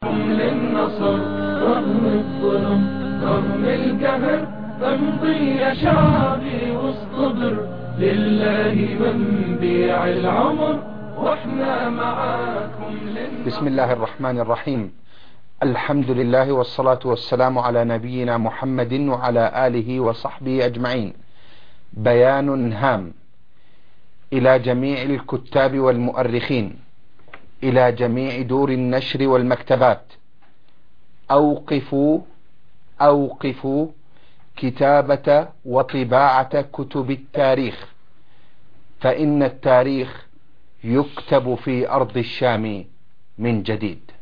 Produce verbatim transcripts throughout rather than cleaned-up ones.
للنصر رغم الظلم رغم القهر، امضي يا شعبي واصطبر، لله من بيع العمر واحنا معاكم للنصر. بسم الله الرحمن الرحيم. الحمد لله والصلاة والسلام على نبينا محمد وعلى آله وصحبه أجمعين. بيان هام إلى جميع الكتاب والمؤرخين، إلى جميع دور النشر والمكتبات: أوقفوا أوقفوا كتابة وطباعة كتب التاريخ، فإن التاريخ يكتب في أرض الشام من جديد.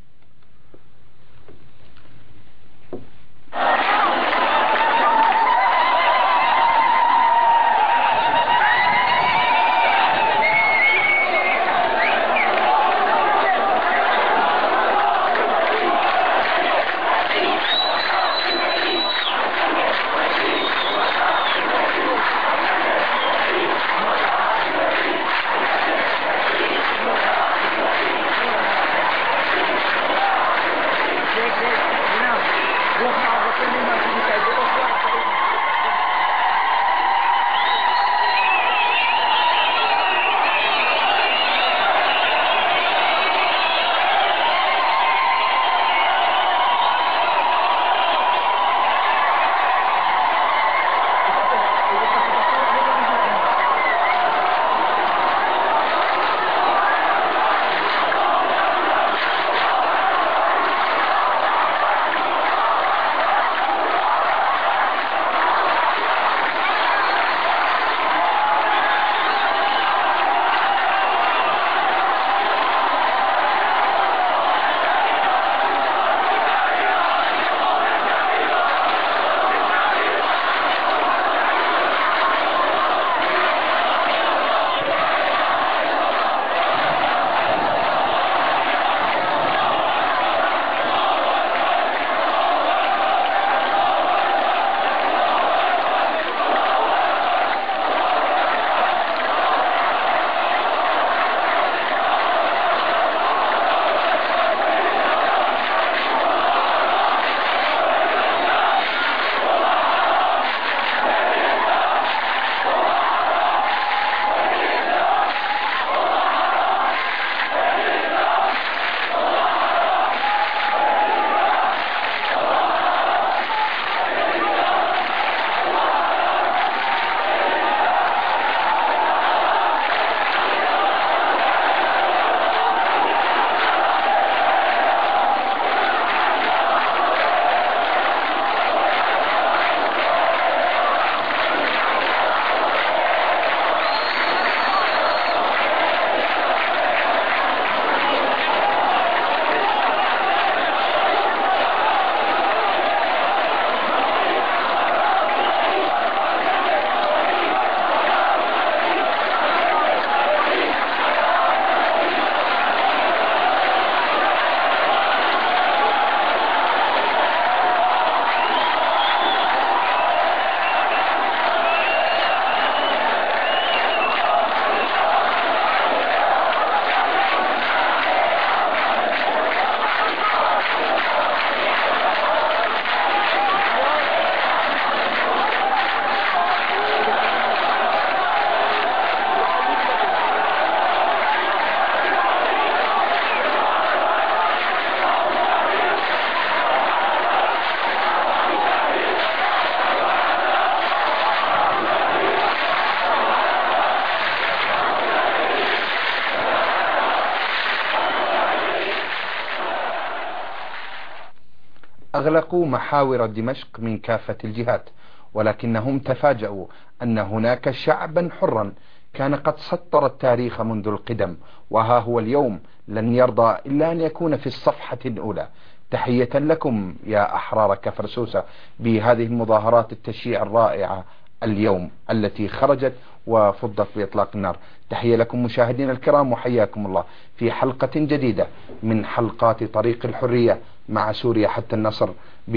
أغلقوا محاور دمشق من كافة الجهات، ولكنهم تفاجؤوا أن هناك شعبا حرا كان قد سطر التاريخ منذ القدم، وها هو اليوم لن يرضى إلا أن يكون في الصفحة الأولى. تحية لكم يا أحرار كفر سوسة بهذه المظاهرات التشييع الرائعة اليوم التي خرجت وفضت بإطلاق النار. تحية لكم مشاهدينا الكرام، وحياكم الله في حلقة جديدة من حلقات طريق الحرية مع سوريا حتى النصر،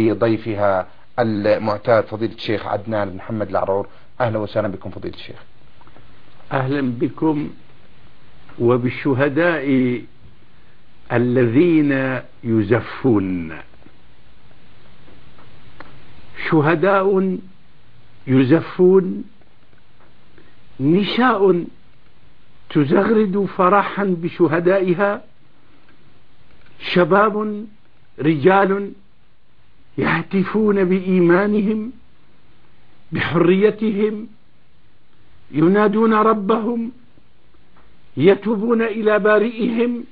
بضيفها المعتاد فضيلة الشيخ عدنان محمد العرعور. أهلا وسهلا بكم فضيلة الشيخ. أهلا بكم وبالشهداء الذين يزفون، شهداء يزفون، نساء تزغرد فرحا بشهدائها، شباب رجال يهتفون بإيمانهم بحريتهم، ينادون ربهم، يتوبون إلى بارئهم.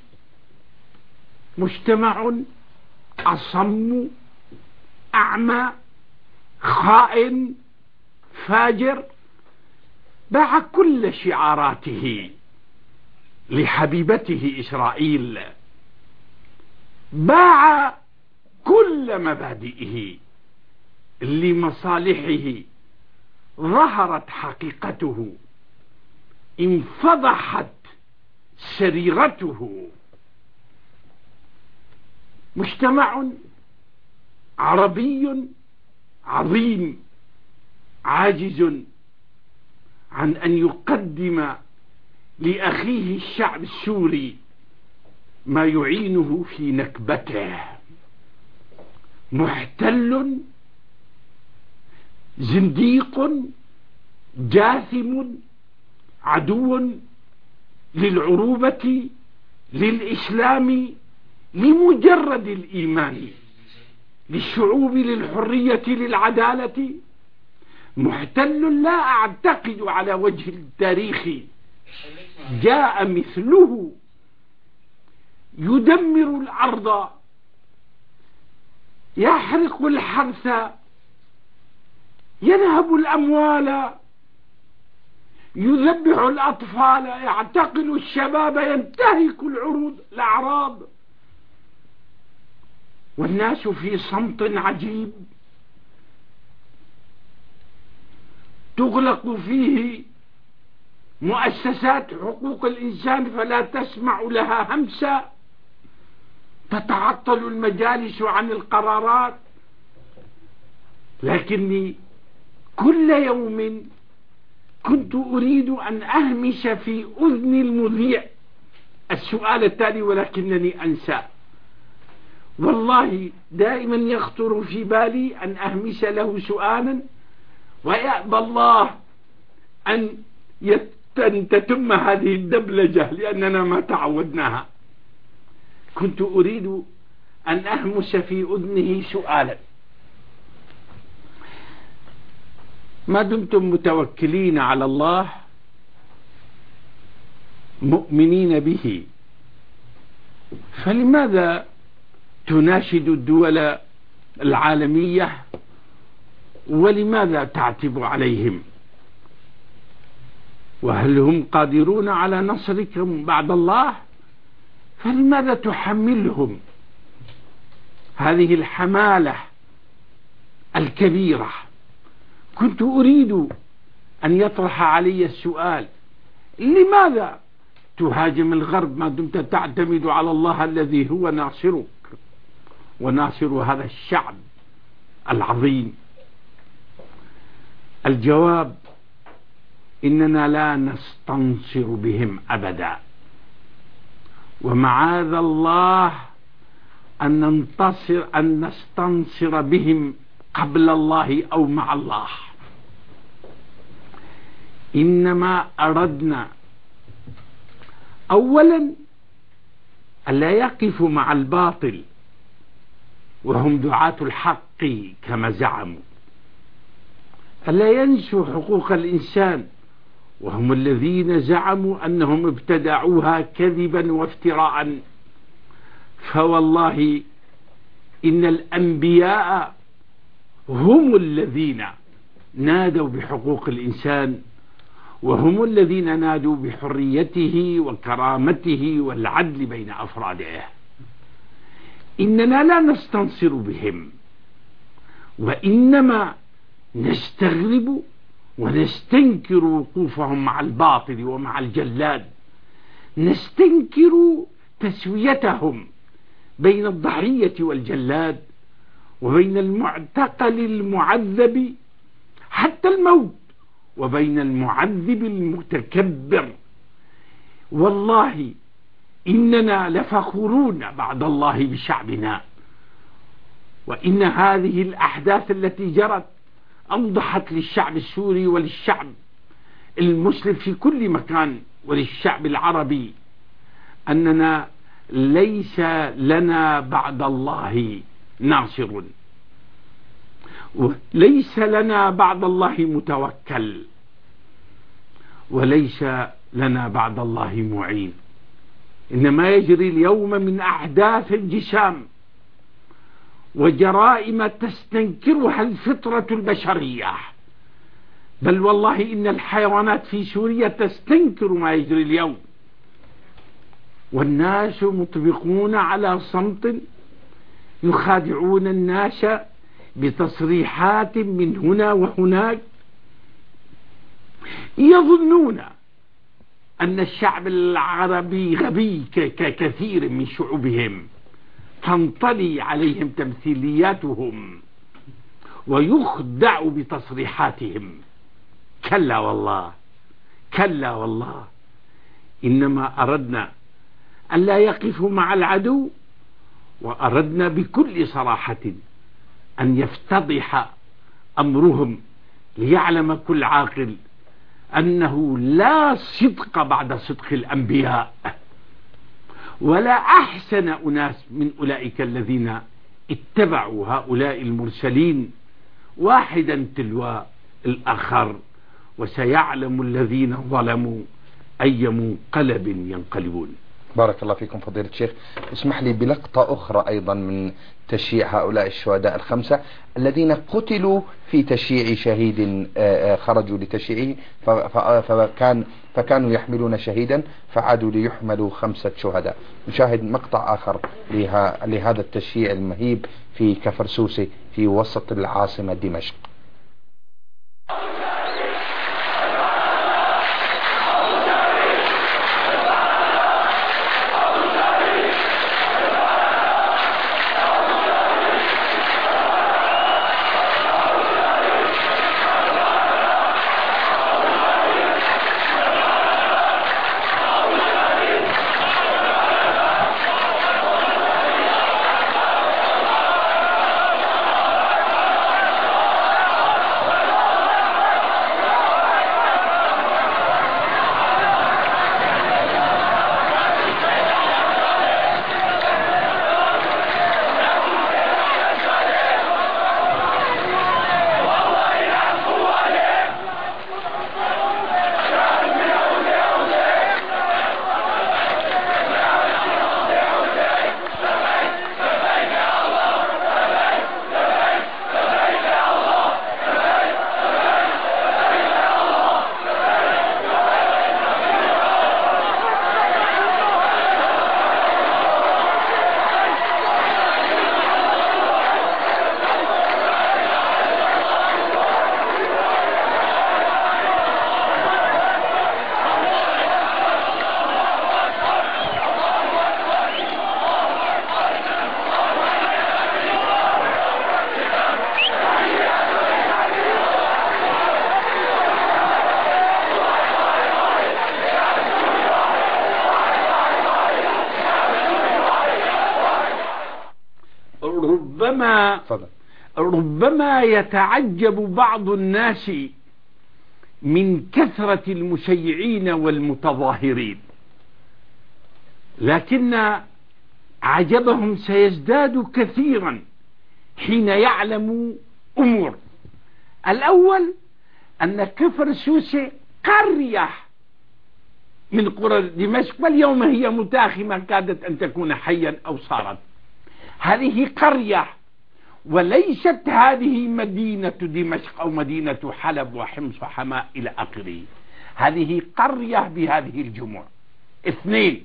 مجتمع أصم أعمى خائن فاجر باع كل شعاراته لحبيبته إسرائيل، باع كل مبادئه لمصالحه، ظهرت حقيقته، انفضحت سريرته. مجتمع عربي عظيم عاجز عن أن يقدم لأخيه الشعب السوري ما يعينه في نكبته، محتل زنديق جاثم عدو للعروبة للإسلام لمجرد الإيمان، للشعوب، للحرية، للعدالة. محتل لا أعتقد على وجه التاريخ جاء مثله، يدمر الأرض، يحرق الحرث، ينهب الأموال، يذبح الأطفال، يعتقل الشباب، ينتهك العروض الأعراض، والناس في صمت عجيب. تغلق فيه مؤسسات حقوق الإنسان فلا تسمع لها همسة، تتعطل المجالس عن القرارات. لكني كل يوم كنت أريد أن أهمس في أذن المذيع السؤال التالي ولكنني أنسى. والله دائما يخطر في بالي أن أهمس له سؤالا ويأبى الله أن تتم هذه الدبلجة لأننا ما تعودناها. كنت أريد أن أهمس في أذنه سؤالا: ما دمتم متوكلين على الله مؤمنين به، فلماذا تناشد الدول العالمية ولماذا تعتب عليهم؟ وهل هم قادرون على نصركم بعد الله؟ فلماذا تحملهم هذه الحمالة الكبيرة؟ كنت أريد أن يطرح علي السؤال: لماذا تهاجم الغرب ما دمت تعتمد على الله الذي هو ناصرك وناصر هذا الشعب العظيم؟ الجواب: إننا لا نستنصر بهم أبدا، ومعاذ الله أن ننتصر أن نستنصر بهم قبل الله أو مع الله. إنما أردنا أولا ألا يقفوا مع الباطل وهم دعاة الحق كما زعموا، ألا ينسوا حقوق الإنسان وهم الذين زعموا أنهم ابتدعوها كذبا وافتراء. فوالله إن الأنبياء هم الذين نادوا بحقوق الإنسان، وهم الذين نادوا بحريته وكرامته والعدل بين أفراده. إننا لا نستنصر بهم، وإنما نستغرب ونستنكر وقوفهم مع الباطل ومع الجلاد، نستنكر تسويتهم بين الضحية والجلاد، وبين المعتقل المعذب حتى الموت، وبين المعذب المتكبر. والله إننا لفخورون بعد الله بشعبنا، وإن هذه الأحداث التي جرت أوضحت للشعب السوري وللشعب المسلم في كل مكان وللشعب العربي أننا ليس لنا بعد الله ناصر، وليس لنا بعد الله متوكل، وليس لنا بعد الله معين. إنما يجري اليوم من أحداث جسام وجرائم تستنكرها الفطرة البشرية، بل والله إن الحيوانات في سوريا تستنكر ما يجري اليوم، والناس مطبقون على صمت يخادعون الناس بتصريحات من هنا وهناك، يظنون أن الشعب العربي غبي ككثير من شعوبهم، تنطلي عليهم تمثيلياتهم ويخدع بتصريحاتهم. كلا والله، كلا والله، إنما أردنا أن لا يقفوا مع العدو، وأردنا بكل صراحة أن يفتضح أمرهم، ليعلم كل عاقل أنه لا صدق بعد صدق الأنبياء، ولا أحسن أناس من أولئك الذين اتبعوا هؤلاء المرسلين واحدا تلو الآخر، وسيعلم الذين ظلموا أي منقلب ينقلبون. بارك الله فيكم فضيلة الشيخ. اسمح لي بلقطة أخرى أيضا من تشييع هؤلاء الشهداء الخمسة الذين قتلوا في تشييع شهيد خرجوا لتشييعه، فكان فكانوا يحملون شهيدا فعادوا ليحملوا خمسة شهداء. نشاهد مقطع آخر لهذا التشييع المهيب في كفرسوسي في وسط العاصمة دمشق. ربما ربما يتعجب بعض الناس من كثرة المشيعين والمتظاهرين، لكن عجبهم سيزداد كثيرا حين يعلموا أمور. الأول أن كفرسوسي قرية من قرى دمشق، واليوم هي متاخمة كادت أن تكون حيا أو صارت. هذه قرية وليست هذه مدينة دمشق أو مدينة حلب وحمص وحماة إلى آخره. هذه قرية بهذه الجموع. اثنين،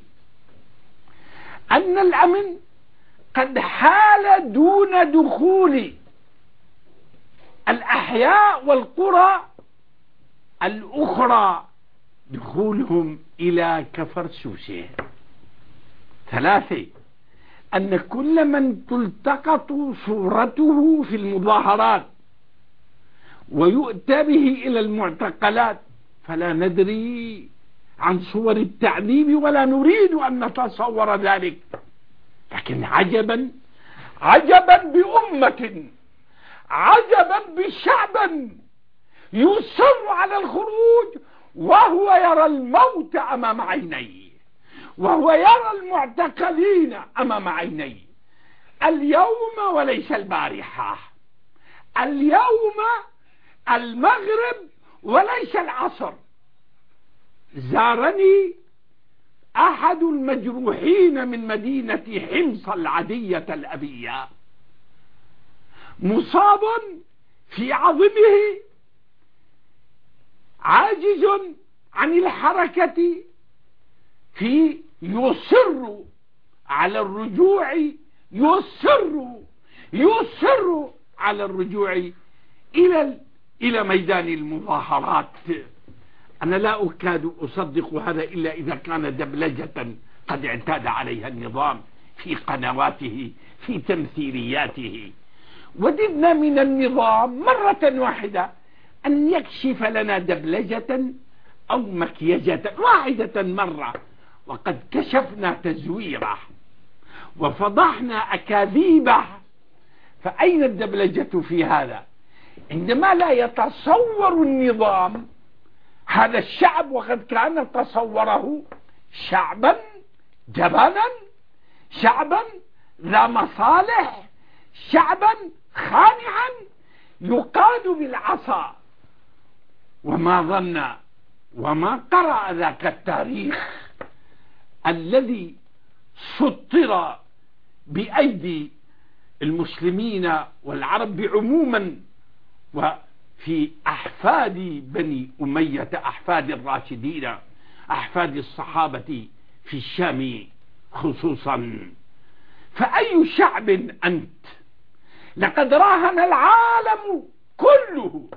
أن الأمن قد حال دون دخول الأحياء والقرى الأخرى دخولهم إلى كفرسوسه. ثلاثة، أن كل من تلتقط صورته في المظاهرات ويؤتى به إلى المعتقلات فلا ندري عن صور التعذيب ولا نريد أن نتصور ذلك، لكن عجبا عجبا بأمة، عجبا بشعب يصر على الخروج وهو يرى الموت أمام عينيه، وهو يرى المعتقلين أمام عينيه. اليوم وليس البارحة، اليوم المغرب وليس العصر. زارني أحد المجروحين من مدينة حمص العادية الأبية، مصاب في عظمه، عاجز عن الحركة، في يصر على الرجوع، يصر يصر على الرجوع إلى إلى ميدان المظاهرات. أنا لا أكاد أصدق هذا إلا إذا كان دبلجة قد اعتاد عليها النظام في قنواته في تمثيلياته. وددنا من النظام مرة واحدة أن يكشف لنا دبلجة أو مكيجة واحدة مرة، وقد كشفنا تزويره وفضحنا أكاذيبه. فأين الدبلجة في هذا؟ عندما لا يتصور النظام هذا الشعب، وقد كان تصوره شعبا جبانا، شعبا ذا مصالح، شعبا خانعا يقاد بالعصا. وما ظن وما قرأ ذاك التاريخ الذي سطر بأيدي المسلمين والعرب عموما، وفي أحفاد بني أمية، أحفاد الراشدين، أحفاد الصحابة في الشام خصوصا. فأي شعب أنت؟ لقد راهن العالم كله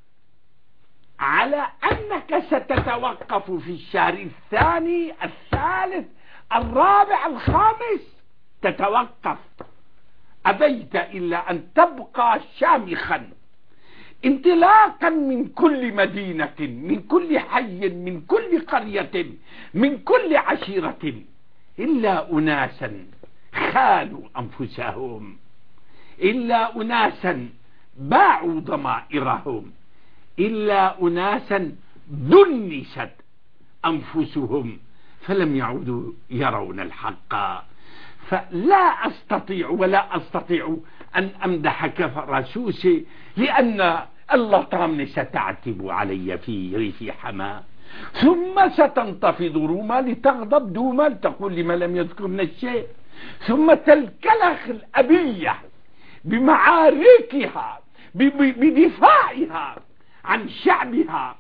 على أنك ستتوقف في الشهر الثاني الثالث الرابع الخامس، تتوقف. أبيت إلا أن تبقى شامخا انطلاقا من كل مدينة، من كل حي، من كل قرية، من كل عشيرة، إلا أناسا خانوا أنفسهم، إلا أناسا باعوا ضمائرهم، إلا أناسا دنست أنفسهم فلم يعودوا يرون الحق. فلا أستطيع ولا أستطيع أن أمدحك فرسوسي، لأن اللطام ستعتب علي في ريف حما، ثم ستنتفض روما لتغضب دوما لتقول لما لم يذكرنا الشيء، ثم تلكلخ الأبية بمعاركها بدفاعها عن شعبها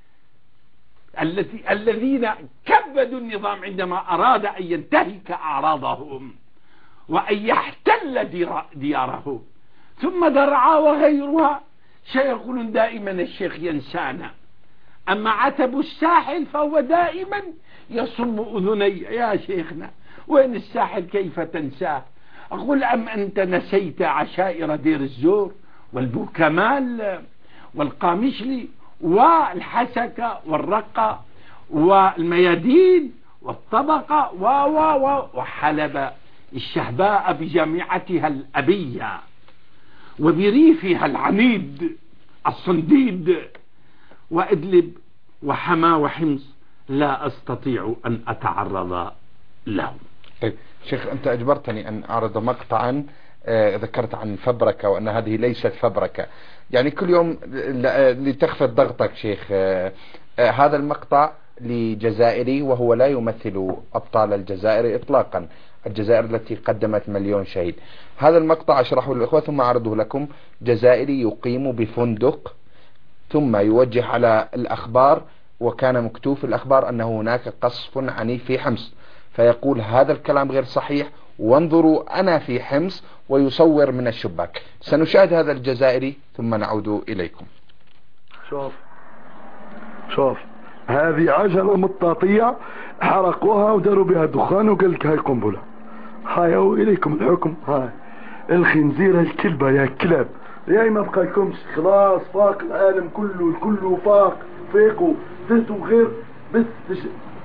التي الذين كبدوا النظام عندما أراد أن ينتهك أعراضهم وأن يحتل ديارهم. ثم درعا وغيرها سيقولون دائما الشيخ ينسانا، أما عتب الساحل فهو دائما يصم أذني. يا شيخنا وين الساحل كيف تنساه؟ أقول أم أنت نسيت عشائر دير الزور والبوكمال والقامشلي والحسكة والرقة والميادين والطبقة و و وحلب الشهباء بجامعتها الأبية وبريفها العنيد الصنديد وإدلب وحما وحمص لا أستطيع أن أتعرض لهم. طيب شيخ، أنت أجبرتني أن أعرض مقطعا آه ذكرت عن فبركة وأن هذه ليست فبركة، يعني كل يوم لتخفض ضغطك شيخ. آه آه هذا المقطع لجزائري وهو لا يمثل أبطال الجزائر إطلاقا، الجزائر التي قدمت مليون شهيد. هذا المقطع أشرحه للإخوة ثم أعرضه لكم. جزائري يقيم بفندق ثم يوجه على الأخبار، وكان مكتوب في الأخبار أنه هناك قصف عنيف في حمص، فيقول هذا الكلام غير صحيح وانظروا أنا في حمص، ويصور من الشباك. سنشاهد هذا الجزائري ثم نعود إليكم. شوف شوف هذه عجلة مطاطية حرقوها وداروا بها دخان وقال لك هاي قنبلة. هاي إليكم الحكم. هاي الخنزيرة الكلبة يا كلاب، يا ما بقى لكمش خلاص، فاق العالم كله، الكل فاق فيقوا زهتوا غير بس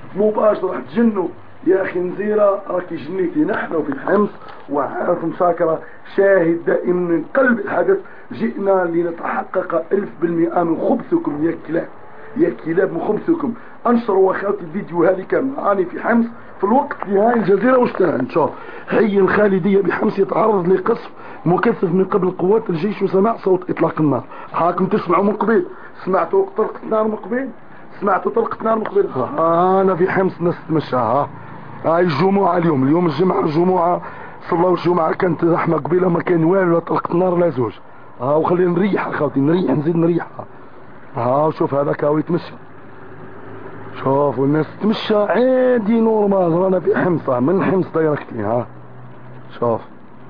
مباشرة راح تجنوا يا أخي نزيرة راكي جنيتي نحن في حمص وعارف مشاكرة شاهد دائم من قلب الحدث. جئنا لنتحقق ألف بالمئة من خبثكم يا كلاب يا كلاب من خبثكم. انشروا اخواتي الفيديو هذه كان معاني في حمص في الوقت اللي هاي الجزيرة واشتهى نشوف حي الخالدية بحمص يتعرض لقصف مكثف من قبل قوات الجيش وسمع صوت اطلاق النار. هاكم تسمعوا من قبيل سمعتوا طلقة نار من قبيل سمعتوا طلقة نار من قبيل. انا في حمص ناس تمشى ها هاي الجمعة اليوم اليوم الجمعة الجمعة صلوا الجمعة كانت رحمة قبيلة ما كان والو لا طلقة نار لا زوج. ها وخلينا نريح اخوتي نريح نزيد نريح. ها شوف هذاك هاو يتمشى شوفوا الناس تمشى عادي نورمال. رانا في حمص من حمص دايركتلي. ها شوف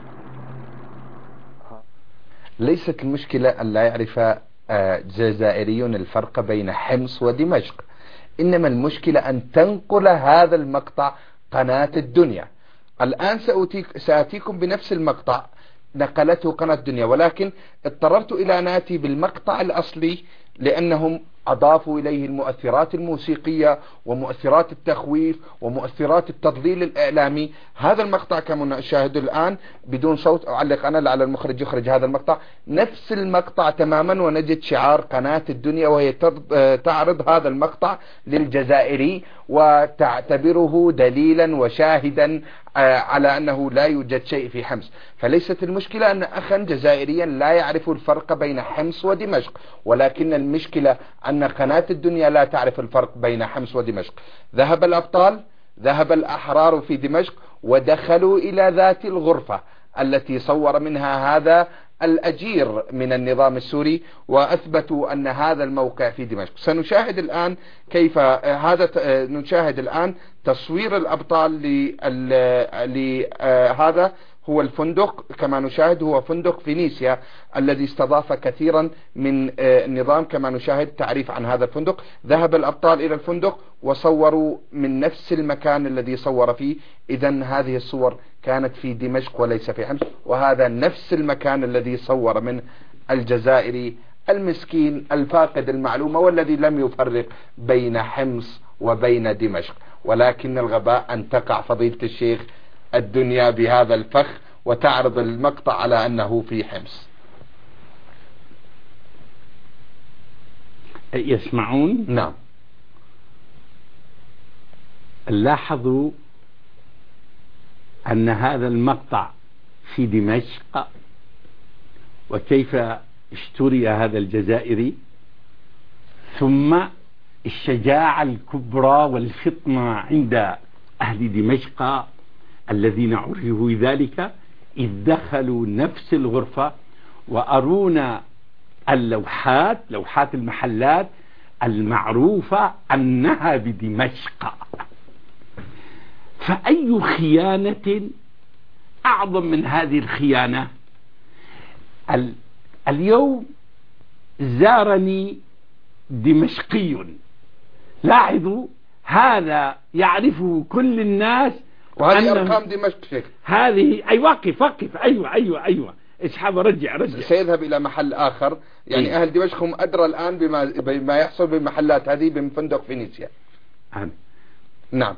ليست المشكلة أن لا يعرف جزائريون الفرق بين حمص ودمشق، إنما المشكلة أن تنقل هذا المقطع قناة الدنيا. الآن سأتيك سأتيكم بنفس المقطع نقلته قناة الدنيا، ولكن اضطررت إلى أن آتي بالمقطع الأصلي لأنهم أضافوا إليه المؤثرات الموسيقية ومؤثرات التخويف ومؤثرات التضليل الإعلامي. هذا المقطع كما نشاهد الآن بدون صوت، أعلق أنا لعل المخرج يخرج هذا المقطع نفس المقطع تماما، ونجد شعار قناة الدنيا وهي تعرض هذا المقطع للجزائري وتعتبره دليلا وشاهدا على أنه لا يوجد شيء في حمص. فليست المشكلة أن أخا جزائريا لا يعرف الفرق بين حمص ودمشق، ولكن المشكلة أن قناة الدنيا لا تعرف الفرق بين حمص ودمشق. ذهب الأبطال ذهب الأحرار في دمشق ودخلوا إلى ذات الغرفة التي صور منها هذا الأجير من النظام السوري وأثبتوا أن هذا الموقع في دمشق. سنشاهد الآن كيف هذا نشاهد الآن تصوير الأبطال لهذا هو الفندق كما نشاهد، هو فندق فينيسيا الذي استضاف كثيرا من النظام كما نشاهد. تعريف عن هذا الفندق: ذهب الأبطال إلى الفندق وصوروا من نفس المكان الذي صور فيه. إذن هذه الصور كانت في دمشق وليس في حمص، وهذا نفس المكان الذي صور من الجزائري المسكين الفاقد المعلومة والذي لم يفرق بين حمص وبين دمشق. ولكن الغباء أن تقع فضيلة الشيخ الدنيا بهذا الفخ وتعرض المقطع على أنه في حمص. يسمعون؟ نعم. لاحظوا أن هذا المقطع في دمشق وكيف اشتري هذا الجزائري، ثم الشجاعة الكبرى والفطنة عند أهل دمشق الذين عرفوا ذلك إذ دخلوا نفس الغرفة وأرونا اللوحات لوحات المحلات المعروفة أنها بدمشق. فأي خيانة أعظم من هذه الخيانة؟ ال اليوم زارني دمشقي، لاحظوا هذا يعرفه كل الناس، وهذه أرقام دمشق شيخ. هذه أي وقف وقف أيوة أيوة أيوة اسحب رجع رجع سيذهب إلى محل آخر. يعني إيه؟ أهل دمشق هم أدرى الآن بما, بما يحصل بالمحلات هذه من فندق فينيسيا. آه. نعم.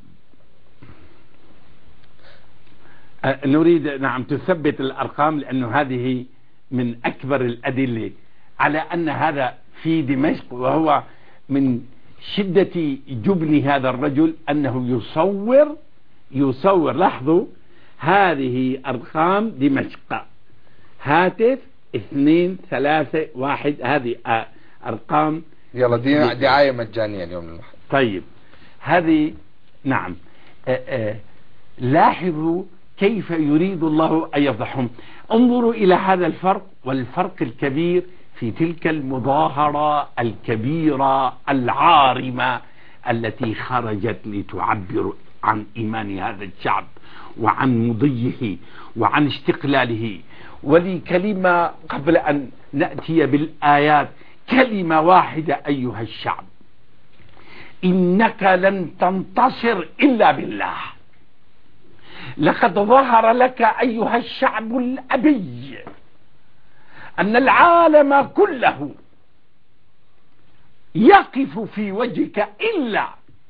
أه نريد نعم تثبت الأرقام، لأنه هذه من أكبر الأدلة على أن هذا في دمشق، وهو من شدة جبن هذا الرجل أنه يصور يصور لاحظوا هذه أرقام دمشق، هاتف اثنين ثلاثة واحد، هذه أرقام. يلا دي دعاية مجانية اليوم للمحل. طيب هذه نعم. آآ آآ لاحظوا كيف يريد الله أن يفضحهم. انظروا إلى هذا الفرق، والفرق الكبير في تلك المظاهرة الكبيرة العارمة التي خرجت لتعبر عن إيمان هذا الشعب وعن مضيه وعن استقلاله. ولي كلمة قبل أن نأتي بالآيات، كلمة واحدة أيها الشعب: إنك لن تنتصر إلا بالله. لقد ظهر لك أيها الشعب الأبي أن العالم كله يقف في وجهك إلا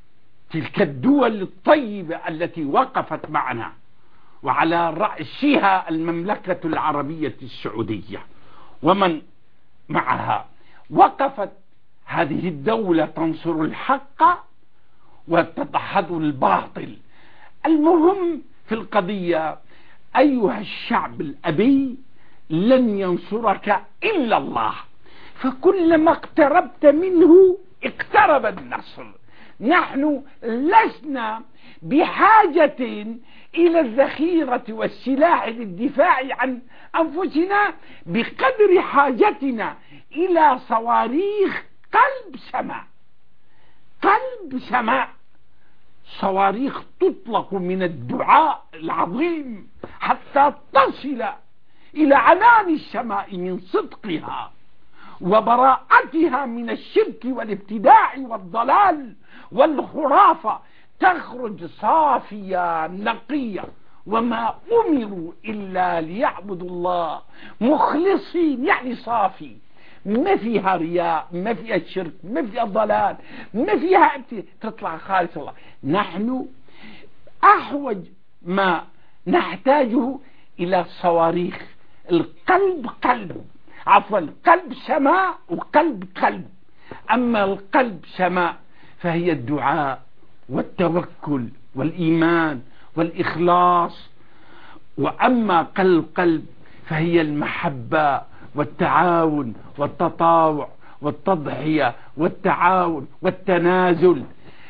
تلك الدول الطيبة التي وقفت معنا، وعلى رأسها المملكة العربية السعودية ومن معها، وقفت هذه الدولة تنصر الحق وتدحض الباطل. المهم في القضية أيها الشعب الأبي لن ينصرك إلا الله، فكلما اقتربت منه اقترب النصر. نحن لسنا بحاجة إلى الذخيرة والسلاح للدفاع عن أنفسنا بقدر حاجتنا إلى صواريخ قلب سماء، قلب سماء، صواريخ تطلق من الدعاء العظيم حتى تصل إلى عنان السماء من صدقها وبراءتها من الشرك والابتداع والضلال والخرافة، تخرج صافية نقية. وما أمروا إلا ليعبدوا الله مخلصين، يعني صافي، ما فيها رياء، ما فيها شرك، ما فيها ضلال، ما فيها تطلع خالص الله. نحن أحوج ما نحتاجه إلى صواريخ القلب، قلب عفوا قلب سماء وقلب قلب. أما القلب سماء فهي الدعاء والتوكل والإيمان والإخلاص، وأما قلب قلب فهي المحبة والتعاون والتطاوع والتضحية والتعاون والتنازل،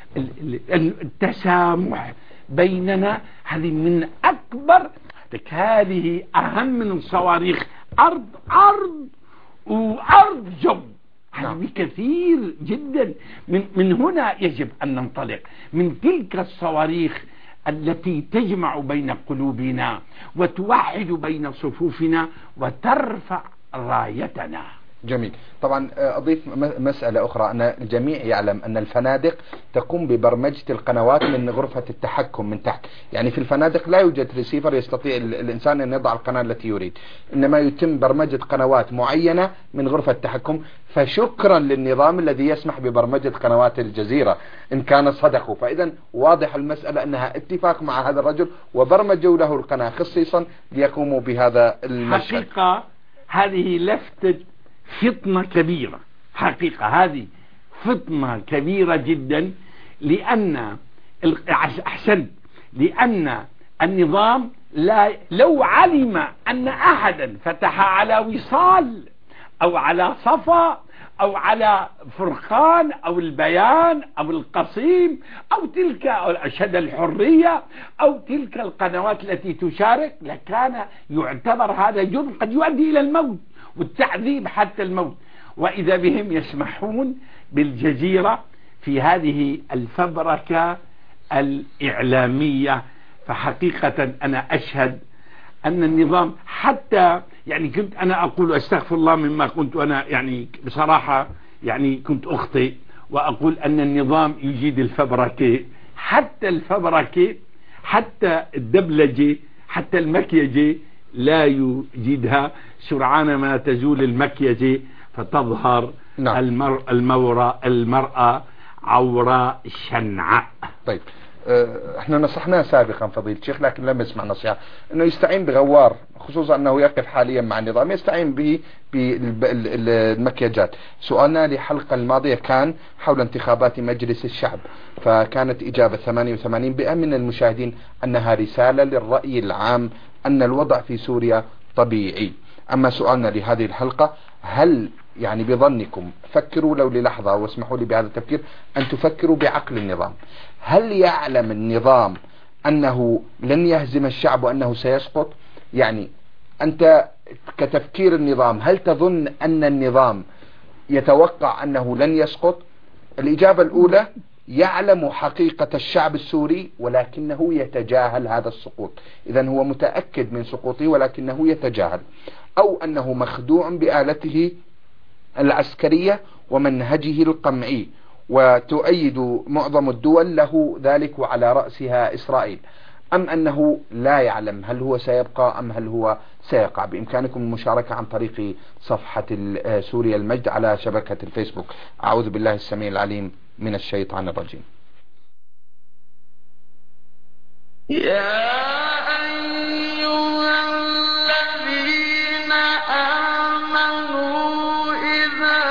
التسامح بيننا. هذه من أكبر، هذه أهم من الصواريخ. أرض أرض وأرض جو، هذه كثير جدا. من, من هنا يجب أن ننطلق من تلك الصواريخ التي تجمع بين قلوبنا وتوحد بين صفوفنا وترفع رايتنا. جميل. طبعا أضيف مسألة أخرى، أن الجميع يعلم أن الفنادق تقوم ببرمجة القنوات من غرفة التحكم من تحت. يعني في الفنادق لا يوجد ريسيفر يستطيع الإنسان أن يضع القناة التي يريد، إنما يتم برمجة قنوات معينة من غرفة التحكم. فشكرا للنظام الذي يسمح ببرمجة قنوات الجزيرة إن كان صدقوا. فإذا واضح المسألة أنها اتفاق مع هذا الرجل وبرمجوا له القناة خصيصا ليقوموا بهذا المشهد. حقيقة هذه لفتة فطنة كبيرة، حقيقة هذه فطنة كبيرة جدا، لأن أحسن لأن النظام لا لو علم أن أحدا فتح على وصال أو على صفا أو على فرقان أو البيان أو القصيم أو تلك أو أشهد الحرية أو تلك القنوات التي تشارك، لكان يعتبر هذا جرم قد يؤدي إلى الموت والتعذيب حتى الموت. وإذا بهم يسمحون بالجزيرة في هذه الفبركة الإعلامية. فحقيقة أنا أشهد أن النظام، حتى يعني كنت أنا أقول أستغفر الله مما كنت أنا يعني بصراحة يعني كنت أخطئ وأقول أن النظام يجيد الفبركة، حتى الفبركة، حتى الدبلجة، حتى المكيجة لا يجيدها. سرعان ما تزول المكيجة فتظهر نعم. المر المورة المرأة عوراء شنعاء. طيب احنا نصحناه سابقا فضيلة الشيخ لكن لم يسمع نصيحة انه يستعين بغوار، خصوصا انه يقف حاليا مع النظام، يستعين به بالمكياجات. سؤالنا للحلقة الماضية كان حول انتخابات مجلس الشعب، فكانت اجابة ثمانية وثمانين بالمئة من المشاهدين انها رسالة للرأي العام ان الوضع في سوريا طبيعي. اما سؤالنا لهذه الحلقة، هل يعني بظنكم، فكروا لو للحظة واسمحوا لي بهذا التفكير أن تفكروا بعقل النظام، هل يعلم النظام أنه لن يهزم الشعب وأنه سيسقط؟ يعني أنت كتفكير النظام هل تظن أن النظام يتوقع أنه لن يسقط؟ الإجابة الأولى يعلم حقيقة الشعب السوري ولكنه يتجاهل هذا السقوط، إذن هو متأكد من سقوطه ولكنه يتجاهل، أو أنه مخدوع بآلته العسكرية ومنهجه القمعي وتؤيد معظم الدول له ذلك وعلى رأسها إسرائيل، أم أنه لا يعلم هل هو سيبقى أم هل هو سيقع؟ بإمكانكم المشاركة عن طريق صفحة سوريا المجد على شبكة الفيسبوك. أعوذ بالله السميع العليم من الشيطان الرجيم. يا أيها الذين آمنوا إذا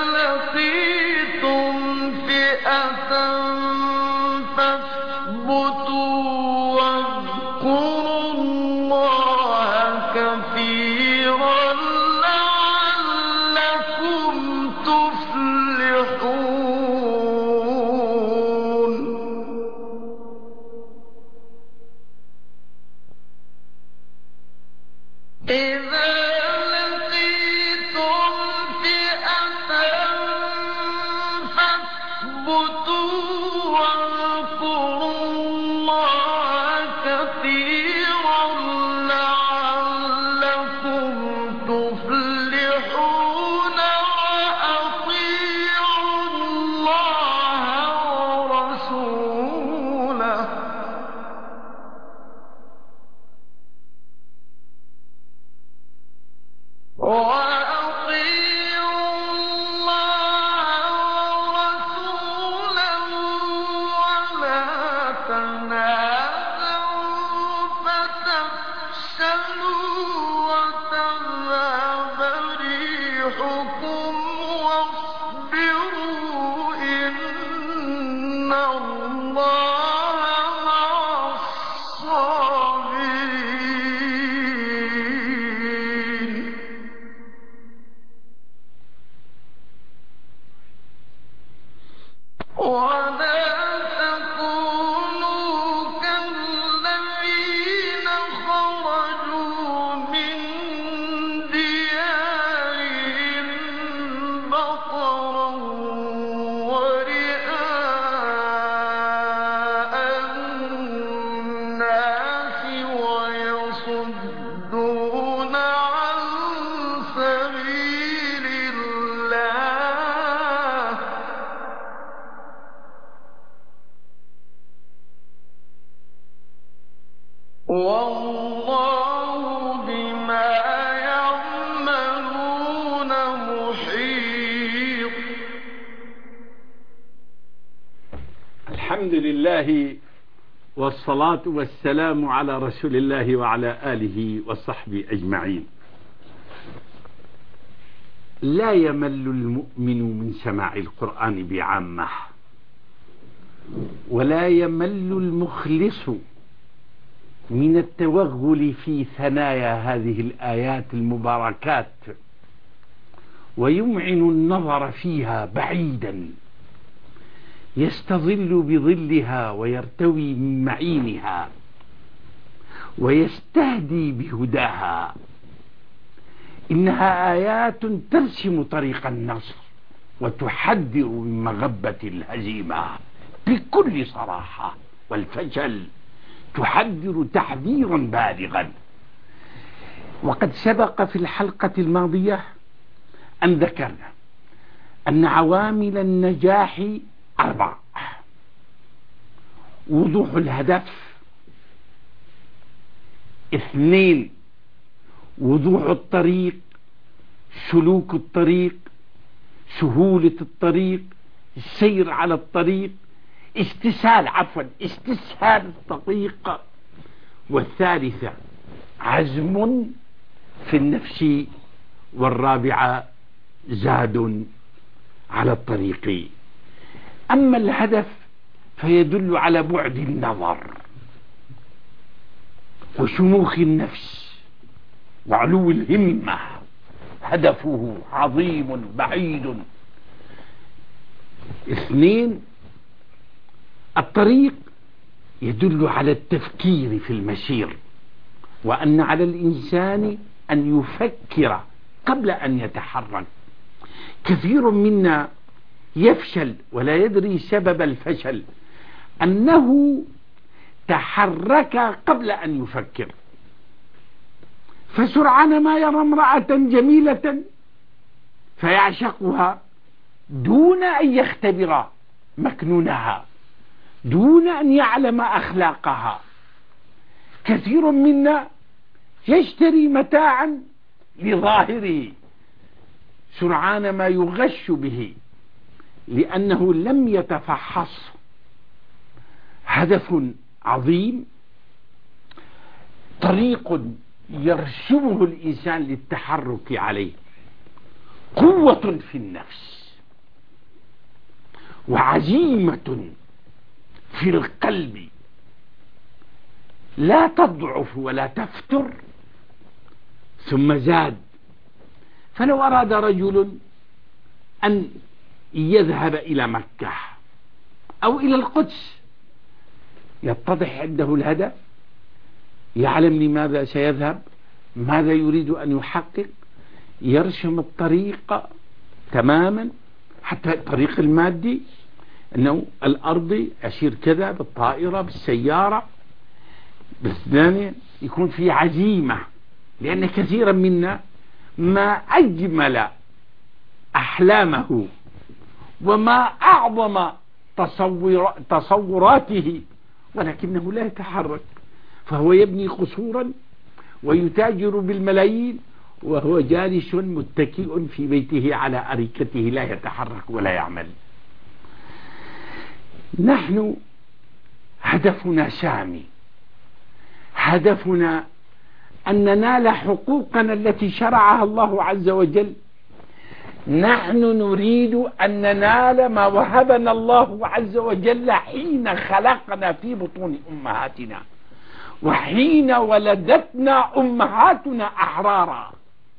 لقيتم فئة فاثبتوا واذكروا الله كثيرا لعلكم تفلحون. إذا لقيتم فئة فاثبتوا واذكروا الله كثيرا لعلكم تفلحون وأطيعوا الله ورسوله وأطيعوا الله ورسوله ولا تنازعوا فتفشلوا وتذهب ريحكم واصبروا إن الله مع الصابرين. ولا تكونوا كالذين خرجوا من ديارهم بطرا ورئاء الناس ويصدون عن سبيل الله والله بما يعملون محيط. الحمد لله والصلاة والسلام على رسول الله وعلى آله وصحبه أجمعين. لا يمل المؤمن من سماع القرآن بعامة، ولا يمل المخلص من التوغل في ثنايا هذه الآيات المباركات، ويمعن النظر فيها بعيدا يستظل بظلها ويرتوي من معينها ويستهدي بهداها. إنها آيات ترسم طريق النصر وتحذر من مغبة الهزيمة بكل صراحة، والفشل تحذر تحذيرا بالغا. وقد سبق في الحلقة الماضية أن ذكرنا أن عوامل النجاح أربع: وضوح الهدف، اثنين وضوح الطريق، سلوك الطريق، سهولة الطريق، السير على الطريق، استسهال عفوا استسهال الطريق، والثالثة عزم في النفس، والرابعة زاد على الطريق. أما الهدف فيدل على بعد النظر وشموخ النفس وعلو الهمة، هدفه عظيم بعيد. اثنين الطريق يدل على التفكير في المسير، وأن على الإنسان أن يفكر قبل أن يتحرك. كثير منا يفشل ولا يدري سبب الفشل، أنه تحرك قبل أن يفكر، فسرعان ما يرى امرأة جميلة فيعشقها دون أن يختبر مكنونها، دون أن يعلم أخلاقها. كثير منا يشتري متاعا لظاهره، سرعان ما يغش به لأنه لم يتفحص. هدف عظيم طريق يرسمه الإنسان للتحرك عليه، قوة في النفس وعزيمة في القلب لا تضعف ولا تفتر، ثم زاد. فلو أراد رجل أن يذهب إلى مكة أو إلى القدس يتضح عنده الهدف، يعلم لماذا سيذهب، ماذا يريد أن يحقق، يرسم الطريق تماما، حتى الطريق المادي أنه الأرض أسير كذا بالطائرة بالسيارة بالثانية، يكون في عزيمة. لأن كثيرا منا ما أجمل أحلامه وما أعظم تصور تصوراته ولكنه لا يتحرك، فهو يبني قصورا ويتاجر بالملايين وهو جالس متكئ في بيته على أريكته لا يتحرك ولا يعمل. نحن هدفنا سامي، هدفنا أن ننال حقوقنا التي شرعها الله عز وجل. نحن نريد أن ننال ما وهبنا الله عز وجل حين خلقنا في بطون أمهاتنا وحين ولدتنا أمهاتنا أحرارا.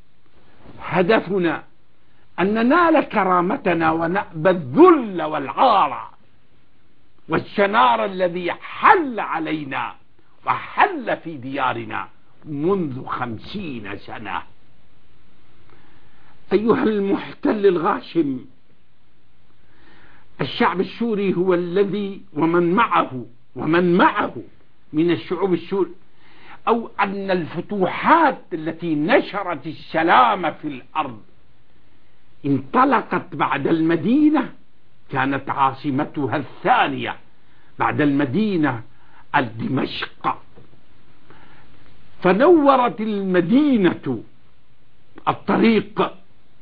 هدفنا أن ننال كرامتنا ونأبى الذل والعار والشنار الذي حل علينا وحل في ديارنا منذ خمسين سنة. أيها المحتل الغاشم، الشعب السوري هو الذي ومن معه ومن معه من الشعوب السورية، أو أن الفتوحات التي نشرت السلام في الأرض انطلقت بعد المدينة، كانت عاصمتها الثانية بعد المدينة دمشق، فنورت المدينة الطريق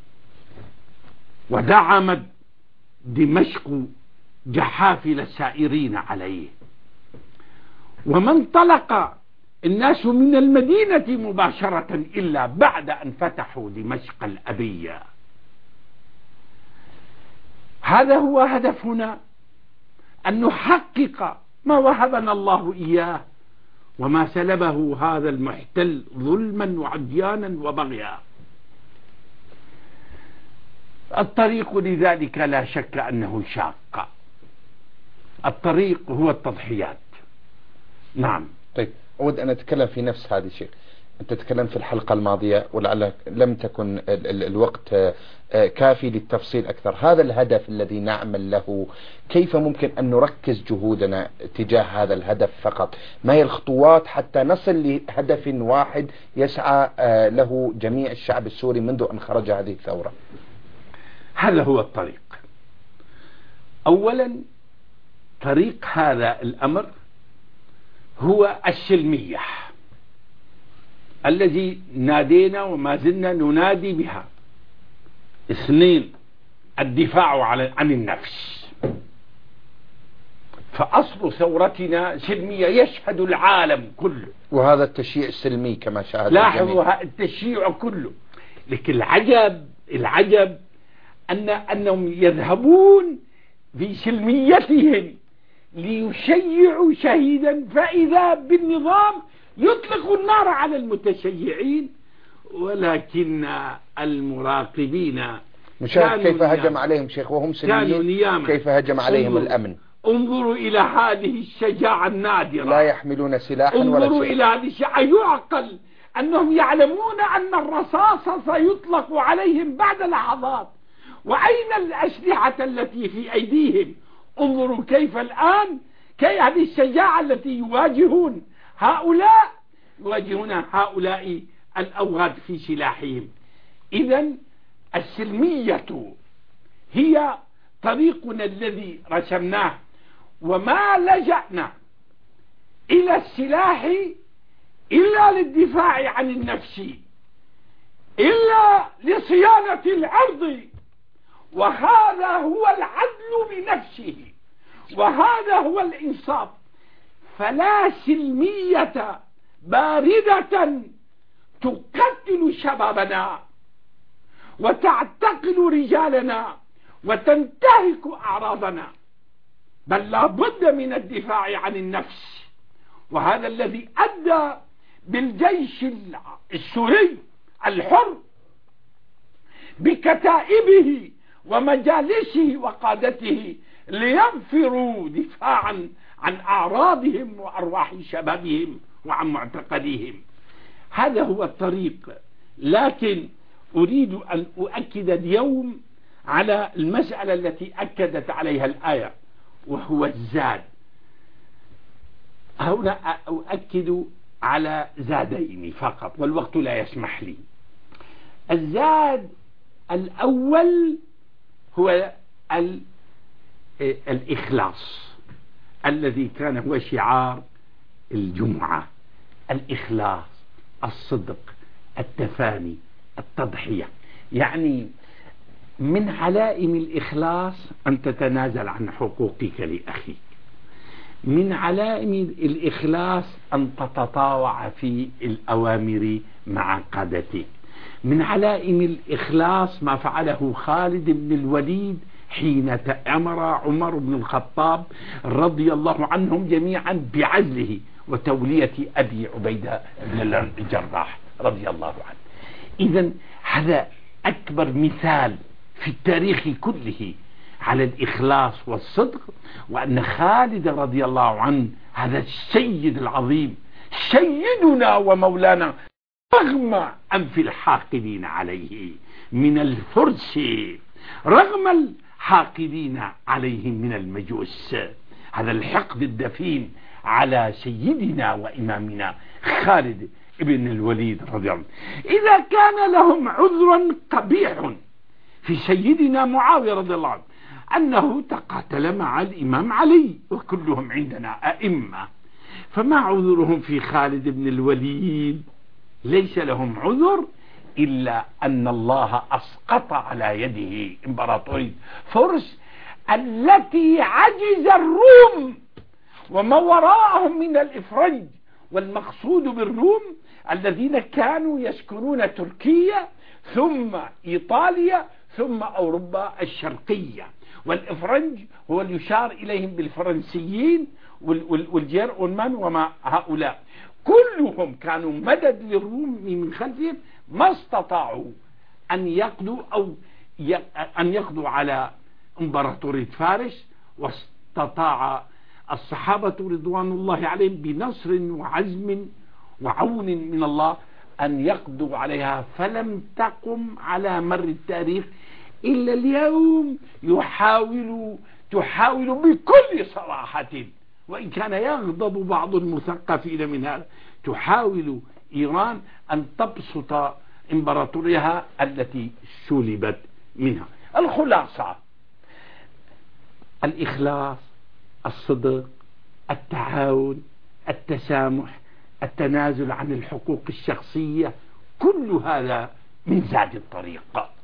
ودعمت دمشق جحافل السائرين عليه، وما انطلق الناس من المدينة مباشرة إلا بعد أن فتحوا دمشق الأبية. هذا هو هدفنا، أن نحقق ما وهبنا الله إياه وما سلبه هذا المحتل ظلما وعديانا وبغيا. الطريق لذلك لا شك أنه شاق، الطريق هو التضحيات. نعم. طيب، أود أن أتكلم في نفس هذا الشيء. أنت تكلم في الحلقة الماضية ولعل لم تكن ال ال الوقت كافي للتفصيل أكثر. هذا الهدف الذي نعمل له، كيف ممكن أن نركز جهودنا تجاه هذا الهدف فقط؟ ما هي الخطوات حتى نصل لهدف واحد يسعى له جميع الشعب السوري منذ أن خرج هذه الثورة؟ هذا هو الطريق. أولا، طريق هذا الأمر هو السلمية الذي نادينا وما زلنا ننادي بها. اثنين، الدفاع عن النفس، فأصل ثورتنا سلمية يشهد العالم كله، وهذا التشييع السلمي كما شاهد لاحظوا التشييع كله. لكن العجب العجب أن أنهم يذهبون في سلميتهم ليشيعوا شهيدا، فإذا بالنظام يطلق النار على المتشيعين. ولكن المراقبين مشاهد كيف هجم عليهم شيخ وهم سلميين، كيف هجم عليهم انظروا الأمن. انظروا إلى هذه الشجاعة النادرة، لا يحملون سلاحا ولا شيء. انظروا إلى هذه الشجاعة. يعقل أنهم يعلمون أن الرصاص سيطلق عليهم بعد لحظات، وأين الأسلحة التي في أيديهم؟ انظروا كيف الآن، كيف هذه الشجاعة التي يواجهون هؤلاء، يواجهون هؤلاء الأوغاد في سلاحهم. إذن السلمية هي طريقنا الذي رسمناه، وما لجأنا إلى السلاح إلا للدفاع عن النفس، إلا لصيانة العرض، وهذا هو العدل بنفسه، وهذا هو الإنصاف. فلا سلمية باردة تقتل شبابنا وتعتقل رجالنا وتنتهك أعراضنا، بل لا بد من الدفاع عن النفس. وهذا الذي أدى بالجيش السوري الحر بكتائبه ومجالسه وقادته لينفروا دفاعا عن أعراضهم وأرواح شبابهم وعن معتقدهم. هذا هو الطريق. لكن أريد أن أؤكد اليوم على المسألة التي أكدت عليها الآية، وهو الزاد. هنا أؤكد على زادين فقط والوقت لا يسمح لي. الزاد الأول هو الإخلاص الذي كان هو شعار الجمعة. الإخلاص، الصدق، التفاني، التضحية. يعني من علائم الإخلاص أن تتنازل عن حقوقك لأخيك. من علائم الإخلاص أن تتطاوع في الأوامر مع قادتك. من علائم الإخلاص ما فعله خالد بن الوليد حين أمر عمر بن الخطاب رضي الله عنهم جميعا بعزله وتولية أبي عبيدة بن الجراح رضي الله عنه. إذن هذا أكبر مثال في التاريخ كله على الإخلاص والصدق، وأن خالد رضي الله عنه هذا السيد العظيم سيدنا ومولانا رغم أنف الحاقدين عليه من الفرس، رغم الحاقدين عليه من المجوس، هذا الحقد الدفين على سيدنا وإمامنا خالد ابن الوليد رضي الله عنه. إذا كان لهم عذر قبيح في سيدنا معاوية رضي الله عنه أنه تقاتل مع الإمام علي وكلهم عندنا أئمة، فما عذرهم في خالد بن الوليد؟ ليس لهم عذر إلا أن الله أسقط على يده إمبراطورية فرس التي عجز الروم وما وراءهم من الإفرنج. والمقصود بالروم الذين كانوا يسكنون تركيا ثم إيطاليا ثم أوروبا الشرقية، والإفرنج هو اللي يشار إليهم بالفرنسيين والجيرمان وما هؤلاء كلهم كانوا مدد للروم من خلفهم، ما استطاعوا أن يقضوا أو أن يقضوا على إمبراطورية فارس. واستطاع الصحابة رضوان الله عليهم بنصر وعزم وعون من الله أن يقضوا عليها، فلم تقم على مر التاريخ إلا اليوم يحاول تحاول بكل صراحة، وإن كان يغضب بعض المثقفين من هذا، تحاول إيران أن تبسط إمبراطوريها التي سلبت منها. الخلاصة: الإخلاص، الصدق، التعاون، التسامح، التنازل عن الحقوق الشخصية، كل هذا من زاد الطريق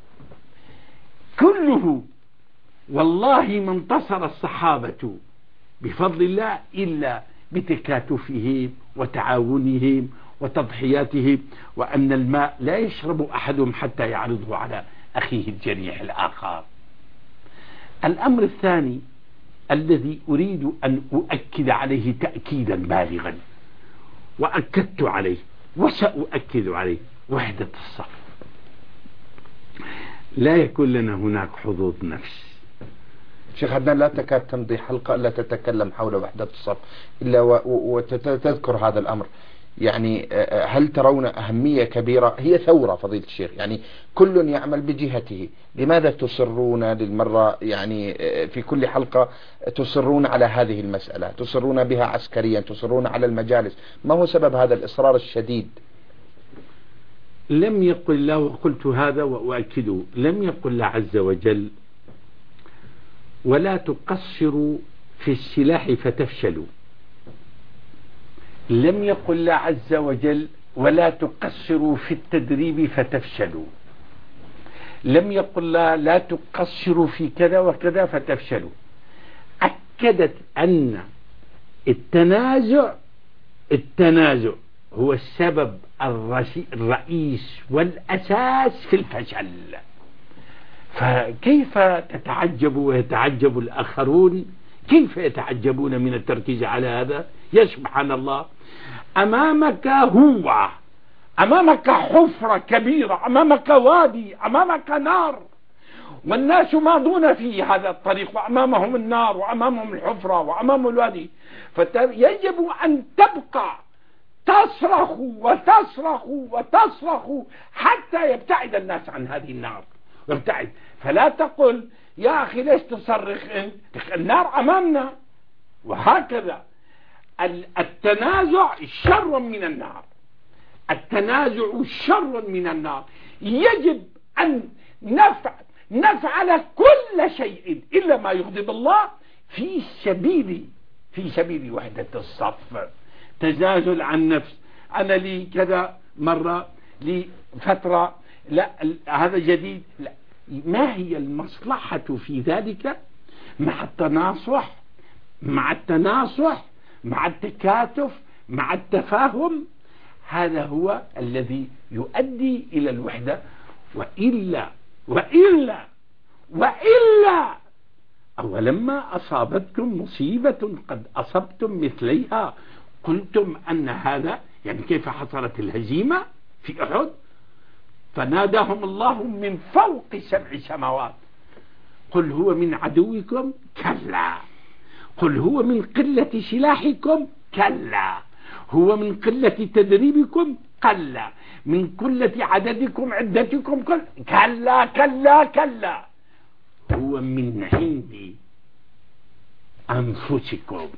كله. والله ما انتصر الصحابة بفضل الله إلا بتكاتفهم وتعاونهم وتضحياتهم، وأن الماء لا يشرب أحدهم حتى يعرضه على أخيه الجريح الآخر. الأمر الثاني الذي أريد أن أؤكد عليه تأكيدا بالغا، وأكدت عليه وسأؤكد عليه: وحدة الصف. لا يكون لنا هناك حظوظ نفس. شيخ عدنان، لا تكاد تمضي حلقة لا تتكلم حول وحدة الصف إلا وتذكر هذا الأمر. يعني هل ترون أهمية كبيرة؟ هي ثورة فضيلة الشيخ، يعني كل يعمل بجهته. لماذا تصرون للمرة يعني في كل حلقة تصرون على هذه المسألة، تصرون بها عسكريا، تصرون على المجالس؟ ما هو سبب هذا الإصرار الشديد؟ لم يقل الله، وقلت هذا وأؤكده، لم يقل الله عز وجل: ولا تقصروا في السلاح فتفشلوا. لم يقل الله عز وجل: ولا تقصروا في التدريب فتفشلوا. لم يقل الله: لا تقصروا في كذا وكذا فتفشلوا. أكدت أن التنازع التنازع هو السبب الرئيس والأساس في الفشل. فكيف تتعجب ويتعجب الآخرون، كيف يتعجبون من التركيز على هذا؟ يا سبحان الله، أمامك هو، أمامك حفرة كبيرة، أمامك وادي، أمامك نار، والناس ماضون في هذا الطريق، وأمامهم النار وأمامهم الحفرة وأمامهم الوادي. فيجب أن تبقى تصرخ وتصرخ وتصرخ حتى يبتعد الناس عن هذه النار، يبتعد. فلا تقل يا أخي ليش تصرخ انت، النار أمامنا. وهكذا التنازع شر من النار، التنازع شر من النار. يجب أن نفعل نفعل كل شيء إلا ما يغضب الله في سبيل في سبيل وحدة الصف. تنازل عن نفس. أنا لي كذا مرة لي فترة، لا هذا جديد، لا. ما هي المصلحة في ذلك؟ مع التناصح، مع التناصح مع التكاتف، مع التفاهم، هذا هو الذي يؤدي إلى الوحدة. وإلا وإلا وإلا أولما أصابتكم مصيبة قد أصبتم مثليها قلتم أن هذا، يعني كيف حصلت الهزيمة في أحد؟ فناداهم الله من فوق سبع سماوات قل هو من عدوكم كلا، قل هو من قلة سلاحكم كلا، هو من قلة تدريبكم كلا، من قلة عددكم عدتكم كلا كلا كلا، هو من عند أنفسكم.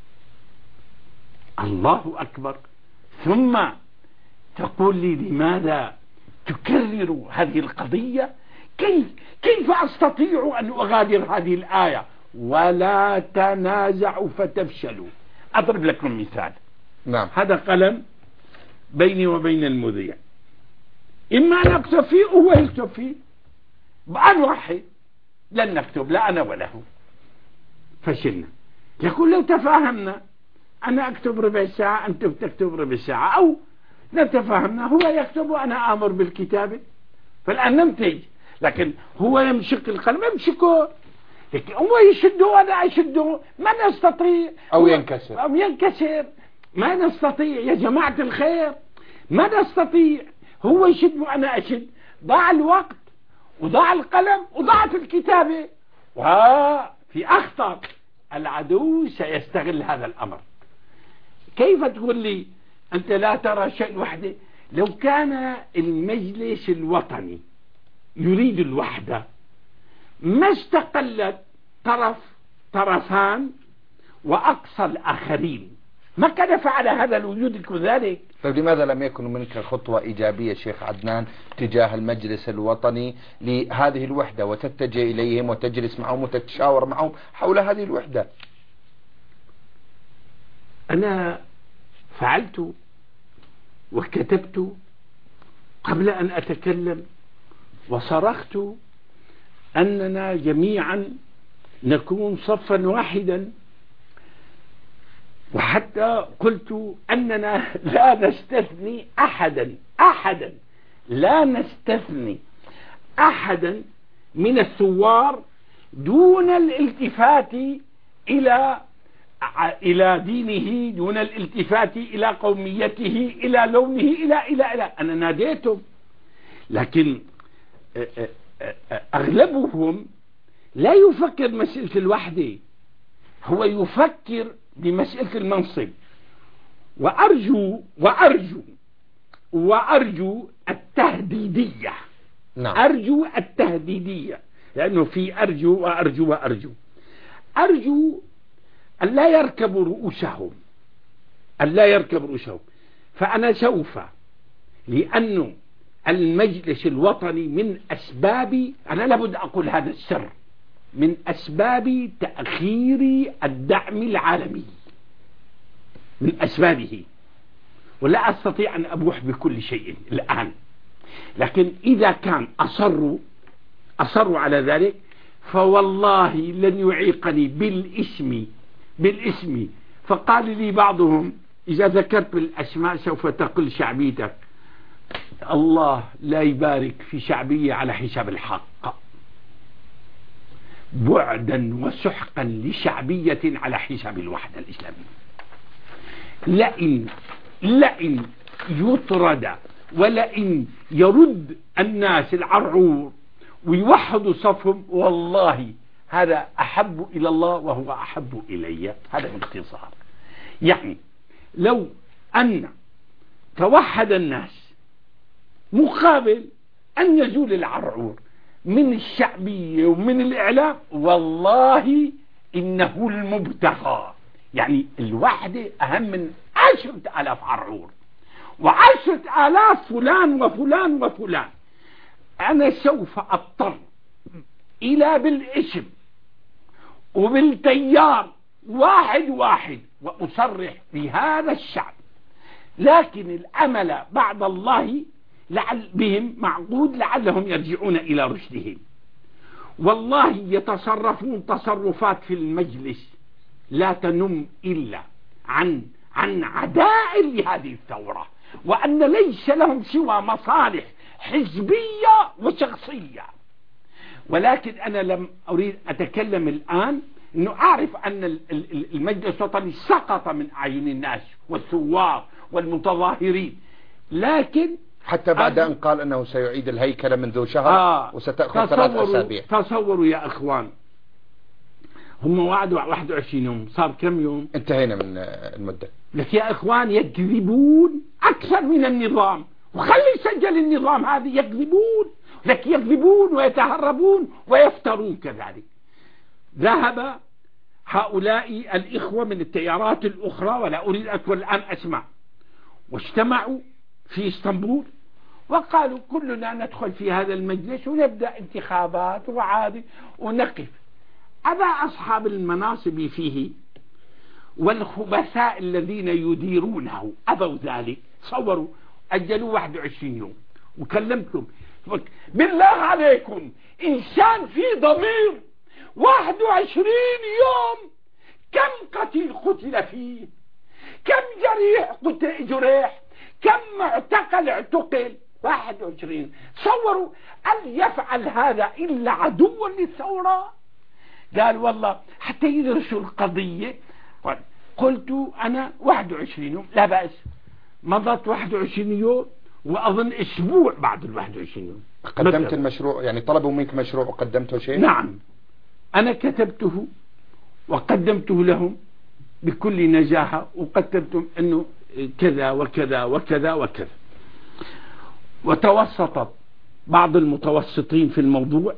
الله أكبر. ثم تقول لي لماذا تكرر هذه القضية؟ كيف كيف أستطيع أن أغادر هذه الآية؟ ولا تنازعوا فتفشلوا. أضرب لكم مثال. نعم. هذا قلم بيني وبين المذيع، إما أن أكتب فيه وهو يكتب فيه، بأن واحد لن نكتب لا أنا ولا هو. فشلنا. يقول لو تفاهمنا، أنا أكتب ربع ساعة أنت تكتب ربع ساعة، أو نتفاهمنا هو يكتب وأنا آمر بالكتابة، فالآن ننتج. لكن هو يمسك القلم يمسكه، لكن هو يشده وأنا أشده، ما نستطيع. أو ينكسر أو ينكسر، ما نستطيع يا جماعة الخير، ما نستطيع. هو يشد وأنا أشد، ضاع الوقت وضاع القلم وضاعت الكتابة. وفي أخطر العدو سيستغل هذا الأمر. كيف تقول لي أنت لا ترى شيء وحده؟ لو كان المجلس الوطني يريد الوحدة ما استقلت طرف طرفان وأقصى الآخرين، ما كان فعل هذا الوجود كذلك. طيب لماذا لم يكن منك خطوة إيجابية شيخ عدنان تجاه المجلس الوطني لهذه الوحدة، وتتجه إليهم وتجلس معهم وتتشاور معهم حول هذه الوحدة؟ أنا فعلت وكتبت قبل أن أتكلم، وصرخت أننا جميعا نكون صفا واحدا، وحتى قلت أننا لا نستثني أحدا أحدا لا نستثني أحدا من الثوار دون الالتفات إلى إلى دينه، دون الالتفات إلى قوميته، إلى لونه، إلى إلى إلى أنا ناديتهم. لكن أغلبهم لا يفكر مسألة الوحدة، هو يفكر بمسألة المنصب. وأرجو وأرجو وأرجو التهديدية. نعم. أرجو التهديدية، لأنه في أرجو وأرجو وأرجو. أرجو أن لا يركبوا رؤوسهم، أن لا يركبوا رؤوسهم. فأنا سوف، لأنه المجلس الوطني من أسباب، أنا لابد أقول هذا السر، من أسباب تأخير الدعم العالمي، من أسبابه، ولا أستطيع أن أبوح بكل شيء الآن. لكن إذا كان أصروا أصروا على ذلك، فوالله لن يعيقني بالاسم بالاسم. فقال لي بعضهم إذا ذكرت بالأسماء سوف تقل شعبيتك. الله لا يبارك في شعبية على حساب الحق، بعدا وسحقا لشعبية على حساب الوحدة الإسلامية. لئن لئن يطرد ولئن يرد الناس العرعور ويوحدوا صفهم، والله هذا أحب إلى الله وهو أحب إلي. هذا باختصار. يعني لو أن توحد الناس مقابل أن يزول العرعور من الشعبية ومن الإعلام، والله إنه المبتغى. يعني الوحدة أهم من عشرة آلاف عرعور وعشرة آلاف فلان وفلان وفلان. أنا سوف أضطر إلى بالاسم وبالتيار واحد واحد وأصرح بهذا الشعب، لكن الأمل بعد الله لعل بهم معقود لعلهم يرجعون إلى رشدهم. والله يتصرفون تصرفات في المجلس لا تنم إلا عن عن عداء لهذه الثورة، وأن ليس لهم سوى مصالح حزبية وشخصية. ولكن أنا لم أريد أتكلم الآن، أنه أعرف أن المجلس الوطني سقط من أعين الناس والثوار والمتظاهرين، لكن حتى بعد أن قال أنه سيعيد الهيكلة منذ شهر آه وستأخذ ثلاث أسابيع. تصوروا يا أخوان، هم وعدوا واحد وعشرين يوم، صار كم يوم؟ انتهينا من المدة. لك يا إخوان يكذبون أكثر من النظام، وخلي يسجل النظام هذه يكذبون، لك يكذبون ويتهربون ويفترون كذلك. ذهب هؤلاء الإخوة من التيارات الأخرى ولا أريد أذكر الآن أسماء، واجتمعوا في اسطنبول وقالوا كلنا ندخل في هذا المجلس ونبدأ انتخابات وعادي ونقف. أبى أصحاب المناصب فيه والخبثاء الذين يديرونه أبوا ذلك. صوروا أجلوا واحد وعشرين يوم، وكلمتهم بالله عليكم إنسان في ضمير، واحد وعشرين يوم كم قتيل قتل فيه، كم جريح قتل جريح، كم معتقل اعتقل. واحد وعشرين. صوروا أن يفعل هذا إلا عدو للثورة. قال والله حتى يدرسوا القضية. قلت أنا واحد وعشرين يوم لا بأس. مضت واحد وعشرين يوم وأظن أسبوع بعد ال واحد وعشرين يوم قدمت المشروع. يعني طلبوا منك مشروع وقدمته شيء؟ نعم، أنا كتبته وقدمته لهم بكل نزاهة، وقدمتم أنه كذا وكذا وكذا وكذا. وتوسطت بعض المتوسطين في الموضوع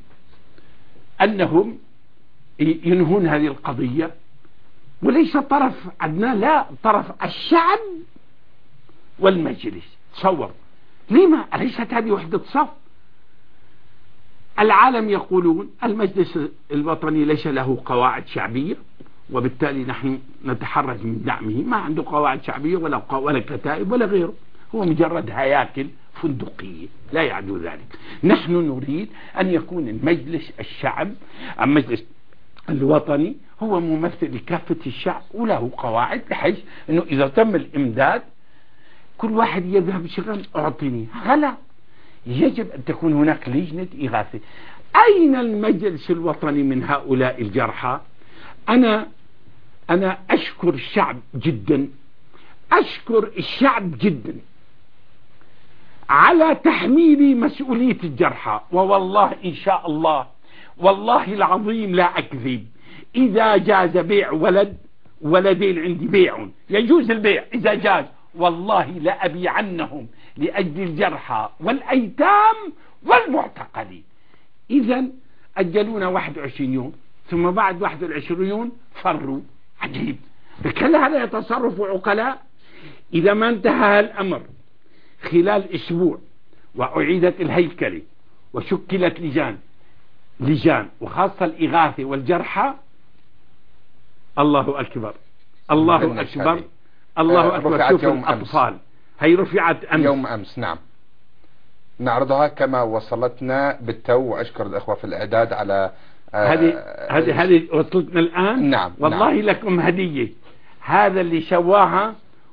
أنهم ينهون هذه القضية، وليس طرف عدنان، لا، طرف الشعب والمجلس. تصور لما أليست هذه وحدة صف؟ العالم يقولون المجلس الوطني ليس له قواعد شعبية، وبالتالي نحن نتحرج من دعمه. ما عنده قواعد شعبية ولا ولا كتائب ولا غيره، هو مجرد هياكل فندقية لا يعدو ذلك. نحن نريد أن يكون المجلس الشعب المجلس الوطني هو ممثل لكافة الشعب وله قواعد، بحيث أنه إذا تم الإمداد كل واحد يذهب بشغل أعطيني. غلا، يجب أن تكون هناك لجنة إغاثة. أين المجلس الوطني من هؤلاء الجرحى؟ أنا أنا أشكر الشعب جدا، أشكر الشعب جدا على تحميل مسؤولية الجرحى. ووالله إن شاء الله، والله العظيم لا أكذب، إذا جاز بيع ولد ولدين عندي بيع يجوز البيع، إذا جاز والله لأبيعنهم لأجل الجرحى والأيتام والمعتقلين. إذن أجلونا واحد وعشرين يوم، ثم بعد واحد وعشرين يوم فروا. عجيب، بكل هذا يتصرف عقلاء. إذا ما انتهى الأمر خلال أسبوع وأعيدت الهيكلة وشكلت لجان لجان وخاصة الإغاثة والجرحى، الله أكبر الله أكبر الله أكبر. شوف الأطفال، هي رفعت أمس يوم أمس. نعم، نعرضها كما وصلتنا بالتو، وأشكر الأخوة في الإعداد على هذه هذه هذه وصلتنا الآن. نعم، والله نعم. لكم هدية، هذا اللي سواها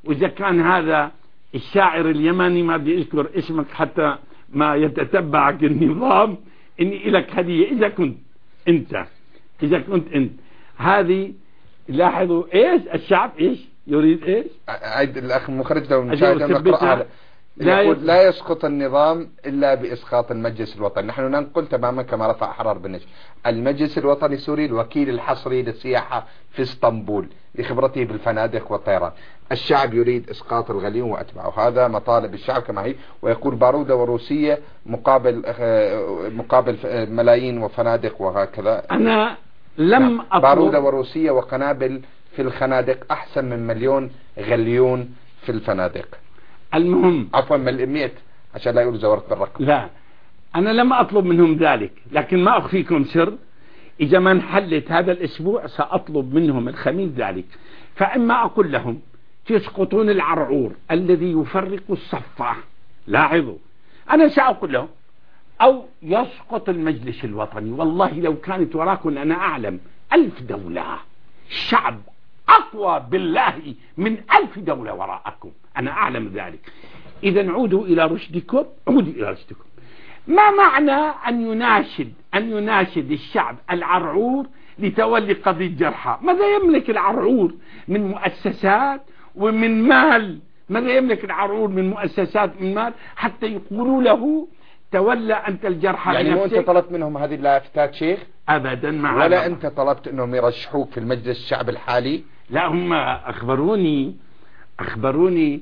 وإذا كان هذا الشاعر اليمني، ما بدي أذكر اسمك حتى ما يتتبعك النظام، إني لك هدية إذا كنت أنت إذا كنت أنت هذه. لاحظوا إيش الشعب إيش يريد إيش. عيد الأخ المخرج لو نشاهد نقرأها. لا يقول لا يسقط النظام إلا بإسقاط المجلس الوطني. نحن ننقل تماما كما رفع حرار بالنجم. المجلس الوطني السوري الوكيل الحصري للسياحة في اسطنبول لخبرته بالفنادق والطيران. الشعب يريد إسقاط الغليون وأتباعه، هذا مطالب الشعب كما هي. ويقول بارودة وروسية مقابل مقابل ملايين وفنادق وهكذا. أنا لم أطلب بارودة وروسية وقنابل في الخنادق أحسن من مليون غليون في الفنادق. المهم عفوا مئة عشان لا يقولوا زورت بالرقم. لا، أنا لم أطلب منهم ذلك، لكن ما أخفيكم سر، إذا ما انحلت هذا الأسبوع سأطلب منهم الخميس ذلك. فإما أقول لهم تسقطون العرعور الذي يفرق الصفة، لاحظوا أنا سأقول لهم، أو يسقط المجلس الوطني. والله لو كانت وراكم أنا أعلم ألف دولة، الشعب أقوى بالله من ألف دولة وراءكم، أنا أعلم ذلك. إذا عودوا إلى رشدكم، عودوا إلى رشدكم. ما معنى أن يناشد أن يناشد الشعب العرعور لتولي قضية جرحى؟ ماذا يملك العرعور من مؤسسات ومن مال؟ ماذا يملك العرعور من مؤسسات من مال حتى يقولوا له تولى أنت الجرحى؟ يعني مو أنت طلبت منهم هذه اللافتات شيخ؟ أبدا، ما ولا عدم. أنت طلبت أنهم يرشحوك في المجلس الشعب الحالي؟ لا، هم أخبروني أخبروني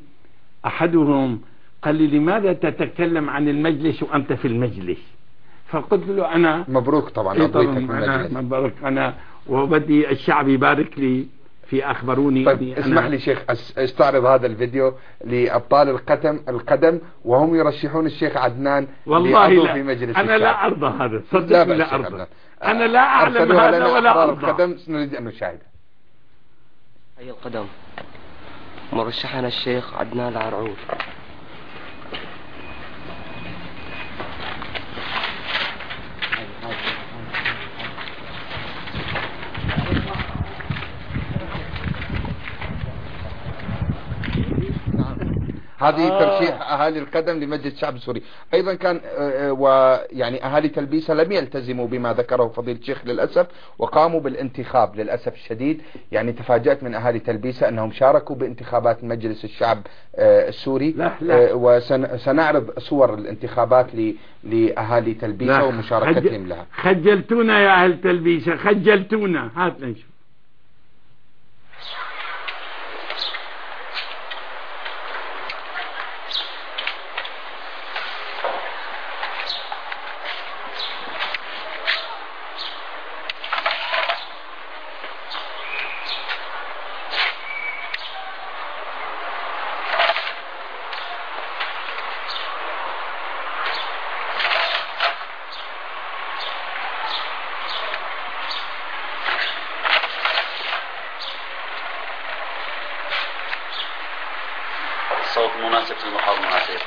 أحدهم قال لي لماذا تتكلم عن المجلس وأنت في المجلس؟ فقلت له أنا مبروك طبعا إيه أضيفك طبعا في أنا المجلس. مبروك أنا، وبدي الشعب يبارك لي في أخبروني. طيب اسمح لي شيخ استعرض هذا الفيديو لأبطال القدم القدم وهم يرشحون الشيخ عدنان والله لعضو لا، في مجلس أنا الشعب. لا أرضى هذا، لا صدقني لا أرضى. أرضى. أنا لا أعلم هذا ولا أرضى. القدم نريد أن نشاهده. هي القدم مرشحنا الشيخ عدنان العرعور. هذه آه. ترشيح أهالي القدم لمجلس الشعب السوري. أيضا كان ويعني أهالي تلبيسة لم يلتزموا بما ذكره فضيلة الشيخ للأسف، وقاموا بالانتخاب للأسف الشديد. يعني تفاجأت من أهالي تلبيسة أنهم شاركوا بانتخابات مجلس الشعب السوري. لا لا. وسنعرض صور الانتخابات لأهالي تلبيسة ومشاركتهم لها. خجلتونا يا أهل تلبيسة، خجلتونا. هات نشوف. الصوت مناسب في المقام المناسب.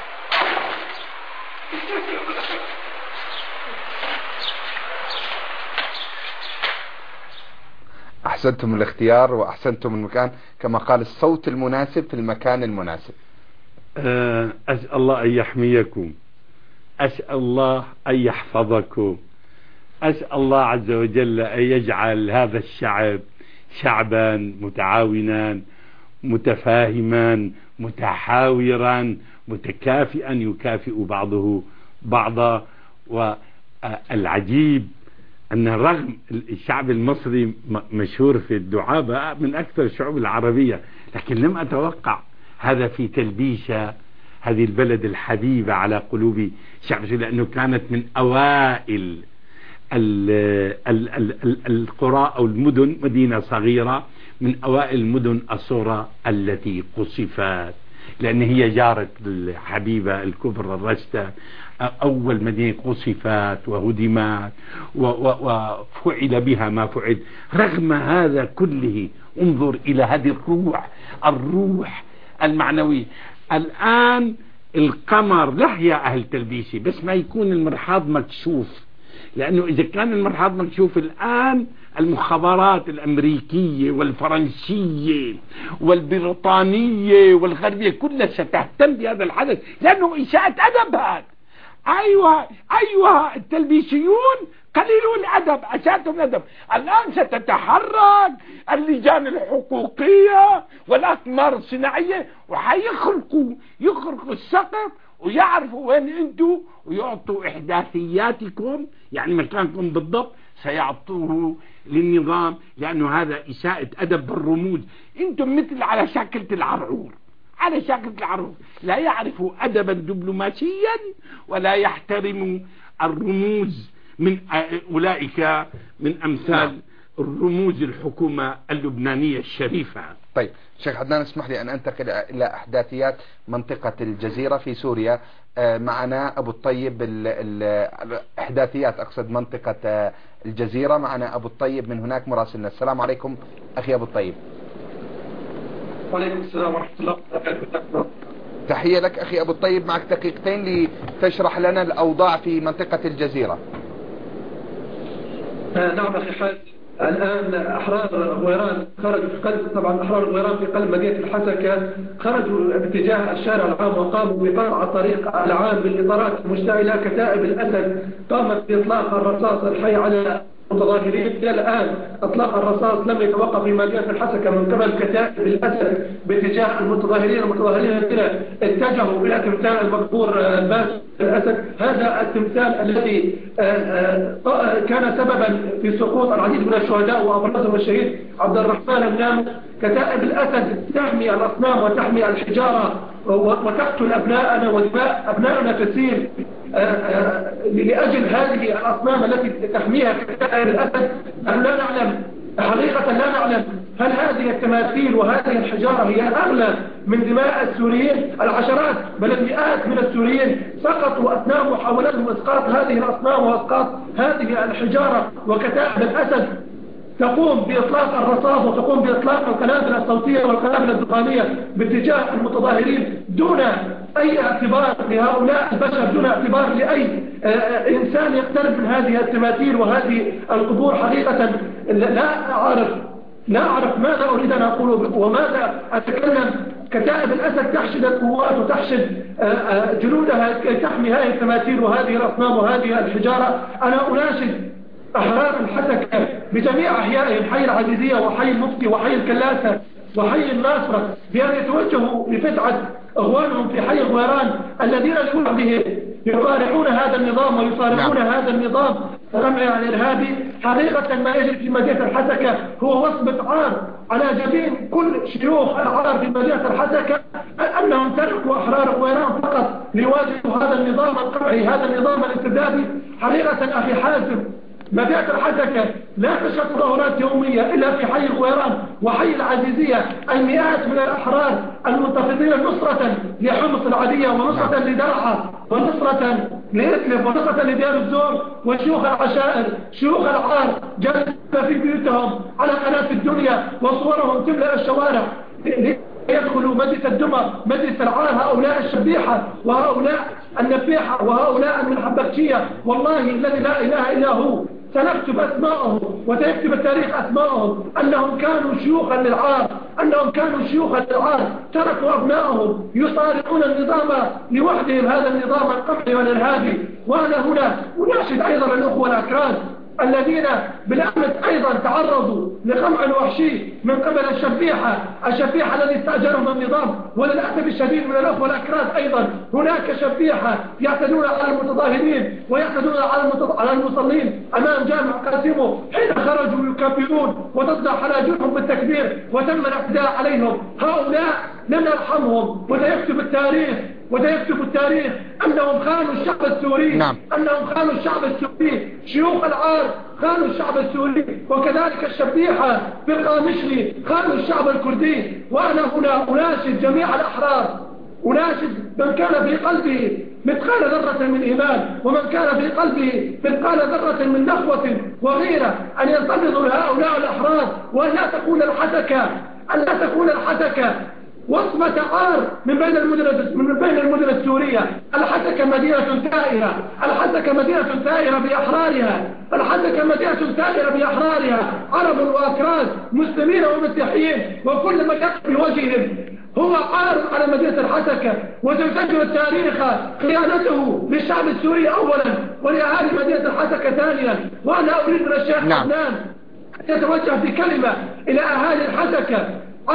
أحسنتم الاختيار وأحسنتم المكان، كما قال الصوت المناسب في المكان المناسب. أسأل الله أن يحميكم، أسأل الله أن يحفظكم، أسأل الله عز وجل أن يجعل هذا الشعب شعبا متعاونا متفاهما متحاورا متكافئا يكافئ بعضه بعضا. والعجيب أن رغم الشعب المصري مشهور في الدعابة من أكثر الشعوب العربية، لكن لم أتوقع هذا في تلبيسة، هذه البلد الحبيبة على قلوب الشعب، لأنه كانت من أوائل القرى أو المدن، مدينة صغيرة من أوائل المدن الصغرى التي قصفت، لأن هي جارة الحبيبة الكبرى الرشدة، أول مدينة قصفت وهدمت وفعل بها ما فعل. رغم هذا كله انظر إلى هذه الروح الروح المعنوية. الآن القمر لا يا أهل تلبيسي، بس ما يكون المرحاض مكشوف، لأنه إذا كان المرحاض مكشوف الآن المخابرات الأمريكية والفرنسية والبريطانية والغربية كلها ستهتم بهذا الحدث، لأنه إساءة أدب هذا. أيوة أيوة التلبيسيون قليلوا الأدب، أساتهم الأدب. الآن ستتحرك اللجان الحقوقية والأقمار الصناعية وحيخلقوا يخرقوا السقف ويعرفوا وين أنتوا ويعطوا إحداثياتكم، يعني مكانكم بالضبط سيعطوه للنظام، لأنه هذا إساءة أدب بالرموز. أنتم مثل على شاكلة العرعور، على شاكلة العرعور، لا يعرفوا أدبا دبلوماسيا ولا يحترموا الرموز من أولئك من أمثال الرموز الحكومة اللبنانية الشريفة. طيب شيخ عدنان، اسمح لي أن أنتقل إلى أحداثيات منطقة الجزيرة في سوريا. معنا أبو الطيب، الأحداثيات أقصد منطقة الجزيرة، معنا أبو الطيب من هناك مراسلنا. السلام عليكم أخي أبو الطيب. وعليكم السلام ورحمة الله وبركاته. تحية لك أخي أبو الطيب، معك دقيقتين لتشرح لنا الأوضاع في منطقة الجزيرة. آه نعم أخي حاج، الآن أحرار غويران خرجوا في قلب، طبعا أحرار غويران في قلب مدينة الحسكة خرجوا باتجاه الشارع العام وقاموا بقطع الطريق العام بالإطارات المشتعلة. كتائب الأسد قامت بإطلاق الرصاص الحي على المتظاهرين. إلى الآن إطلاق الرصاص لم يتوقف في مدينة الحسكة من قبل كتائب الأسد باتجاه المتظاهرين. المتظاهرين الذين اتجهوا إلى تمثال المقبور باسل الأسد، هذا التمثال الذي كان سببا في سقوط العديد من الشهداء وأبرزهم الشهيد عبد الرحمن النامي. كتائب الأسد تحمي الأصنام وتحمي الحجارة وتقتل أبناءنا ودماء أبنائنا تسيل لأجل هذه الأصنام التي تحميها كتائب الأسد. نحن لا نعلم حقيقة، لا نعلم هل هذه التماثيل وهذه الحجارة هي أغلى من دماء السوريين. العشرات بل المئات من السوريين سقطوا أثناء محاولتهم إسقاط هذه الأصنام وإسقاط هذه الحجارة، وكتائب الأسد تقوم بإطلاق الرصاص وتقوم بإطلاق القنابل الصوتية والقنابل الدخانية باتجاه المتظاهرين دون أي اعتبار لهؤلاء البشر، دون اعتبار لأي إنسان يقترب من هذه التماثيل وهذه القبور. حقيقة لا أعرف لا أعرف ماذا أريد أن أقول وماذا أتكلم. كتائب الأسد تحشد القوات وتحشد جنودها كي تحمي هذه التماثيل وهذه الأصنام وهذه الحجارة. أنا أناشد أحرار الحسكة بجميع أحيائهم، حي العزيزية وحي المفتي وحي الكلاسة وحي الناصرة، بأن يتوجهوا لفتعة أخوانهم في حي غويران الذين لوحدهم يصارعون هذا النظام ويصارعون نعم. هذا النظام القمعي الإرهابي. حقيقة ما يجري في مدينة الحسكة هو وصمة عار على جبين كل شيوخ العار في مدينة الحسكة، أنهم تركوا أحرار غويران فقط ليواجهوا هذا النظام القمعي، هذا النظام الاستبدادي. حقيقة أخي حازم، مدينة الحسكة لا تشهد تظاهرات يومية إلا في حي الغويران وحي العزيزية المئات من الأحرار المنتفضين نصرة لحمص العادية ونصرة لدرعا ونصرة لإدلب ونصرة لديار الزور وشيوخ العشائر شيوخ العار جالسين في بيوتهم على قناة الدنيا وصورهم تملأ الشوارع يدخلوا مجلس الدمى مجلس العار. هؤلاء الشبيحة وهؤلاء النفيحة وهؤلاء المحبكشية والله الذي لا إله إلا هو سنكتب أسماءهم وسيكتب التاريخ أسماءهم أنهم كانوا شيوخا للعار، أنهم كانوا شيوخا للعار، تركوا أبنائهم يصارعون النظام لوحدهم، هذا النظام القمعي والإرهابي. وأنا هنا أناشد أيضا الأخوة الأكراد الذين بالأمس أيضا تعرضوا لقمع وحشي من قبل الشبيحة الشبيحة الذي استأجرهم النظام. وللأسف الشديد من الأخوة الأكراد أيضا هناك شبيحة يعتدون على المتظاهرين ويعتدون على المصلين أمام جامع قاسمو حين خرجوا يكبرون وتصدع حناجرهم بالتكبير وتم الاعتداء عليهم. هؤلاء لن نرحمهم وسيكتب التاريخ وسيكتب التاريخ أنهم خانوا الشعب السوري نعم. أنهم خانوا الشعب السوري. شيوخ العار خانوا الشعب السوري وكذلك الشبيحة في القامشلي خانوا الشعب الكردي. وأنا هنا أناشد جميع الأحرار، أناشد من كان في قلبه مثقال ذرة من إيمان ومن كان في قلبه مثقال ذرة من نخوة وغيرة أن ينتبضوا لهؤلاء الأحرار وأن لا تكون الحسكة أن لا تكون الحسكة وصمة عار من بين المدن من بين المدن السورية. الحسكة مدينة ثائرة، الحسكة مدينة ثائرة بأحرارها، الحسكة مدينة ثائرة بأحرارها، عرب وأكراد، مسلمين ومسيحيين، وكل من يقف بوجههم هو عار على مدينة الحسكة. وسيسجل التاريخ خيانته للشعب السوري أولا ولأهالي مدينة الحسكة ثانيا. وأنا أريد من الشيخ نعم. عدنان يتوجه بكلمة إلى أهالي الحسكة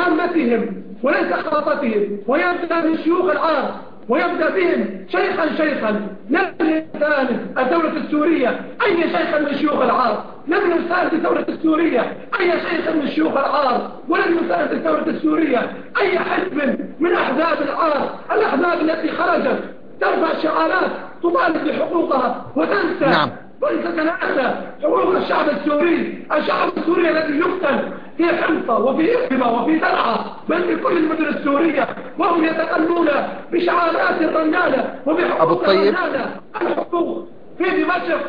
عامتهم وليس خاطتهم، ويبدأ بشيوخ العار، ويبدأ بهم شيخا شيخا. لم يساند الدولة السورية أي شيخا من شيوخ العار، لم يساند الدولة السورية أي شيخا من شيوخ العار، ولم يساند الدولة السورية أي حزب من أحزاب العار، الأحزاب التي خرجت ترفع شعارات تطالب بحقوقها وتنسى نعم. ولتتناسى حقوق الشعب السوري، الشعب السوري الذي يقتل في حمصة وفي إقبة وفي درعا بل في كل المدن السورية، وهم يتقلون بشعارات رنانة وبحقوق رنانة. الحقوق في دمشق،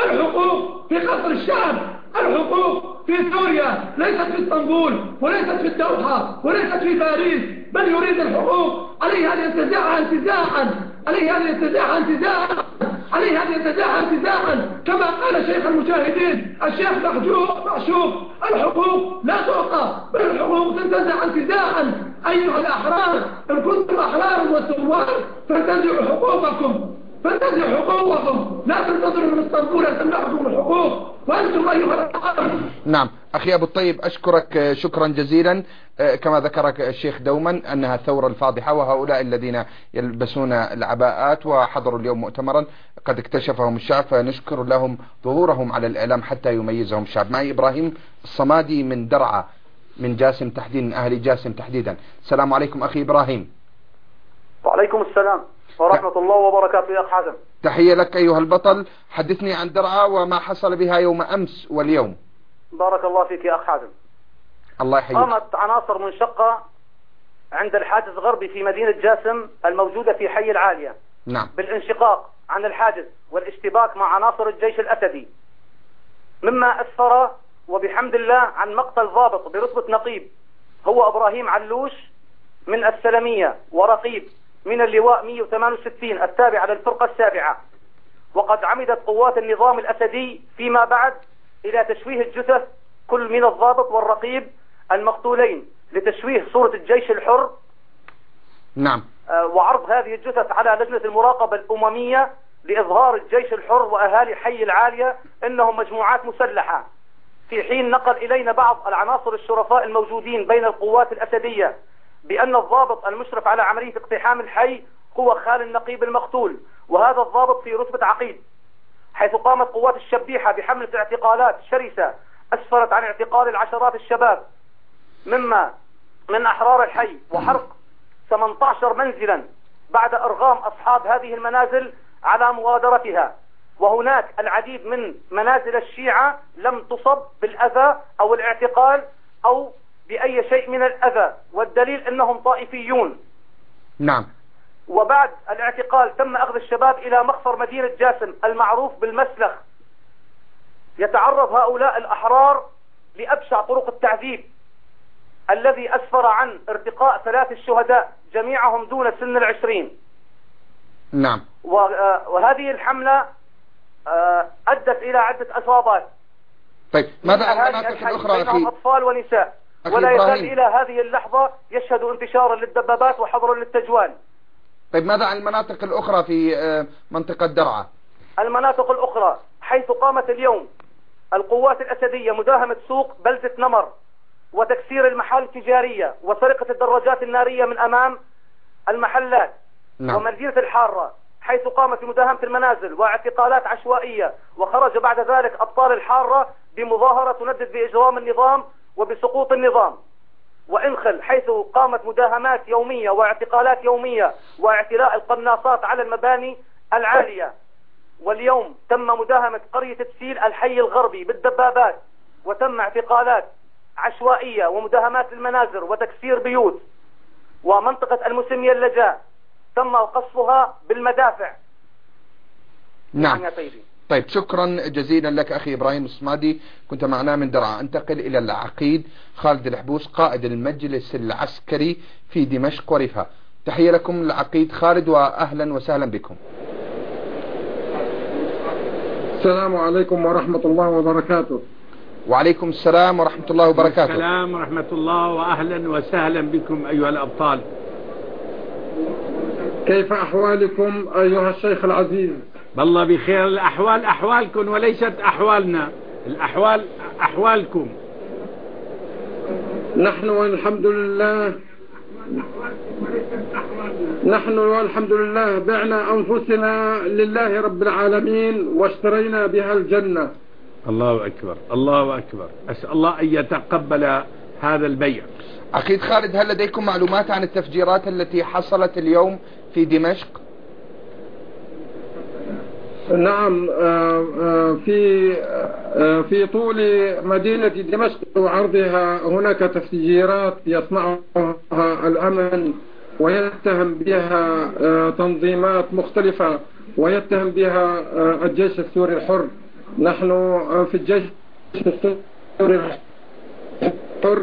الحقوق في قصر الشعب، الحقوق في سوريا، ليست في اسطنبول وليست في الدوحة وليست في باريس، بل يريد الحقوق. عليه أن ينتزعها انتزاعا، عليه أن ينتزعها انتزاعا، عليه أن ينتزعها انتزاعا كما قال شيخ المجاهدين الشيخ محجوب معشوق: الحقوق لا تعطى بل الحقوق تنتزع انتزاعا. أيها الأحرار، إن كنتم أحرارا وثوار فانتزعوا حقوقكم، فانتزعوا حقوقكم، لا تنتظروا من اسطنبول أن تمنحكم الحقوق وأنتم أيها الأحرار. نعم أخي أبو الطيب، أشكرك شكرا جزيلا. كما ذكرك الشيخ دوما أنها الثورة الفاضحة، وهؤلاء الذين يلبسون العباءات وحضروا اليوم مؤتمرا قد اكتشفهم الشعب، فنشكر لهم ظهورهم على الإعلام حتى يميزهم الشعب. معي إبراهيم الصمادي من درعا، من جاسم تحديدا، أهل جاسم تحديدا. السلام عليكم أخي إبراهيم. وعليكم السلام ورحمة الله وبركاته يا أخ حازم. تحية لك أيها البطل، حدثني عن درعا وما حصل بها يوم أمس واليوم. بارك الله فيك يا أخ حازم. الله يحييك. قامت عناصر منشقة عند الحاجز الغربي في مدينة جاسم الموجودة في حي العالية نعم. بالانشقاق عن الحاجز والاشتباك مع عناصر الجيش الأسدي، مما أسفر وبحمد الله عن مقتل ضابط برتبة نقيب هو إبراهيم علوش من السلمية، ورقيب من اللواء مئة وثمانية وستين التابعة للفرقة السابعة. وقد عمدت قوات النظام الأسدي فيما بعد إلى تشويه الجثث كل من الضابط والرقيب المقتولين لتشويه صورة الجيش الحر. نعم. وعرض هذه الجثث على لجنة المراقبة الأممية لإظهار الجيش الحر وأهالي حي العالية أنهم مجموعات مسلحة، في حين نقل إلينا بعض العناصر الشرفاء الموجودين بين القوات الأسدية بأن الضابط المشرف على عملية اقتحام الحي هو خال النقيب المقتول، وهذا الضابط في رتبة عقيد، حيث قامت قوات الشبيحة بحملة اعتقالات شرسة أسفرت عن اعتقال العشرات الشباب مما من أحرار الحي، وحرق ثمانية عشر منزلا بعد إرغام أصحاب هذه المنازل على مغادرتها. وهناك العديد من منازل الشيعة لم تصب بالأذى أو الاعتقال أو بأي شيء من الأذى، والدليل أنهم طائفيون. نعم. وبعد الاعتقال تم أخذ الشباب إلى مخفر مدينة جاسم المعروف بالمسلخ. يتعرض هؤلاء الأحرار لأبشع طرق التعذيب الذي أسفر عن ارتقاء ثلاث الشهداء جميعهم دون سن العشرين. نعم. وهذه الحملة أدت إلى عدة إصابات. طيب ماذا عن المناطق الأخرى أخي؟ أطفال ونساء، ولا يزال إلى هذه اللحظة يشهد انتشارا للدبابات وحظر للتجوال. طيب ماذا عن المناطق الأخرى في منطقة درعا؟ المناطق الأخرى حيث قامت اليوم القوات الأسدية مداهمة سوق بلدة نمر وتكسير المحال التجارية وسرقة الدراجات النارية من أمام المحلات. نعم. ومدينة الحارة حيث قامت بمداهمة المنازل واعتقالات عشوائية، وخرج بعد ذلك أبطال الحارة بمظاهرة تندد بإجرام النظام وبسقوط النظام. وإنخل حيث قامت مداهمات يومية واعتقالات يومية واعتلاء القناصات على المباني العالية. واليوم تم مداهمة قرية تسيل الحي الغربي بالدبابات، وتم اعتقالات عشوائية ومداهمات المنازل وتكسير بيوت. ومنطقة المسمية اللجاء تم قصفها بالمدافع. نعم. يا سيدي. طيب شكرا جزيلا لك أخي إبراهيم الصمادي، كنت معنا من درعا. انتقل إلى العقيد خالد الحبوس قائد المجلس العسكري في دمشق ورفها. تحية لكم العقيد خالد وأهلا وسهلا بكم. السلام عليكم ورحمة الله وبركاته. وعليكم السلام ورحمة الله وبركاته. السلام ورحمة الله وأهلا وسهلا بكم أيها الأبطال. كيف أحوالكم أيها الشيخ العزيز؟ والله بخير، الأحوال أحوالكم وليست أحوالنا، الأحوال أحوالكم. نحن والحمد لله نحن والحمد لله بعنا أنفسنا لله رب العالمين واشترينا بها الجنة. الله أكبر الله أكبر، أسأل الله أن يتقبل هذا البيع. أخي خالد، هل لديكم معلومات عن التفجيرات التي حصلت اليوم في دمشق؟ نعم، في في طول مدينة دمشق وعرضها هناك تفجيرات يصنعها الأمن ويتهم بها تنظيمات مختلفة ويتهم بها الجيش السوري الحر. نحن في الجيش السوري الحر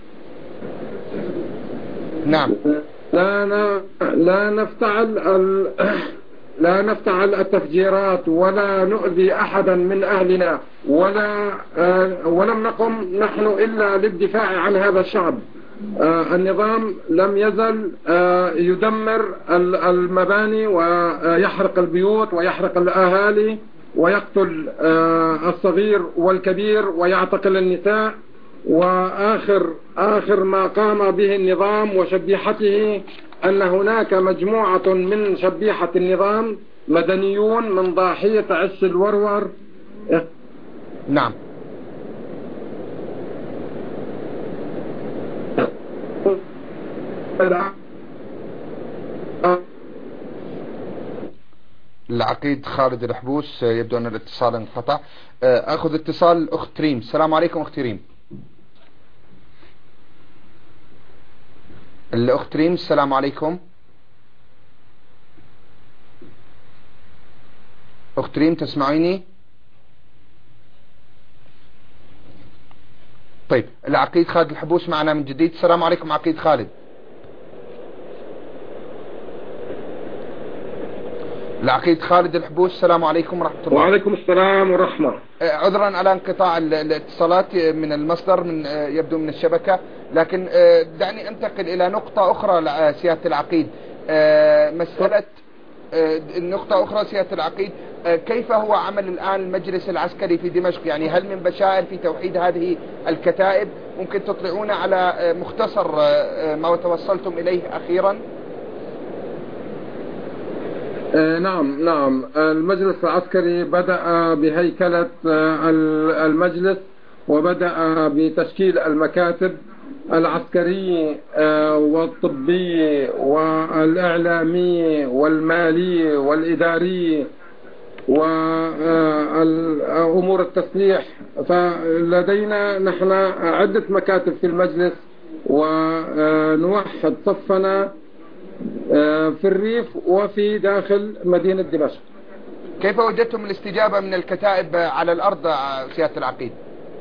نعم لا لا نفتعل ال... لا نفتعل التفجيرات ولا نؤذي أحدا من أهلنا ولا ولم نقم نحن إلا للدفاع عن هذا الشعب. النظام لم يزل يدمر المباني ويحرق البيوت ويحرق الأهالي ويقتل الصغير والكبير ويعتقل النساء. وآخر آخر ما قام به النظام وشبيحته أن هناك مجموعة من شبيحة النظام مدنيون من ضاحية عش الورور. نعم العقيد خالد الحبوس يبدو أن الاتصال انقطع. أخذ اتصال أخت ريم. السلام عليكم أخت ريم. الأخت ريم السلام عليكم. أخت ريم تسمعيني؟ طيب العقيد خالد الحبوس معنا من جديد. السلام عليكم عقيد خالد. العقيد خالد الحبوس السلام عليكم ورحمة الله. وعليكم السلام ورحمة. عذرا على انقطاع الاتصالات من المصدر من يبدو من الشبكة، لكن دعني انتقل الى نقطة اخرى سيادة العقيد. مسألة النقطة اخرى سيادة العقيد، كيف هو عمل الان المجلس العسكري في دمشق؟ يعني هل من بشائر في توحيد هذه الكتائب؟ ممكن تطلعونا على مختصر ما توصلتم اليه اخيرا؟ نعم نعم المجلس العسكري بدأ بهيكلة المجلس وبدأ بتشكيل المكاتب العسكري والطبي والإعلامي والمالي والإداري وأمور التسليح. فلدينا نحن عدة مكاتب في المجلس ونوحد صفنا في الريف وفي داخل مدينة دمشق. كيف وجدتم الاستجابة من الكتائب على الأرض سيادة العقيد؟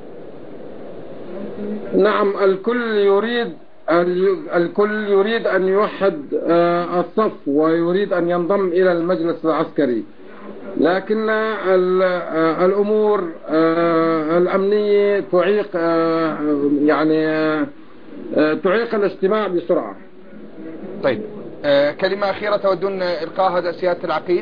نعم الكل يريد الكل يريد أن يوحد الصف ويريد أن ينضم إلى المجلس العسكري، لكن الأمور الأمنية تعيق يعني تعيق الاجتماع بسرعة. طيب آه كلمة أخيرة تودون إلقاها سيادة العقيد؟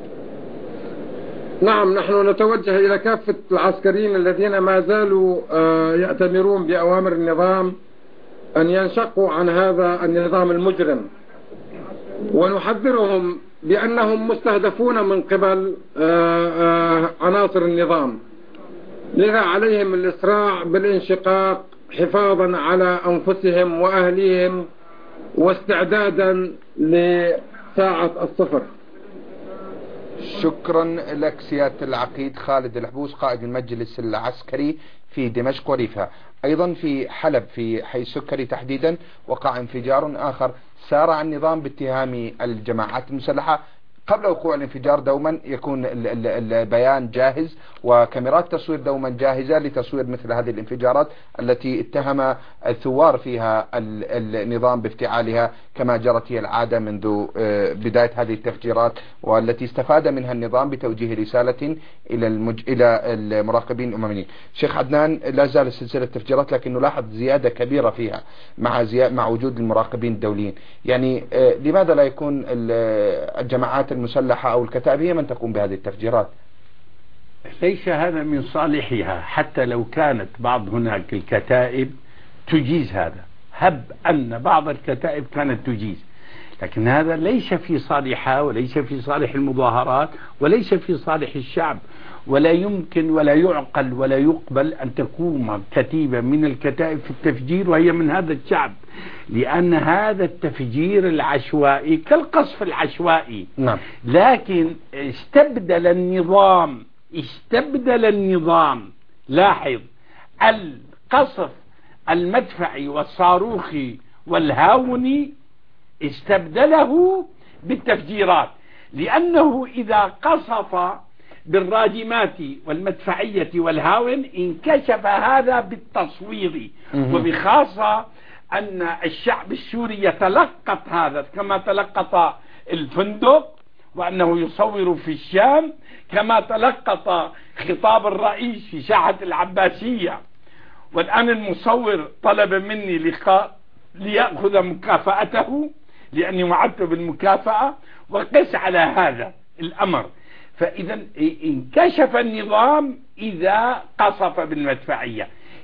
نعم نحن نتوجه إلى كافة العسكريين الذين ما زالوا آه يأتمرون بأوامر النظام أن ينشقوا عن هذا النظام المجرم، ونحذرهم بأنهم مستهدفون من قبل آه آه عناصر النظام، لذا عليهم الإسراع بالانشقاق حفاظا على أنفسهم وأهليهم واستعدادا لساعة الصفر. شكرا لك سيادة العقيد خالد الحبوس قائد المجلس العسكري في دمشق وريفها. أيضا في حلب في حي السكري تحديدا وقع انفجار آخر، سارع النظام باتهام الجماعات المسلحة قبل وقوع الانفجار دوما يكون البيان جاهز وكاميرات تصوير دوما جاهزة لتصوير مثل هذه الانفجارات التي اتهم الثوار فيها النظام بافتعالها كما جرت هي العادة منذ بداية هذه التفجيرات، والتي استفاد منها النظام بتوجيه رسالة إلى المج... إلى المراقبين الأمميين. شيخ عدنان، لا زال سلسلة التفجيرات لكن نلاحظ زيادة كبيرة فيها مع زي... مع وجود المراقبين الدوليين. يعني لماذا لا يكون الجماعات المسلحة أو الكتائب هي من تقوم بهذه التفجيرات؟ ليس هذا من صالحها، حتى لو كانت بعض هناك الكتائب تجيز هذا، هب أن بعض الكتائب كانت تجيز، لكن هذا ليس في صالحها وليس في صالح المظاهرات وليس في صالح الشعب، ولا يمكن ولا يعقل ولا يقبل أن تقوم كتيبة من الكتائب في التفجير وهي من هذا الشعب، لأن هذا التفجير العشوائي كالقصف العشوائي. نعم. لكن استبدل النظام استبدل النظام لاحظ القصف المدفعي والصاروخي والهاوني استبدله بالتفجيرات، لأنه إذا قصف بالراجمات والمدفعية والهاون انكشف هذا بالتصوير، وبخاصة أن الشعب السوري يتلقط هذا كما تلقط الفندق وأنه يصور في الشام، كما تلقط خطاب الرئيس في ساحة العباسية. والآن المصور طلب مني لقاء ليأخذ مكافأته لأني وعدت بالمكافأة، وقس على هذا الأمر. فإذا انكشف النظام إذا قصف بالمدفعية،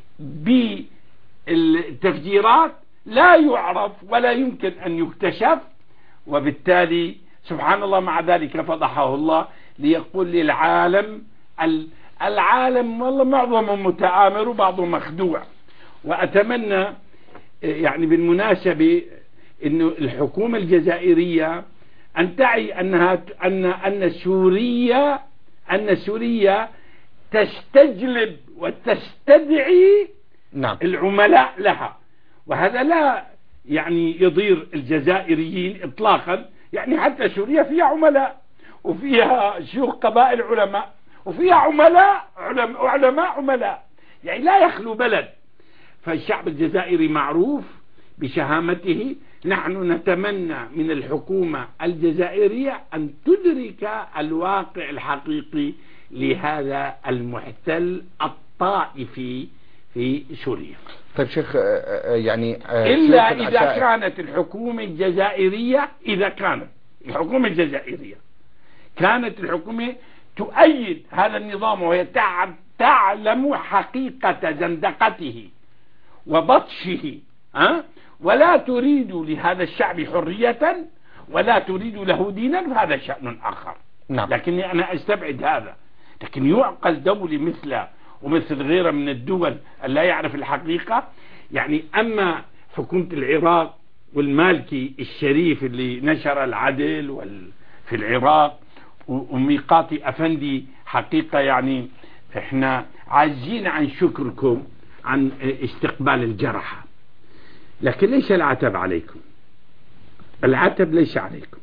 بالتفجيرات لا يعرف ولا يمكن أن يكتشف، وبالتالي سبحان الله مع ذلك فضحه الله ليقول للعالم العالم والله معظمه متآمر وبعضه مخدوع. وأتمنى يعني بالمناسبة إنه الحكومة الجزائرية أن تعي أنها أن أن سوريا أن سوريا تستجلب وتستدعي نعم. العملاء لها، وهذا لا يعني يضير الجزائريين إطلاقا. يعني حتى سوريا فيها عملاء وفيها شيوخ قبائل علماء وفيها عملاء علماء علماء عملاء، يعني لا يخلو بلد. فالشعب الجزائري معروف بشهامته. نحن نتمنى من الحكومة الجزائرية أن تدرك الواقع الحقيقي لهذا المحتل الطائفي في سوريا. طيب شيخ، يعني إلا إذا كانت الحكومة الجزائرية إذا كانت الحكومة الجزائرية كانت الحكومة تؤيد هذا النظام وهي تعلم حقيقة زندقته وبطشه، أه؟ ولا تريد لهذا الشعب حرية ولا تريد له دينا، هذا شأن آخر. نعم. لكني أنا أستبعد هذا. لكن يعقل دولة مثل ومثل غيرها من الدول لا يعرف الحقيقة. يعني أما حكومة العراق والمالكي الشريف اللي نشر العدل وال في العراق وميقاتي أفندي، حقيقة يعني إحنا عاجزين عن شكركم عن استقبال الجرحى، لكن ليس العتب عليكم. العتب ليس عليكم،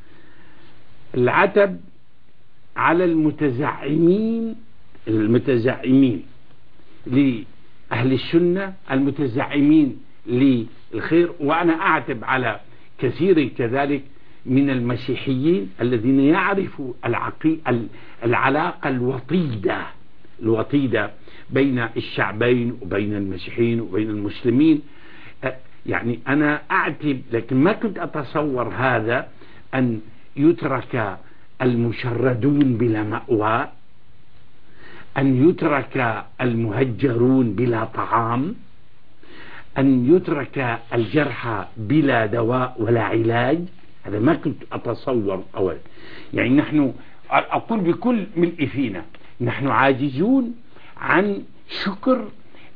العتب على المتزعمين المتزعمين لأهل السنة، المتزعمين للخير. وأنا أعتب على كثير كذلك من المسيحيين الذين يعرفوا العقي... العلاقة الوطيدة الوطيدة بين الشعبين وبين المسيحيين وبين المسلمين. يعني أنا أعتب، لكن ما كنت أتصور هذا أن يترك المشردون بلا مأوى، أن يترك المهجرون بلا طعام، أن يترك الجرحى بلا دواء ولا علاج. هذا ما كنت أتصور أول. يعني نحن أقول بكل ملء فينا نحن عاجزون عن شكر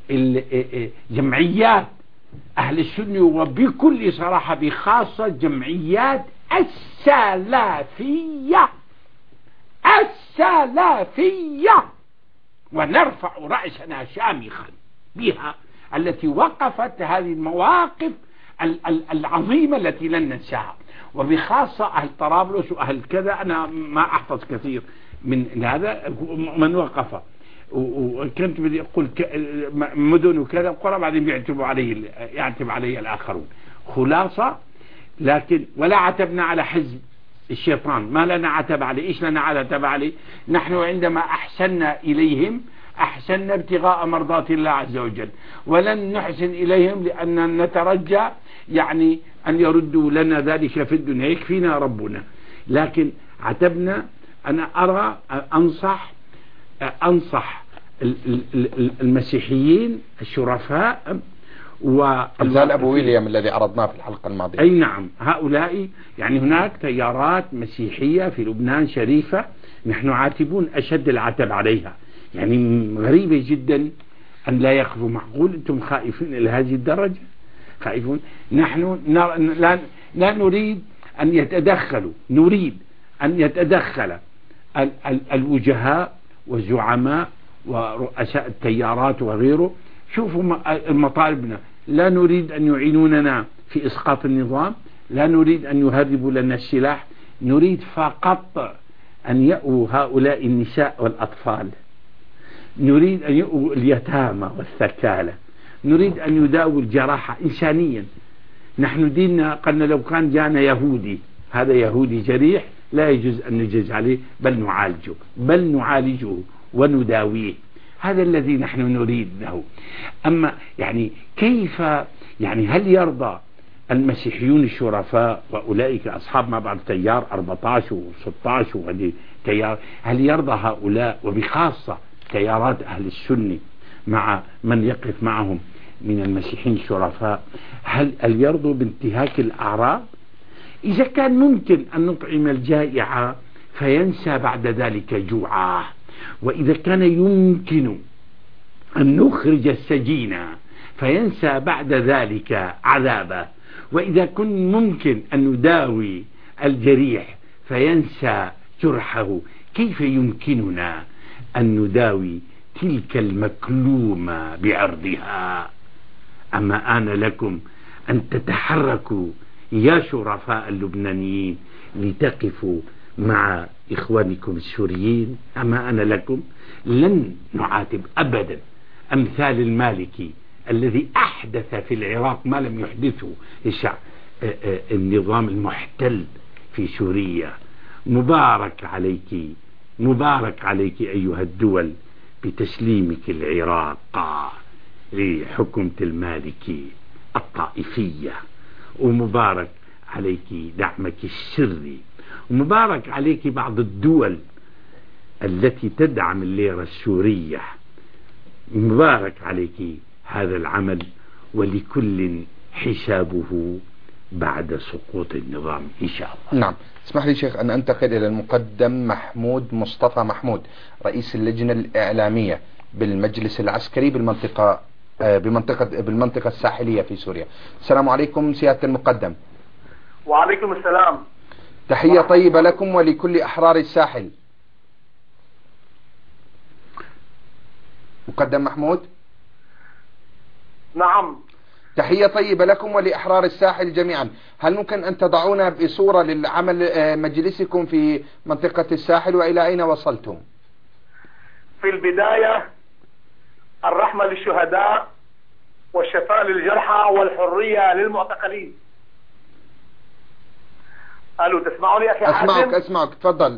جمعيات أهل السنة، وبكل صراحة بخاصة جمعيات السلفية السلفية ونرفع رأسنا شامخا بها، التي وقفت هذه المواقف العظيمة التي لن ننساها. وبخاصة أهل طرابلس وأهل كذا، أنا ما أحفظ كثير من هذا من وقف، وكنت بدي أقول مدن وكذا قرى، بعدين بيعتبوا عليه يعتب عليه الآخرون. خلاصة، لكن ولا عتبنا على حزب الشيطان، ما لنا عتب عليه. إيش لنا عتب عليه؟ نحن عندما أحسننا إليهم أحسننا ابتغاء مرضات الله عز وجل، ولن نحسن إليهم لأن نترجى يعني أن يردوا لنا ذلك في الدنيا، يكفينا ربنا. لكن عتبنا، أنا أرى أنصح أنصح المسيحيين الشرفاء أمثال أبو ويليام الذي عرضناه في الحلقة الماضية. أي نعم، هؤلاء يعني هناك تيارات مسيحية في لبنان شريفة نحن عاتبون أشد العتب عليها، يعني غريبة جدا أن لا يخفوا. معقول أنتم خائفين إلى هذه الدرجة؟ خائفون. نحن لا, لا نريد أن يتدخلوا، نريد أن يتدخل ال ال الوجهاء والزعماء ورؤساء التيارات وغيره. شوفوا مطالبنا، لا نريد أن يعينوننا في إسقاط النظام، لا نريد أن يهربوا لنا السلاح، نريد فقط أن يأووا هؤلاء النساء والأطفال، نريد أن يأووا اليتامى والثكالى، نريد أن يداووا الجراحة إنسانيا. نحن ديننا قلنا لو كان جانا يهودي، هذا يهودي جريح لا يجوز أن نجز عليه، بل نعالجه، بل نعالجه ونداويه. هذا الذي نحن نريد له. أما يعني كيف، يعني هل يرضى المسيحيون الشرفاء وأولئك أصحاب ما بعد تيار أربعة عشر وستة عشر وهذه تيار، هل يرضى هؤلاء وبخاصة تيارات أهل السنة مع من يقف معهم من المسيحيين الشرفاء، هل, هل يرضوا بانتهاك الأعراض؟ إذا كان ممكن أن نطعم الجائع فينسى بعد ذلك جوعه، وإذا كان يمكن أن نخرج السجين فينسى بعد ذلك عذابه، وإذا كن ممكن أن نداوي الجريح فينسى جرحه، كيف يمكننا أن نداوي تلك المكلومة بعرضها؟ أما آن لكم أن تتحركوا يا شرفاء اللبنانيين لتقفوا مع إخوانكم السوريين. أما أنا لكم لن نعاتب أبدا أمثال المالكي الذي أحدث في العراق ما لم يحدثه النظام المحتل في سوريا. مبارك عليك، مبارك عليك أيها الدول بتسليمك العراق لحكومة المالكي الطائفية، ومبارك عليك دعمك السري، ومبارك عليك بعض الدول التي تدعم الليرة السورية. مبارك عليك هذا العمل، ولكل حسابه بعد سقوط النظام إن شاء الله. نعم. اسمح لي شيخ أن أنتقل إلى المقدم محمود مصطفى محمود، رئيس اللجنة الإعلامية بالمجلس العسكري بالمنطقة بمنطقة بالمنطقة الساحلية في سوريا. السلام عليكم سيادة المقدم. وعليكم السلام. تحية طيبة لكم ولكل أحرار الساحل. مقدم محمود. نعم. تحية طيبة لكم ولأحرار الساحل جميعا. هل ممكن أن تضعونا بصورة للعمل مجلسكم في منطقة الساحل وإلى أين وصلتم؟ في البداية الرحمة للشهداء والشفاء للجرحى والحرية للمعتقلين. ألو تسمعني أخي حازم؟ أسمعك أسمعك تفضل.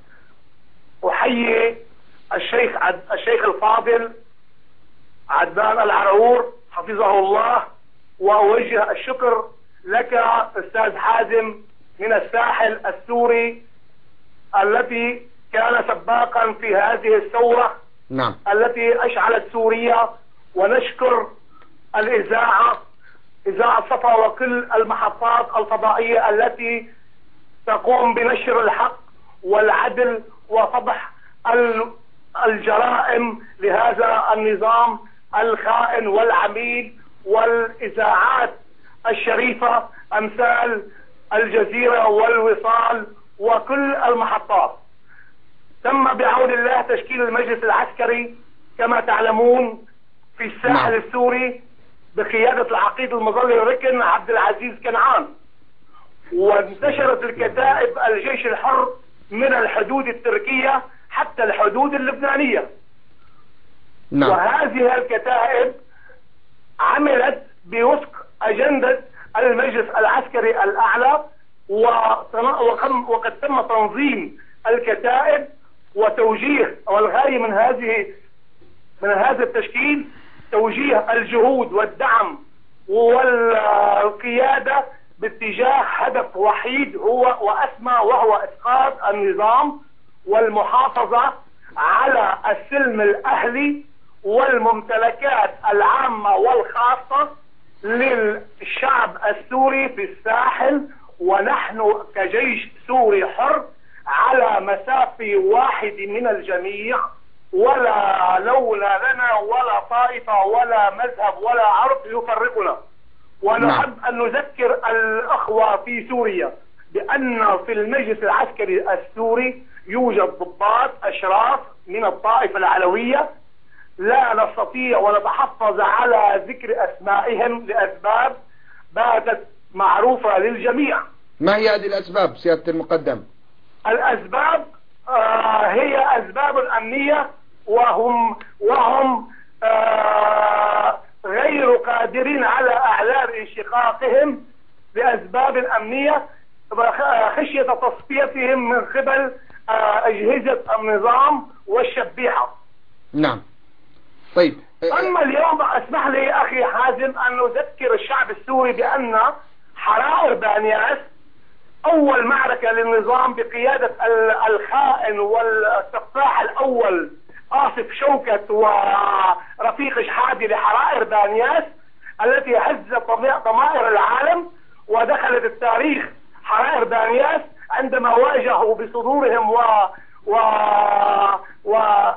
أحيي الشيخ عد... الشيخ الفاضل عدنان العرعور حفظه الله، وأوجه الشكر لك أستاذ حازم من الساحل السوري التي كان سباقا في هذه الثورة. نعم. التي أشعلت سوريا، ونشكر الإذاعة إذاعة صفا وكل المحطات الفضائية التي تقوم بنشر الحق والعدل وفضح الجرائم لهذا النظام الخائن والعميل، والإذاعات الشريفة أمثال الجزيرة والوصال وكل المحطات. تم بعون الله تشكيل المجلس العسكري كما تعلمون في الساحل السوري بقيادة العقيد المظلي ركن عبد العزيز كنعان، وانتشرت الكتائب الجيش الحر من الحدود التركية حتى الحدود اللبنانية. نعم. وهذه الكتائب عملت بوفق أجندة المجلس العسكري الأعلى، وقد تم تنظيم الكتائب وتوجيه، والغاية من هذه من هذا التشكيل توجيه الجهود والدعم والقيادة باتجاه هدف وحيد هو وأسمى، وهو إسقاط النظام والمحافظة على السلم الأهلي والممتلكات العامة والخاصة للشعب السوري في الساحل. ونحن كجيش سوري حر على مسافة واحد من الجميع، ولا لون لنا ولا طائفة ولا مذهب ولا عرق يفرقنا. ونحب أن نذكر الأخوة في سوريا بأن في المجلس العسكري السوري يوجد ضباط أشراف من الطائفة العلوية، لا نستطيع ونتحفظ على ذكر أسمائهم لأسباب باتت معروفة للجميع. ما هي هذه الأسباب سيادة المقدم؟ الأسباب آه هي أسباب أمنية، وهم وهم آه غير قادرين على أعلان انشقاقهم لأسباب أمنية خشية تصفيتهم من قبل آه أجهزة النظام والشبيحة. نعم. طيب. أما اليوم اسمح لي أخي حازم أن نذكر الشعب السوري بأن حرائر بانياس أول معركة للنظام بقيادة الخائن والسفاح الأول آصف شوكت ورفيق شحادي لحرائر بانياس التي هزت ضمائر العالم ودخلت التاريخ. حرائر بانياس عندما واجهوا بصدورهم و و و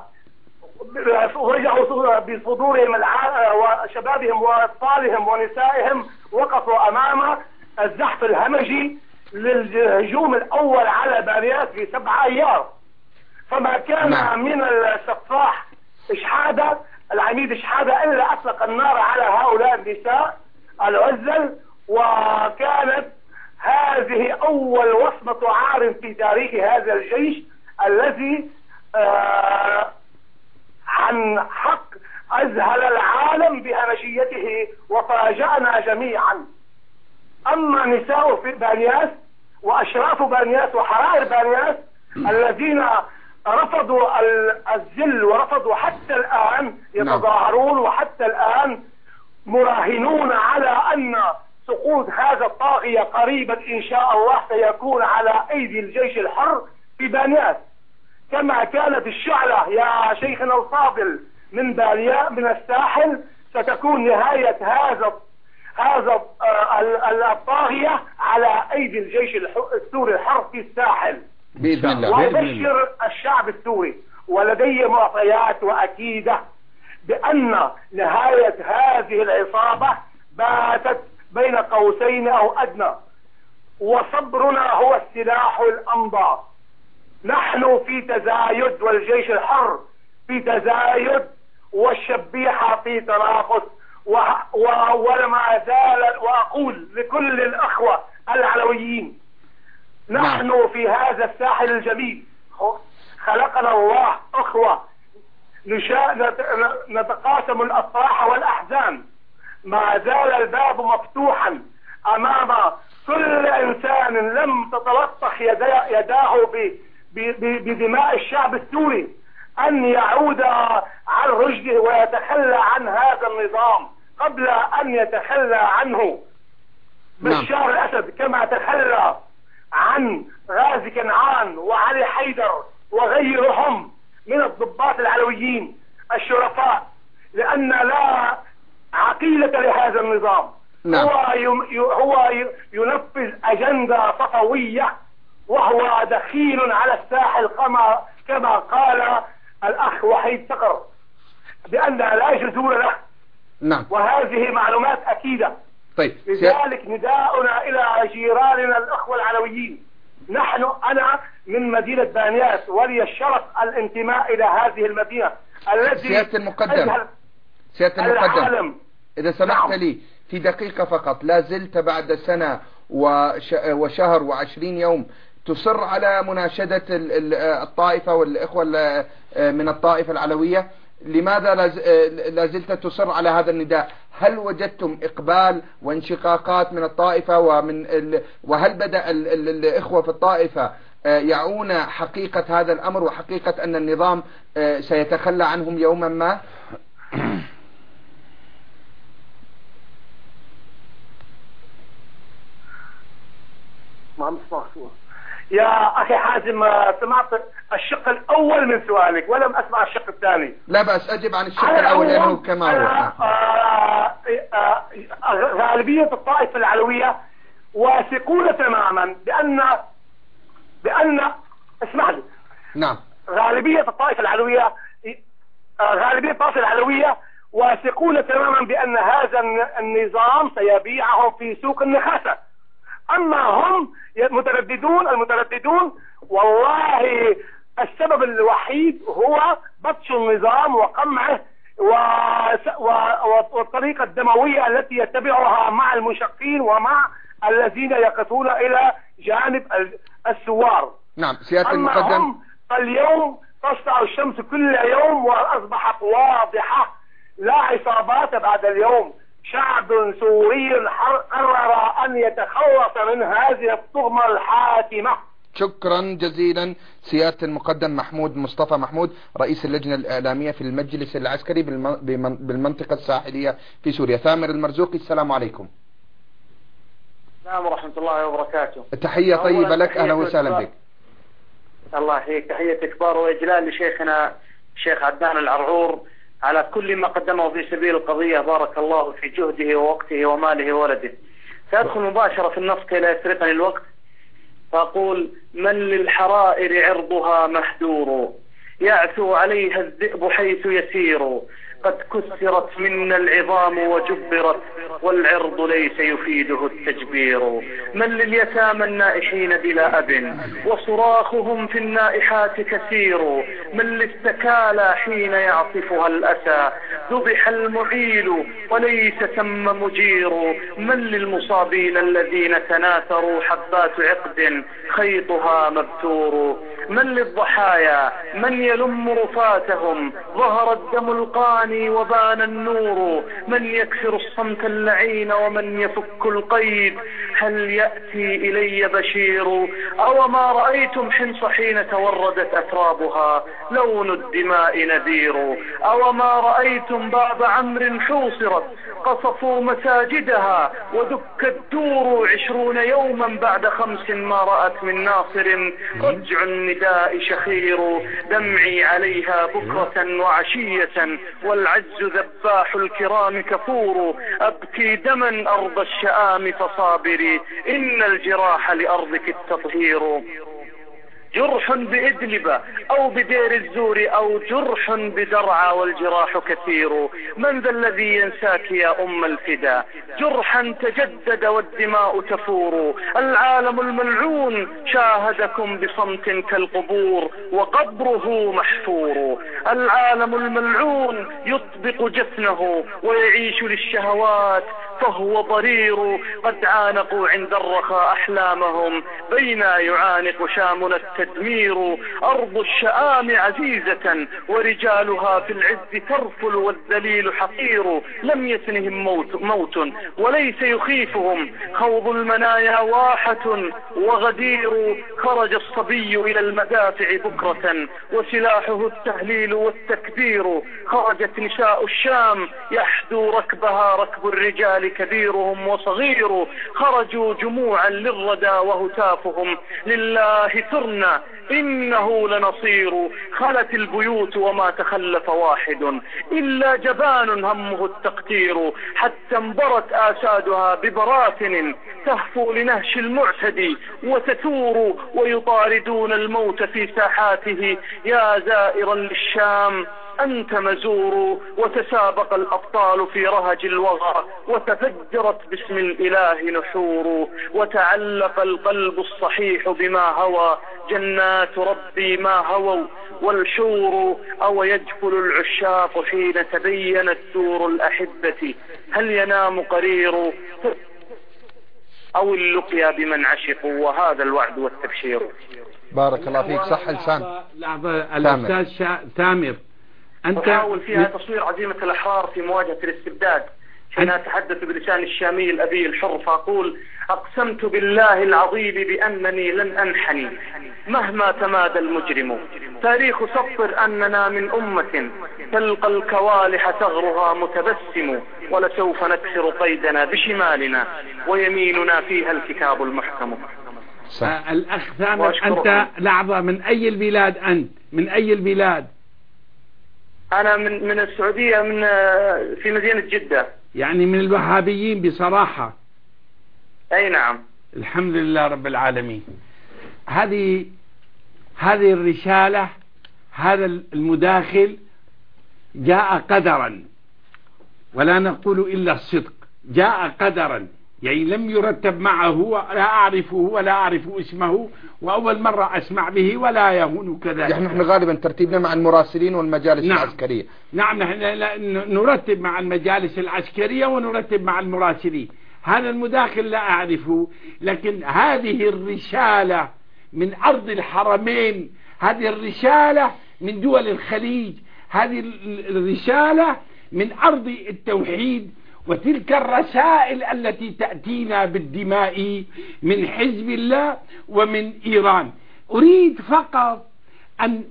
واجهوا بصدورهم وشبابهم وأطفالهم ونسائهم، وقفوا أمام الزحف الهمجي للهجوم الأول على بانياس في سبعة أيار. فما كان نعم. من السفاح إشحادة العميد إشحادة إلا أطلق النار على هؤلاء النساء العزل، وكانت هذه أول وصمة عار في تاريخ هذا الجيش الذي آه عن حق أذهل العالم بهمجيته وفاجأنا جميعا. أما نساء في بانياس وأشراف بانياس وحرائر بانياس الذين رفضوا الذل ورفضوا حتى الآن يتظاهرون وحتى الآن مراهنون على أن سقوط هذا الطاغية قريبا إن شاء الله سيكون على أيدي الجيش الحر في بانياس، كما كانت الشعلة يا شيخنا الفاضل من بالياء من الساحل ستكون نهاية هذا هذا الطاغية على أيدي الجيش السوري الحر في الساحل بإذن الله. وأبشر الشعب السوري ولدي معطيات وأكيدة بأن نهاية هذه العصابة باتت بين قوسين أو أدنى، وصبرنا هو السلاح الأمضى. نحن في تزايد والجيش الحر في تزايد والشبيحة في تناقص، ولما زال. وأقول لكل الأخوة العلويين نحن نعم. في هذا الساحل الجميل خلقنا الله أخوة نتقاسم الأفراح والأحزان. ما زال الباب مفتوحا أمام كل إنسان لم تتلطخ يداه بدماء الشعب السوري أن يعود عن رشده ويتخلى عن هذا النظام قبل أن يتخلى عنه بشار الأسد، كما تخلى عن غازي كنعان وعلي حيدر وغيرهم من الضباط العلويين الشرفاء، لأن لا عقيدة لهذا النظام. نعم. هو هو ينفذ أجندة صفوية، وهو دخيل على الساحل كما كما قال الأخ وحيد صقر بأن لا جذور له. نعم. وهذه معلومات أكيدة. طيب. لذلك نداؤنا إلى جيراننا الأخوة العلويين. نحن أنا من مدينة بانياس ولي الشرف الانتماء إلى هذه المدينة التي سيادة المقدم سيادة المقدم إذا سمحت نعم. لي في دقيقة فقط، لا زلت بعد سنة وشهر وعشرين يوم تصر على مناشدة الطائفة والإخوة من الطائفة العلوية؟ لماذا لازلت تصر على هذا النداء؟ هل وجدتم إقبال وانشقاقات من الطائفة ومن وهل بدأ الإخوة في الطائفة يعون حقيقة هذا الأمر وحقيقة أن النظام سيتخلى عنهم يوما ما؟ ما نسمع سؤال يا أخي حازم. سمعت الشق الأول من سؤالك ولم أسمع الشق الثاني. لا بأس، أجب عن الشق الأول لأنه كما هو. غالبية الطائفة العلوية واثقون تماما بأن بأن اسمح لي. نعم. غالبية الطائفة العلوية غالبية الطائفة العلوية واثقون تماما بأن هذا النظام سيبيعهم في سوق النخاسة. أما هم مترددون المترددون والله السبب الوحيد هو بطش النظام وقمعه والطريقة الدموية التي يتبعها مع المشقين ومع الذين يقفون إلى جانب الثوار. نعم سيادة المقدم. هم اليوم تسطع الشمس كل يوم وأصبحت واضحة، لا عصابات بعد اليوم. شعب سوري قرر أن يتخلص من هذه الطغمة الحاكمة. شكرا جزيلا سيادة المقدم محمود مصطفى محمود، رئيس اللجنة الإعلامية في المجلس العسكري بالمنطقة الساحلية في سوريا. ثامر المرزوقي، السلام عليكم. السلام ورحمة الله وبركاته. تحية طيبة لك، أهلا وسهلا بك. الله يحييك. تحية إكبار وإجلال لشيخنا الشيخ عدنان العرعور على كل ما قدمه في سبيل القضية، بارك الله في جهده ووقته وماله وولده. سأدخل مباشرة في النص كي لا يسرقني الوقت، فأقول: من للحرائر عرضها مهدور، يعثو عليها الذئب حيث يسير، قد كسرت منا العظام وجبرت، والعرض ليس يفيده التجبير. من لليتامى النائحين بلا أب، وصراخهم في النائحات كثير، من للثكالى حين يعصفها الأسى، ذبح المعيل وليس ثم مجير. من للمصابين الذين تناثروا، حبات عقد خيطها مبتور. من للضحايا من يلم رفاتهم، ظهر الدم القاني وبان النور. من يكسر الصمت اللعين ومن يفك القيد، هل يأتي إلي بشير؟ أو ما رأيتم حنص حين توردت أترابها، لون الدماء نذير. أو ما رأيتم باب عمرو حوصرت، قصفوا مساجدها ودك الدور. عشرون يوما بعد خمس ما رأت من ناصر، رجع النداء شخير. دمعي عليها بكرة وعشية، والعز ذباح الكرام كفور. أبكي دما أرض الشآم فصابري، إن الجراح لأرضك التطهير. جرح بإدلب أو بدير الزور، أو جرح بدرعا والجراح كثير. من ذا الذي ينساك يا أم الفدا، جرحا تجدد والدماء تفور. العالم الملعون شاهدكم بصمت كالقبور، وقبره محفور. العالم الملعون يطبق جفنه ويعيش للشهوات فهو ضرير. قد عانقوا عند الرخاء أحلامهم، بينا يعانق شامنا التدمير. أرض الشآم عزيزة ورجالها في العز ترفل، والذليل حقير. لم يسنهم موت, موت وليس يخيفهم، خوض المنايا واحة وغدير. خرج الصبي إلى المدافع بكرة، وسلاحه التهليل والتكبير. خرجت نساء الشام يحدو ركبها ركب الرجال، كبيرهم وصغير. خرجوا جموعا للردى وهتافهم، لله سرنا إنه لنصير. خلت البيوت وما تخلف واحد، إلا جبان همه التقتير. حتى انبرت آسادها ببراثن، تهفو لنهش المعتدي وتثور. ويطاردون الموت في ساحاته، يا زائرا للشام أنت مزور. وتسابق الأبطال في رهج الوغى، وتفجرت باسم الإله نحور. وتعلق القلب الصحيح بما هوى، جنات ربي ما هووا والشور. أو يجفل العشاق حين تبينت دور الأحبة، هل ينام قرير؟ أو اللقيا بمن عشقوا، وهذا الوعد والتبشير. بارك الله فيك. صح لسان. لحظة الأستاذ ثامر، أنت أحاول فيها تصوير عزيمة الأحرار في مواجهة الاستبداد، حين أتحدث بلسان الشامي الأبي الحر فأقول: أقسمت بالله العظيم بأنني لن أنحني مهما تمادى المجرم. تاريخ سطر أننا من أمة تلقى الكوالح ثغرها متبسم، ولسوف نكسر قيدنا بشمالنا ويميننا فيها الكتاب المحكم. آه الأخ ثامر، أنت لحظة، من أي البلاد أنت؟ من أي البلاد؟ أنا من من السعودية، من في مدينة جدة. يعني من الوهابيين بصراحة. أي نعم. الحمد لله رب العالمين. هذه هذه الرسالة، هذا المداخل جاء قدرا، ولا نقول إلا الصدق، جاء قدرا، يعني لم يرتب معه، لا أعرفه ولا أعرف اسمه، وأول مرة أسمع به ولا يهون كذلك. يعني نحن غالبا ترتيبنا مع المراسلين والمجالس نعم. العسكرية. نعم، نحن نرتب مع المجالس العسكرية ونرتب مع المراسلين. هذا المداخل لا أعرفه، لكن هذه الرسالة من أرض الحرمين، هذه الرسالة من دول الخليج، هذه الرسالة من أرض التوحيد، وتلك الرسائل التي تأتينا بالدماء من حزب الله ومن إيران. أريد فقط أن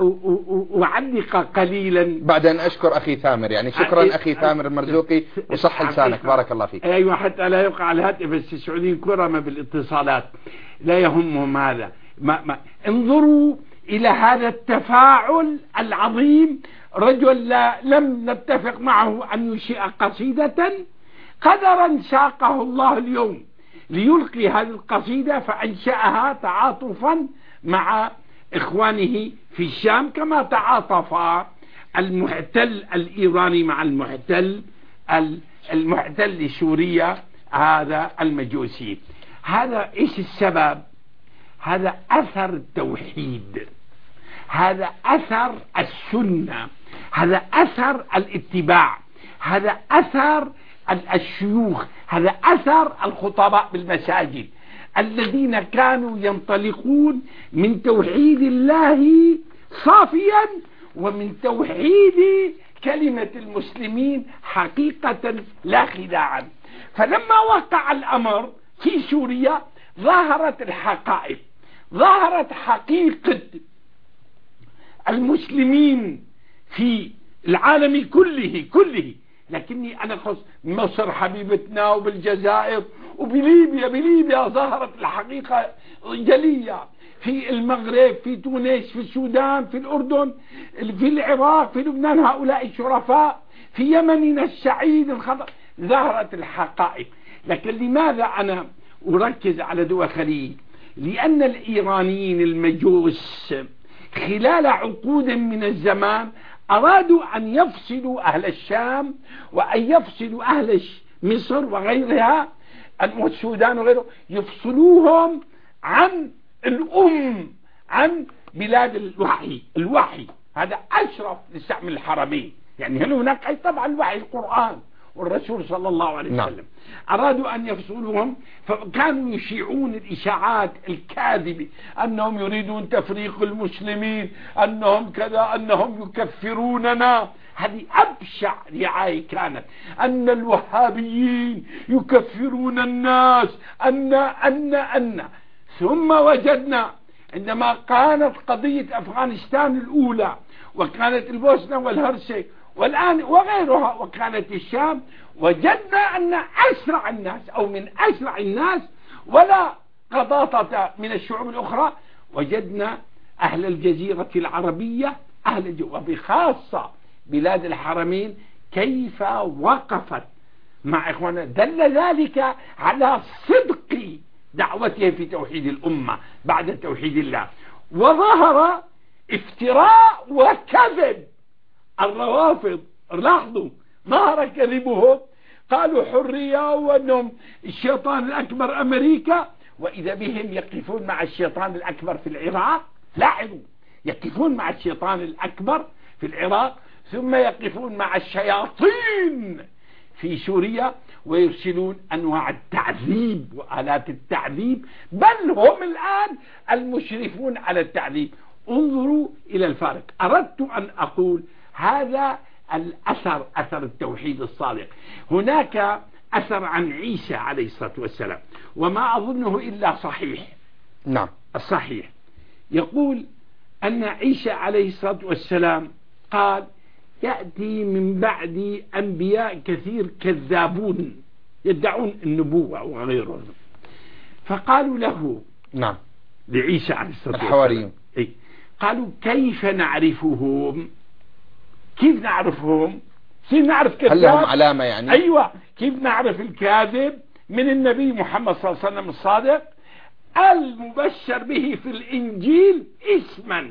أعلق قليلا بعد أن أشكر أخي ثامر، يعني شكرا أخي ثامر المرزوقي، وصح لسانك. بارك الله فيك. أيوة، حتى لا يقع الهاتف، بس السعوديين كرمة بالاتصالات، لا يهمهم هذا. ما ما انظروا إلى هذا التفاعل العظيم. رجل لا لم نتفق معه أن ينشئ قصيدة، قدرا ساقه الله اليوم ليلقي هذه القصيدة، فأنشأها تعاطفا مع إخوانه في الشام، كما تعاطف المحتل الإيراني مع المحتل المحتل لسوريا هذا المجوسي. هذا إيش السبب؟ هذا أثر التوحيد، هذا أثر السنة، هذا أثر الاتباع، هذا أثر الشيوخ، هذا أثر الخطباء بالمساجد الذين كانوا ينطلقون من توحيد الله صافيا ومن توحيد كلمة المسلمين حقيقة لا خداعا. فلما وقع الأمر في سوريا ظهرت الحقائق، ظهرت حقيقة المسلمين في العالم كله كله لكني أنا خص مصر حبيبتنا، وبالجزائر وبليبيا بليبيا ظهرت الحقيقة جلية، في المغرب، في تونس، في السودان، في الأردن، في العراق، في لبنان، هؤلاء الشرفاء، في يمننا السعيد الخضر، ظهرت الحقائق. لكن لماذا أنا أركز على دول الخليج؟ لأن الإيرانيين المجوس خلال عقود من الزمان أرادوا أن يفصلوا أهل الشام، وأن يفصلوا أهل مصر وغيرها والسودان وغيره، يفصلوهم عن الأم، عن بلاد الوحي. الوحي هذا أشرف لسهم الحرمين، يعني هل هناك أي طبعا الوحي القرآن والرسول صلى الله عليه وسلم. نعم. أرادوا أن يفصلوهم، فكانوا يشيعون الإشاعات الكاذبة أنهم يريدون تفريق المسلمين، أنهم كذا، أنهم يكفروننا. هذه أبشع رعاية كانت، أن الوهابيين يكفرون الناس، أن أن أن ثم وجدنا عندما كانت قضية أفغانستان الأولى، وكانت البوسنة والهرسك والآن وغيرها، وكانت الشام، وجدنا أن أسرع الناس أو من أسرع الناس ولا قضاطة من الشعوب الأخرى، وجدنا أهل الجزيرة العربية، أهل وبخاصة بلاد الحرمين كيف وقفت مع إخواننا. دل ذلك على صدق دعوتهم في توحيد الأمة بعد توحيد الله. وظهر افتراء وكذب الروافض، لاحظوا ظهر كذبهم، قالوا حرية وأنهم الشيطان الأكبر أمريكا، وإذا بهم يقفون مع الشيطان الأكبر في العراق. لاحظوا، يقفون مع الشيطان الأكبر في العراق، ثم يقفون مع الشياطين في سوريا ويرسلون أنواع التعذيب وآلات التعذيب، بل هم الآن المشرفون على التعذيب. انظروا إلى الفارق. أردت أن أقول هذا الأثر، أثر التوحيد الصادق. هناك أثر عن عيسى عليه الصلاة والسلام، وما أظنه إلا صحيح. نعم الصحيح يقول أن عيسى عليه الصلاة والسلام قال: يأتي من بعد أنبياء كثير كذابون يدعون النبوة وغيرهم. فقالوا له، نعم، لعيسى عليه الصلاة والسلام، الحواريون، إيه؟ قالوا: كيف نعرفهم؟ كيف نعرفهم؟ كيف نعرف كذاب؟ هل لهم علامة يعني؟ أيوة، كيف نعرف الكاذب من النبي محمد صلى الله عليه وسلم الصادق المبشر به في الإنجيل اسما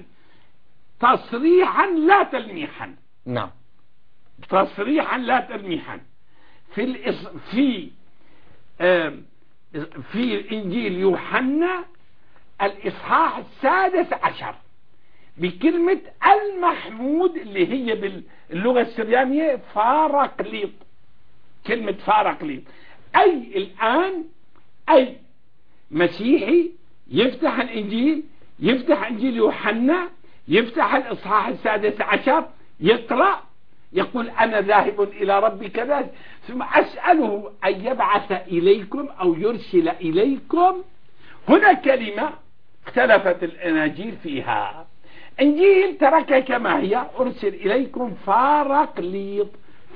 تصريحا لا تلميحا. نعم، تصريحا لا تلميحا. في الإص... في آه... في إنجيل يوحنا الإصحاح السادس عشر بكلمة المحمود اللي هي باللغة السريانية فارقليط. كلمة فارقليط أي الآن أي مسيحي يفتح الإنجيل، يفتح إنجيل يوحنا، يفتح الإصحاح السادس عشر، يقرأ، يقول أنا ذاهب إلى ربي كذا، ثم أسأله أن يبعث إليكم أو يرسل إليكم. هنا كلمة اختلفت الأناجيل فيها. إنجيل تركها كما هي، أرسل إليكم فارقليط،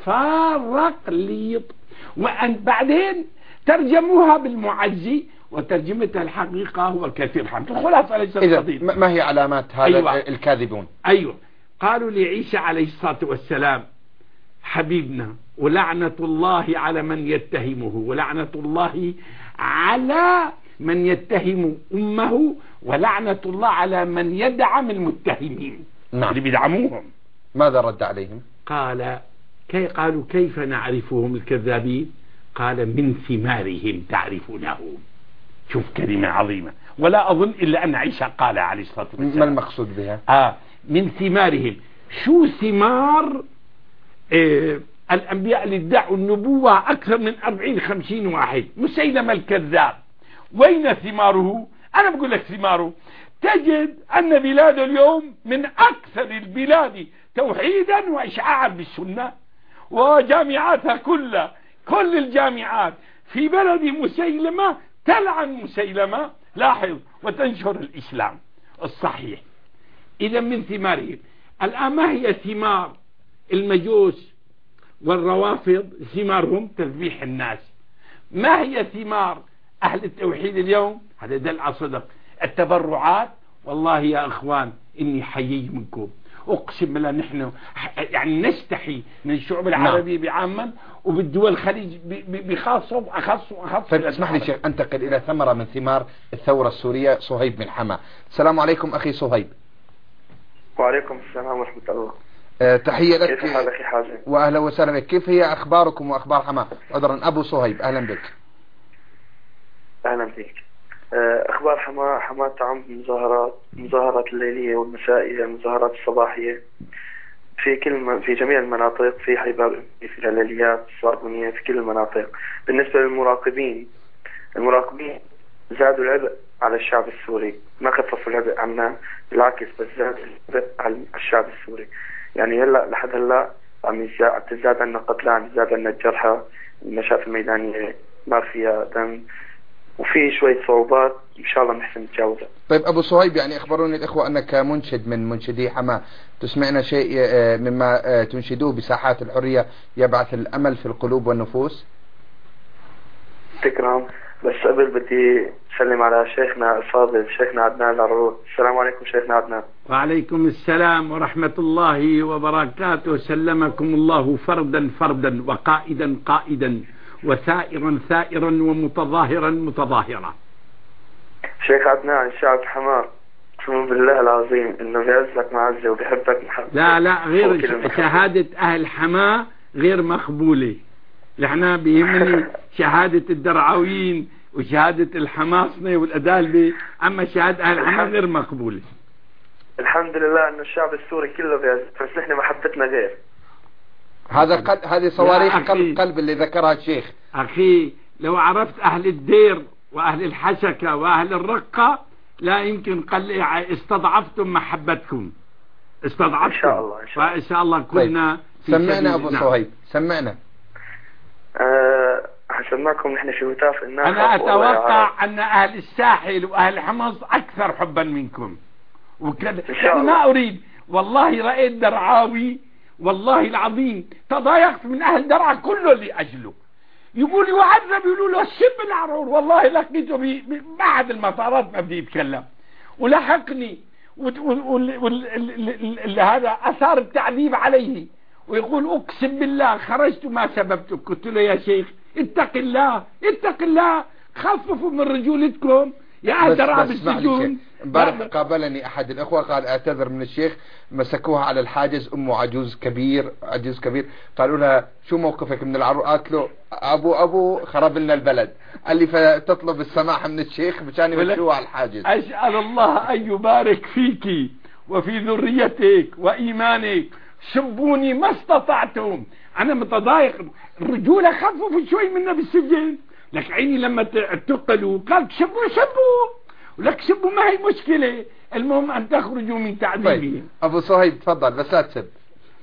فارقليط. وأن بعدين ترجموها بالمعزي، وترجمتها الحقيقة هو كثير حمد. الخلاصة ليس إذا ما هي علامات هذا؟ أيوة. الكاذبون. أيوة. قالوا لعيسى عليه الصلاة والسلام: حبيبنا، ولعنة الله على من يتهمه، ولعنة الله على من يتهم أمه، ولعنة الله على من يدعم المتهمين. نعم. اللي بيدعموهم. ماذا رد عليهم؟ قال كي قالوا: كيف نعرفهم الكذابين؟ قال: من ثمارهم تعرفونهم. شوف كلمة عظيمة، ولا أظن إلا أن عيسى قال عليه الصلاة والسلام. ما المقصود بها؟ آه من ثمارهم. شو ثمار آه الأنبياء اللي ادعوا النبوة؟ أكثر من أربعين خمسين واحد. مسيلمة الكذاب وين ثماره؟ أنا بقول لك ثماره. تجد أن بلاد اليوم من أكثر البلاد توحيدا وإشعاعا بالسنة، وجامعاتها كلها، كل الجامعات في بلد مسيلمة تلعن مسيلمة، لاحظ، وتنشر الإسلام الصحيح. إذا من ثمارهم. الآن ما هي ثمار المجوس والروافض؟ ثمارهم تذبيح الناس. ما هي ثمار أهل التوحيد اليوم؟ هذا دل على صدق. التبرعات. والله يا أخوان إني حيي منكم، أقسم بالله نحن يعني نستحي من الشعوب العربية بعاما وبالدول الخليج بخاصة وأخص وأخص. طيب اسمح لي شيخ أنتقل إلى ثمرة من ثمار الثورة السورية. صهيب من حما. السلام عليكم أخي صهيب. وعليكم السلام ورحمة الله. أه تحية لك. كيف حالك أخي حازم؟ وأهلا وسهلا بك. كيف هي أخباركم وأخبار حما؟ عذرا أبو صهيب، أهلا بك. أهلا بك. أخبار حما حما تعم مظاهرات مظاهرات الليلية والمسائية، المظاهرات الصباحية في كل في جميع المناطق، في حباب، في الهلاليات الصابونية، في كل المناطق. بالنسبة للمراقبين، المراقبين زادوا العبء على الشعب السوري، ما خففوا العبء عنا، بالعكس بس زادوا العبء على الشعب السوري. يعني هلا لحد هلا عم تزداد عنا قتلى، عم تزداد عنا الجرحى، المشافي الميدانية ما فيها دم، وفي شوية صعوبات إن شاء الله نحسن نتجاوزها. طيب أبو صهيب، يعني أخبروني الإخوة أنك منشد من منشدي حما، تسمعنا شيء مما تنشدوه بساحات الحرية يبعث الأمل في القلوب والنفوس؟ تكرم، بس قبل بدي سلم على شيخنا الفاضل شيخنا عدنان العرعور. السلام عليكم شيخنا عدنان. وعليكم السلام ورحمة الله وبركاته. سلمكم الله فردا فردا، وقائدا قائدا، وثائرا ثائرا، ومتظاهرا متظاهرا. شيخ عدنان، الشعب حمار اقسم بالله العظيم انه بيعزك معزه وبيحبك محبه. لا لا، غير شهادة اهل حماه غير مقبولة. نحن بيهمني شهادة الدرعاويين وشهادة الحماصنة والأدالبة، اما شهادة اهل حماه غير مقبولة. الحمد لله انه الشعب السوري كله بيعزك، بس نحن محبتنا غير. هذا قل... هذه صواريخ قلب قلب اللي ذكرها الشيخ. أخي لو عرفت أهل الدير وأهل الحسكة وأهل الرقة لا يمكن قل استضعفتم محبتكم، استضعفتم إن شاء الله. إن شاء الله, إن شاء الله كنا طيب. سمعنا أبو صهيب، سمعنا. أه حسمعكم نحن في هتاف الناس. أنا أتوقع أن أهل الساحل وأهل حمص أكثر حبا منكم وكذا. يعني ما أريد والله رأيت درعاوي والله العظيم تضايقت من أهل درعا كله اللي أجله يقول يعذب، يقولوا له الشب العرور. والله لقيته بعد المطارات ما بدي يتكلم ولحقني هذا أثار التعذيب عليه ويقول أقسم بالله خرجت ما سببتك. قلت له يا شيخ اتق الله اتق الله، خففوا من رجولتكم يا أهل درعا بالسجون. امبارح قابلني أحد الأخوة قال اعتذر من الشيخ، مسكوها على الحاجز أمه عجوز كبير عجوز كبير قالوا لها شو موقفك من العروق؟ قالت له أبو أبو خرب لنا البلد. قال لي فتطلب السماح من الشيخ مشان يمشوها على الحاجز. أسأل الله أن يبارك فيك وفي ذريتك وإيمانك. شبوني ما استطعتم، أنا متضايق. الرجولة خففوا شوي منا بالسجن، لك عيني لما اعتقلوا قال شبوا شبوا ولك شبوا ما هي مشكلة، المهم أن تخرجوا من تعذيبهم. طيب. أبو صهيب تفضل بس لا تسب.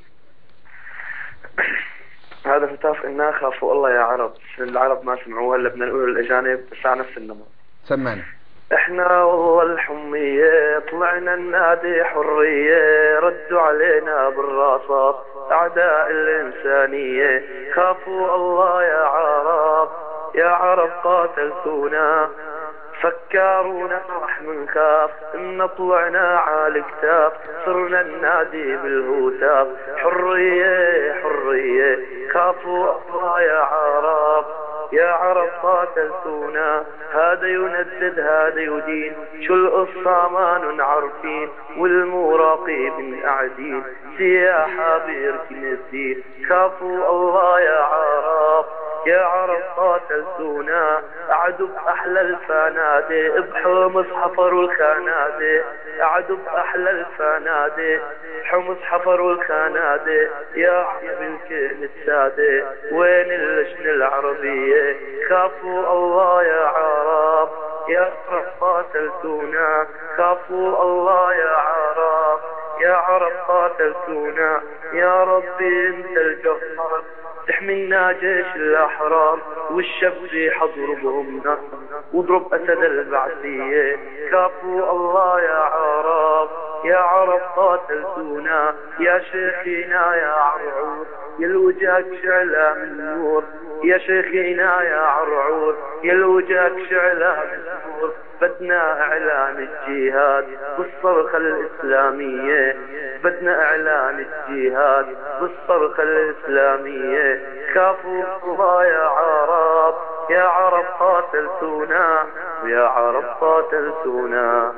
هذا فتاف إنا خافوا الله يا عرب، العرب ما سمعوها إلا بدنا نقول الأجانب بس على نفس النمط. سمعنا. احنا والله الحمية طلعنا النادي حرية، ردوا علينا بالرصاص أعداء الإنسانية. خافوا الله يا عرب يا عرب قاتلتونا، فكرونا رح منخاف إن طلعنا على الكتاب، صرنا النادي بالهتاف حرية حرية. خافوا الله يا عرب يا عرب قاتلتونا، هذا يندد هذا يدين، شو القصة ما نعرفين والمراقبين قاعدين سياحة بيركن الدين. خافوا الله يا عرب يا عرب قاتلتونا، قعدوا بأحلى الفنادق بحمص حفروا الخنادق، قعدوا بأحلى الفنادق بحمص حفروا الخنادق. يا عرب الكل السادة وين اللجنة العربية؟ خافوا الله يا عرب يا عرب قاتلتونا، خافوا الله يا عرب يا عرب قاتلتونا. يا ربي انت الجبار تحمينا جيش الأحرار، والشب في حضربهم نار واضرب أسد البعثية. خافوا الله يا عرب يا عرب قاتلتونا، يا شيخنا يا عرعور يلوجهك شعلة من نور، يا شيخنا يا عرعور يلوجهك شعلة من نور. بدنا إعلان الجهاد بالصرخة الإسلامية، بدنا إعلان الجهاد بالصرخة الإسلامية. خافوا الله يا عرب يا عرب قاتلتونا يا عرب قاتلتونا.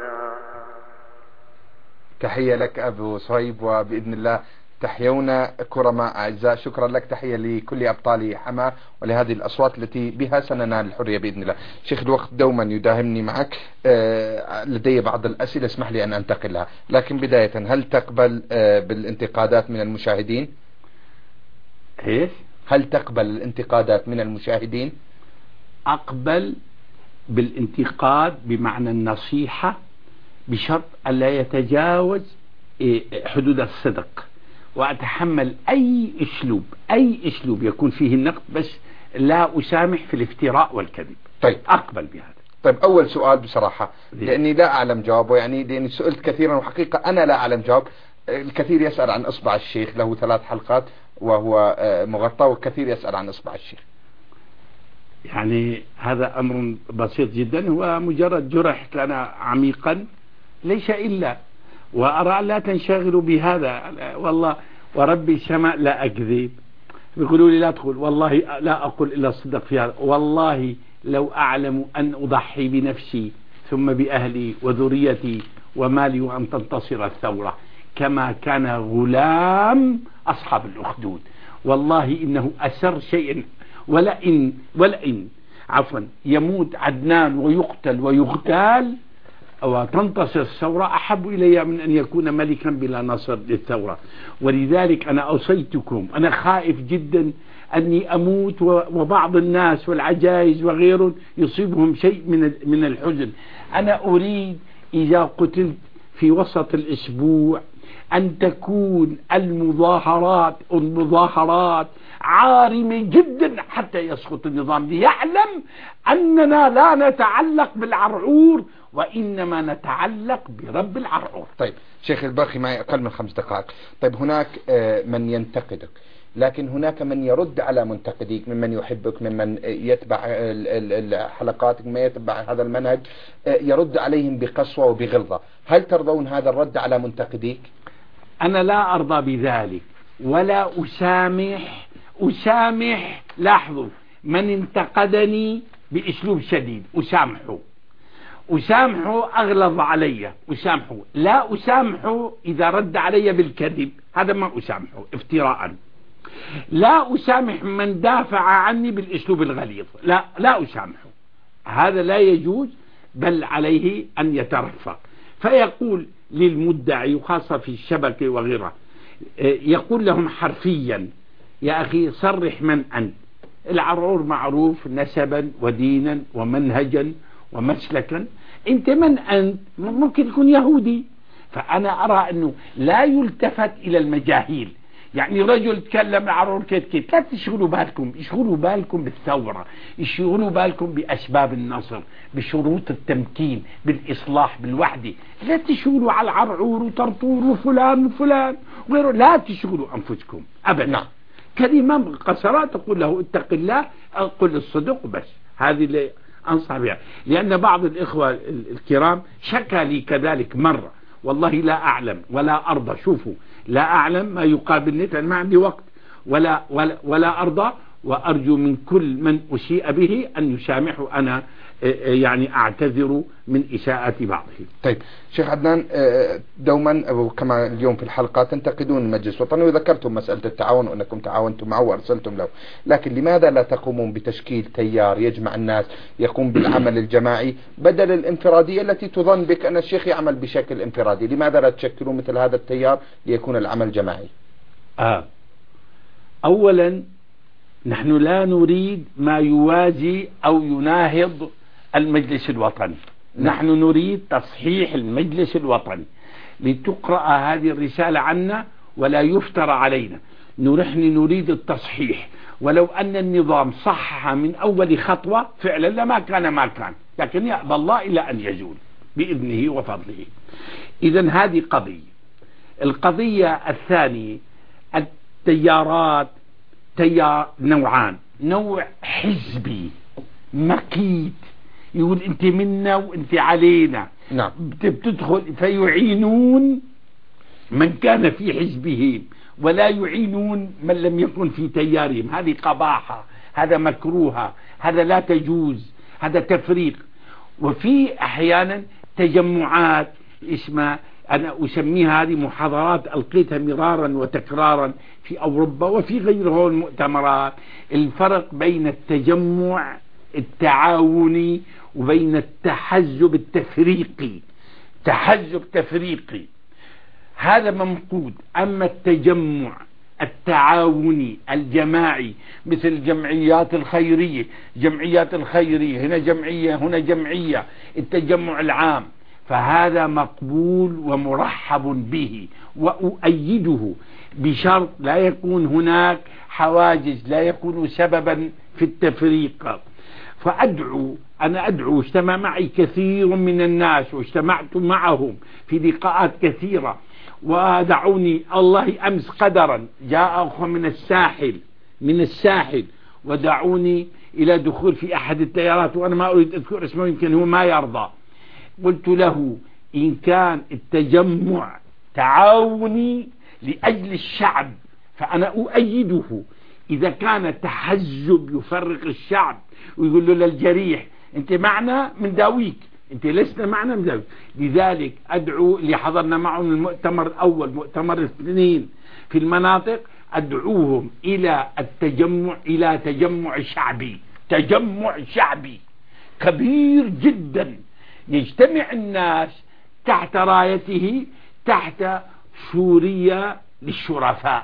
تحية لك أبو صهيب وبإذن الله تحيونا كرماء أعزاء. شكرا لك، تحية لكل أبطال حما ولهذه الأصوات التي بها سننال الحرية بإذن الله. شيخ الوقت دوما يداهمني معك، آه لدي بعض الأسئلة اسمح لي أن أنتقل لها، لكن بداية هل تقبل آه بالانتقادات من المشاهدين؟ إيش؟ هل تقبل الانتقادات من المشاهدين؟ أقبل بالانتقاد بمعنى النصيحة بشرط ألا يتجاوز حدود الصدق، وأتحمل أي أسلوب أي أسلوب يكون فيه النقد، بس لا أسامح في الافتراء والكذب. طيب أقبل بهذا. طيب أول سؤال بصراحة لأني لا أعلم جوابه، يعني لأني سئلت كثيرا وحقيقة أنا لا أعلم جواب. الكثير يسأل عن إصبع الشيخ، له ثلاث حلقات وهو مغطى، والكثير يسأل عن إصبع الشيخ. يعني هذا أمر بسيط جدا، هو مجرد جرح كان عميقا ليس إلا، وأرى لا تنشغلوا بهذا والله وربي السماء لا أكذب. يقولوا لي لا تقول، والله لا أقول إلا الصدق في هذا. والله لو أعلم أن أضحي بنفسي ثم بأهلي وذريتي ومالي وأن تنتصر الثورة كما كان غلام أصحاب الأخدود، والله إنه أسر شيء. ولئن ولئن عفوا يموت عدنان ويقتل ويغتال وتنتصر الثورة أحب إلي من أن يكون ملكا بلا نصر للثورة. ولذلك أنا أوصيتكم، أنا خائف جدا أني أموت وبعض الناس والعجائز وغيرهم يصيبهم شيء من من الحزن. أنا أريد إذا قتلت في وسط الأسبوع أن تكون المظاهرات المظاهرات عارمة جدا حتى يسقط النظام، ليعلم أننا لا نتعلق بالعرعور وإنما نتعلق برب العرعور. طيب شيخ الباقي معي أقل من خمس دقائق. طيب هناك من ينتقدك، لكن هناك من يرد على منتقديك، ممن يحبك، ممن يتبع حلقاتك، ممن يتبع هذا المنهج، يرد عليهم بقسوة وبغلظة. هل ترضون هذا الرد على منتقديك؟ أنا لا أرضى بذلك ولا أسامح أسامح لاحظوا، من انتقدني بأسلوب شديد أسامحه أسامحه أغلظ علي أسامحه، لا أسامحه إذا رد علي بالكذب، هذا ما أسامحه افتراء. لا أسامح من دافع عني بالأسلوب الغليظ، لا لا أسامحه، هذا لا يجوز، بل عليه أن يترفق. فيقول للمدعي وخاصة في الشبكة وغيرها، يقول لهم حرفيا يا أخي صرح من أنت. العرعور معروف نسبا ودينا ومنهجا ومسلكا، أنت من أنت؟ ممكن تكون يهودي. فأنا أرى أنه لا يلتفت إلى المجاهيل، يعني رجل تكلم العرعور كيف كيف، لا تشغلوا بالكم، اشغلوا بالكم بالثورة، اشغلوا بالكم بأسباب النصر، بشروط التمكين، بالإصلاح، بالوحدة. لا تشغلوا على العرعور وطرطور وفلان وفلان وغيره، لا تشغلوا أنفسكم أبدا. نعم. كلمة قصرة تقول له اتق الله، أقول الصدق بس، هذه اللي أنصح بها. لأن بعض الإخوة الكرام شكى لي كذلك مرة، والله لا أعلم ولا أرضى، شوفوا لا أعلم ما يقابلني لأن ما عندي وقت، ولا, ولا, ولا أرضى، وأرجو من كل من أسيء به أن يسامحوا، أنا يعني أعتذر من إساءة بعضه. طيب شيخ عدنان، دوما كما اليوم في الحلقة تنتقدون المجلس الوطني، وذكرتم مسألة التعاون وأنكم تعاونتم معه وأرسلتم له، لكن لماذا لا تقومون بتشكيل تيار يجمع الناس يقوم بالعمل الجماعي بدل الانفرادية التي تظن بك أن الشيخ يعمل بشكل انفرادي؟ لماذا لا تشكلوا مثل هذا التيار ليكون العمل جماعي؟ آه. أولا نحن لا نريد ما يوازي أو يناهض المجلس الوطني. نحن نريد تصحيح المجلس الوطني لتقرأ هذه الرسالة عنا ولا يفترى علينا. نحن نريد التصحيح، ولو أن النظام صحح من أول خطوة فعلا لما كان ما كان، لكن يأبى الله إلا أن يزول بإذنه وفضله. إذن هذه قضية. القضية الثانية، التيارات تيار نوعان، نوع حزبي مكيد يقول انت منا وانت علينا. نعم. بتدخل فيعينون من كان في حزبهم ولا يعينون من لم يكن في تيارهم. هذه قباحة، هذا مكروه، هذا لا تجوز، هذا تفريق. وفي احيانا تجمعات اسمها، أنا أسميها هذه محاضرات ألقيتها مرارا وتكرارا في أوروبا وفي غيرها المؤتمرات، الفرق بين التجمع التعاوني وبين التحزب التفريقي. تحزب تفريقي هذا ممقود، أما التجمع التعاوني الجماعي مثل الجمعيات الخيرية، جمعيات الخيرية هنا جمعية هنا جمعية، التجمع العام، فهذا مقبول ومرحب به وأؤيده بشرط لا يكون هناك حواجز، لا يكون سببا في التفريق. فأدعو أنا أدعو اجتمع معي كثير من الناس واجتمعت معهم في لقاءات كثيرة، ودعوني الله أمس قدرا جاء أخوة من الساحل من الساحل ودعوني إلى دخول في أحد التيارات، وأنا ما أريد أذكر اسمه يمكن هو ما يرضى. قلت له إن كان التجمع تعاوني لأجل الشعب فأنا أؤيده، إذا كان تحزب يفرق الشعب ويقول له للجريح أنت معنا من داويك، أنت لسنا معنا من داويك. لذلك أدعو اللي حضرنا معهم المؤتمر الأول مؤتمر الاثنين في المناطق، أدعوهم إلى التجمع، إلى تجمع شعبي، تجمع شعبي كبير جدا يجتمع الناس تحت رايته، تحت سوريا للشرفاء،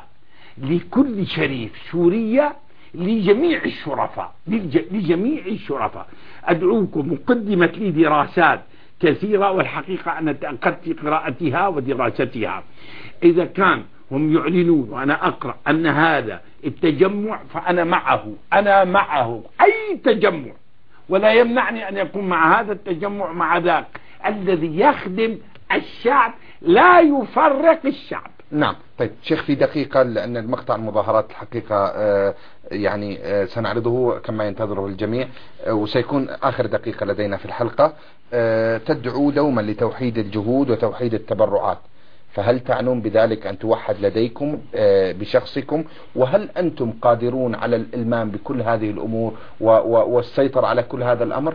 لكل شريف، سوريا لجميع الشرفاء، لجميع الشرفاء. أدعوكم، مقدمت لي دراسات كثيرة والحقيقة أنا تأكدت في قراءتها ودراستها. إذا كان هم يعلنون وأنا أقرأ أن هذا التجمع فأنا معه، أنا معه أي تجمع، ولا يمنعني أن يكون مع هذا التجمع مع ذاك الذي يخدم الشعب لا يفرق الشعب. نعم. طيب شيخ، في دقيقة، لأن المقطع المظاهرات الحقيقة آه يعني آه سنعرضه كما ينتظره الجميع، آه وسيكون آخر دقيقة لدينا في الحلقة. آه تدعو دوما لتوحيد الجهود وتوحيد التبرعات، فهل تعنون بذلك أن توحد لديكم آه بشخصكم؟ وهل أنتم قادرون على الإلمام بكل هذه الأمور والسيطرة على كل هذا الأمر؟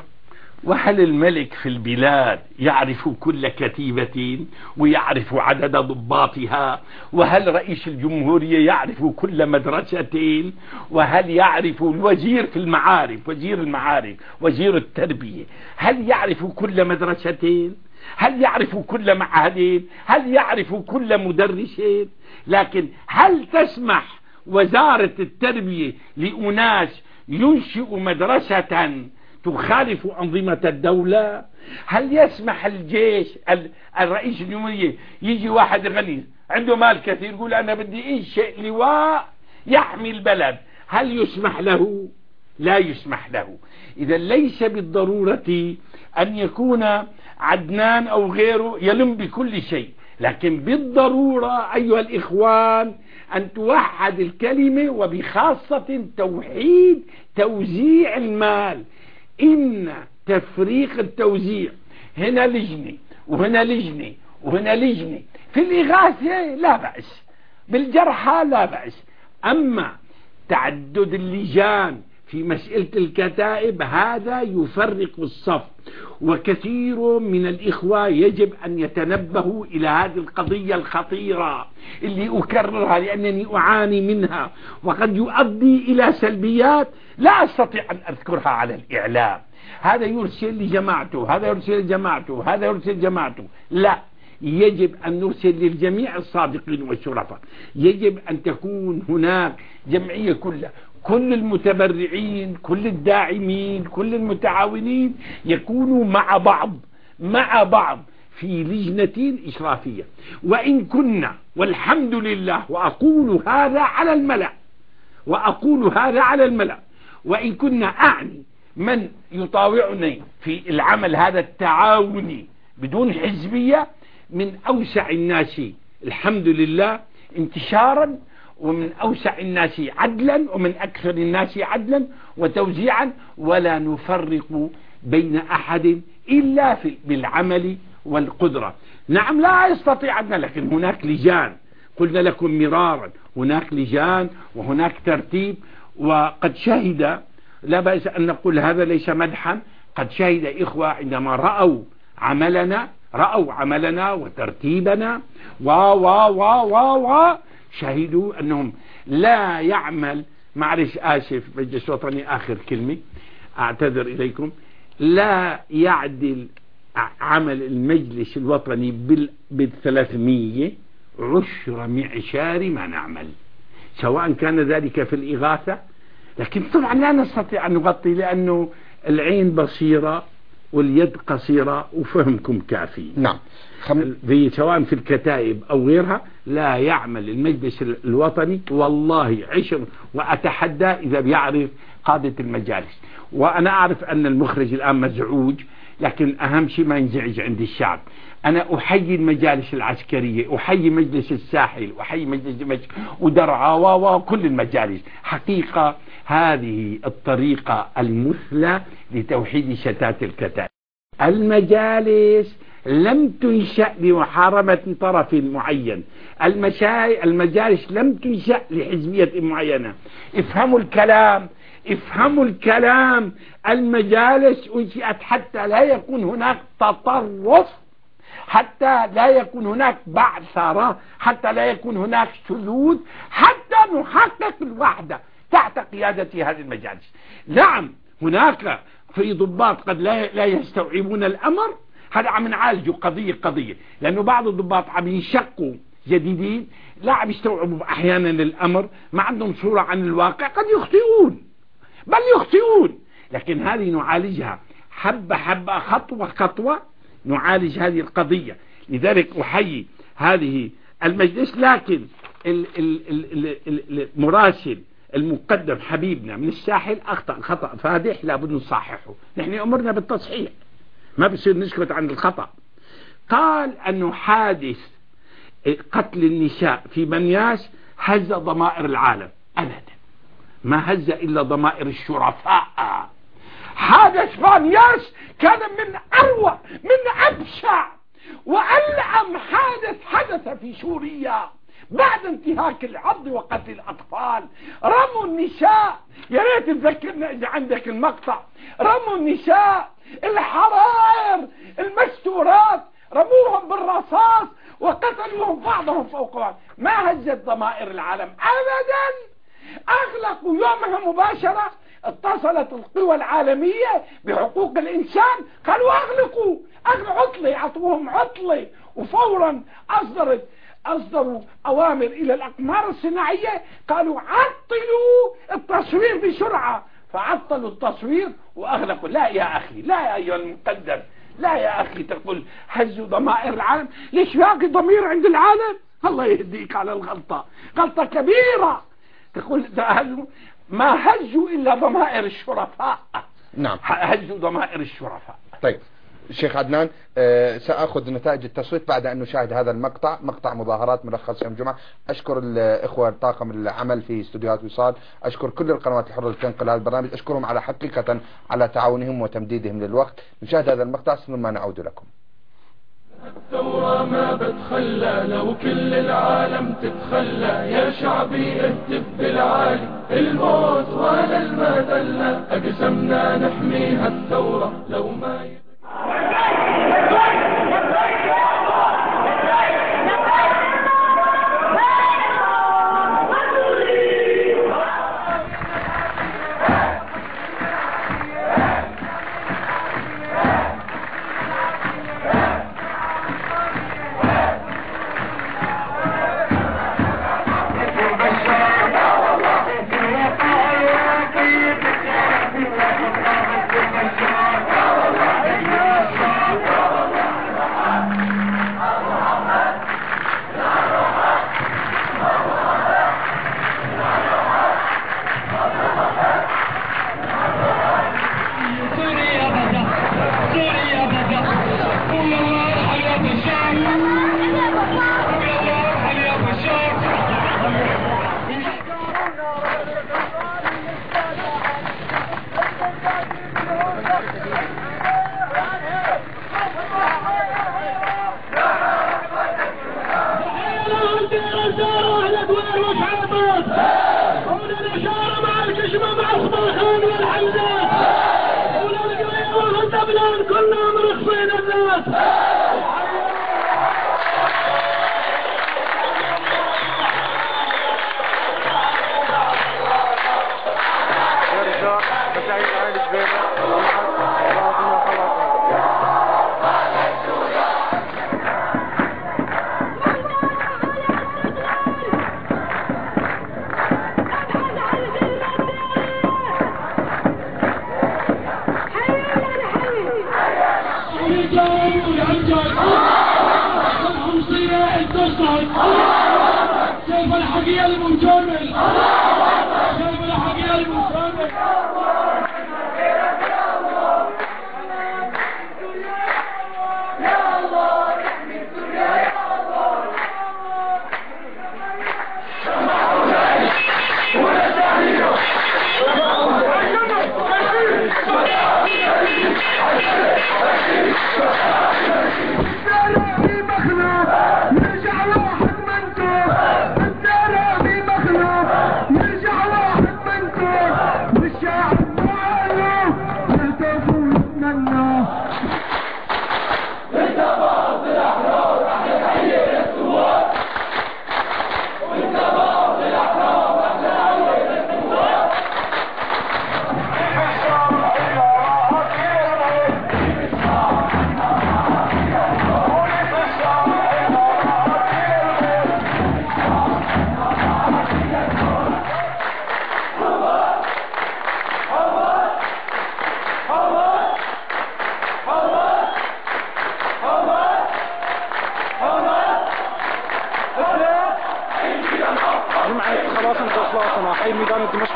وهل الملك في البلاد يعرف كل كتيبة ويعرف عدد ضباطها؟ وهل رئيس الجمهورية يعرف كل مدرسة؟ وهل يعرف الوزير في المعارف، وزير المعارف، وزير التربية، هل يعرف كل مدرستين؟ هل يعرف كل معهدين؟ هل يعرف كل مدرسين؟ لكن هل تسمح وزارة التربية لأناس ينشئ مدرسة تخالف أنظمة الدولة؟ هل يسمح الجيش الرئيس الجمهورية يجي واحد غني عنده مال كثير يقول أنا بدي إنشئ لواء يحمي البلد، هل يسمح له؟ لا يسمح له. إذا ليس بالضرورة أن يكون عدنان أو غيره يلم بكل شيء، لكن بالضرورة أيها الإخوان أن توحد الكلمة، وبخاصة توحيد توزيع المال. إن تفريق التوزيع، هنا لجنة وهنا لجنة وهنا لجنة، في الإغاثة لا بأس، بالجرحى لا بأس، أما تعدد اللجان في مسألة الكتائب هذا يفرق الصف. وكثير من الإخوة يجب أن يتنبهوا إلى هذه القضية الخطيرة اللي أكررها لأنني أعاني منها، وقد يؤدي إلى سلبيات لا أستطيع أن أذكرها على الإعلام. هذا يرسل لجماعته، هذا يرسل لجماعته، هذا يرسل لجماعته. لا، يجب أن نرسل للجميع الصادقين والشرفاء. يجب أن تكون هناك جمعية كلها، كل المتبرعين، كل الداعمين، كل المتعاونين يكونوا مع بعض مع بعض في لجنة إشرافية. وإن كنا، والحمد لله، وأقول هذا على الملأ، وأقول هذا على الملأ، وإن كنا أعني من يطاوعني في العمل هذا التعاوني بدون حزبية من أوسع الناس الحمد لله انتشارا، ومن أوسع الناس عدلا، ومن أكثر الناس عدلا وتوزيعا، ولا نفرق بين أحد إلا في بالعمل والقدرة. نعم لا يستطيع عدنا، لكن هناك لجان، قلنا لكم مرارا، هناك لجان وهناك ترتيب. وقد شهد، لا بأس أن نقول هذا ليس مدحا، قد شهد إخوة عندما رأوا عملنا رأوا عملنا وترتيبنا و و و و و شهدوا أنهم لا يعمل، معلش آسف مجلس وطني آخر كلمة أعتذر إليكم، لا يعدل عمل المجلس الوطني بالثلاثمية عشر معشار ما نعمل، سواء كان ذلك في الإغاثة. لكن طبعا لا نستطيع أن نغطي، لأنه العين بصيرة واليد قصيرة وفهمكم كافي. نعم. خم... في سواء في الكتائب أو غيرها لا يعمل المجلس الوطني والله عشر، وأتحدى إذا بيعرف قادة المجالس. وأنا أعرف أن المخرج الآن مزعوج، لكن أهم شيء ما ينزعج عند الشعب. أنا أحيي المجالس العسكرية، أحيي مجلس الساحل، أحيي مجلس دمشق ودرعا وكل المجالس. حقيقة هذه الطريقة المثلى لتوحيد شتات الكتائب. المجالس لم تنشأ لمحاربة طرف معين، المشاي المجالس لم تنشأ لحزبية معينة. افهموا الكلام، افهموا الكلام. المجالس أنشئت حتى لا يكون هناك تطرف، حتى لا يكون هناك بعثرة، حتى لا يكون هناك شذوذ، حتى نحقق الوحدة تحت قيادة هذه المجالس. نعم هناك في ضباط قد لا لا يستوعبون الأمر، هذا عم نعالجه قضية قضية، لأنه بعض الضباط عم ينشقوا جديدين لا عم يستوعبوا أحيانا الأمر، ما عندهم صورة عن الواقع، قد يخطئون بل يخطئون، لكن هذه نعالجها حبة حبة خطوة خطوة، نعالج هذه القضية. لذلك أحيي هذه المجلس. لكن المراسل المقدم حبيبنا من الساحل أخطأ خطأ فادح لابد نصححه، نحن أمرنا بالتصحيح ما بصير نسكت عن الخطأ. قال أنه حادث قتل النساء في بنياس هز ضمائر العالم، أبدا ما هز إلا ضمائر الشرفاء. حادث بنياس كان من أروع من أبشع وألعم حادث حدث في سوريا بعد انتهاك العرض وقتل الأطفال. رموا النساء، يا ريت تذكرنا إذا عندك المقطع، رموا النساء الحرائر المستورات، رموهم بالرصاص وقتلوهم بعضهم فوق بعض. ما هزت ضمائر العالم أبدا. أغلقوا يومها مباشرة، اتصلت القوى العالمية بحقوق الإنسان قالوا أغلقوا أغلقوا عطلة، أعطوهم عطلة، وفورا أصدرت أصدروا أوامر إلى الأقمار الصناعية قالوا عطلوا التصوير بسرعة، فعطلوا التصوير وأغلقوا. لا يا أخي، لا يا أيها المقدر، لا يا أخي تقول هزوا ضمائر العالم. ليش باقي ضمير عند العالم؟ الله يهديك على الغلطة، غلطة كبيرة. تقول ما هزوا إلا ضمائر الشرفاء. نعم، هزوا ضمائر الشرفاء. طيب شيخ عدنان، أه سأخذ نتائج التصويت بعد أن نشاهد هذا المقطع، مقطع مظاهرات ملخص يوم الجمعة. أشكر الإخوة طاقم العمل في استوديوهات وصال، أشكر كل القنوات الحرة التي تنقل هذا البرنامج، أشكرهم على حقيقة على تعاونهم وتمديدهم للوقت. نشاهد هذا المقطع ثم نعود لكم. الثورة ما بتخلى لو كل العالم تتخلى، يا شعبي اهتف بالعالي، الموت ولا المذلة، أقسمنا نحميها الثورة لو ما ي... الرجال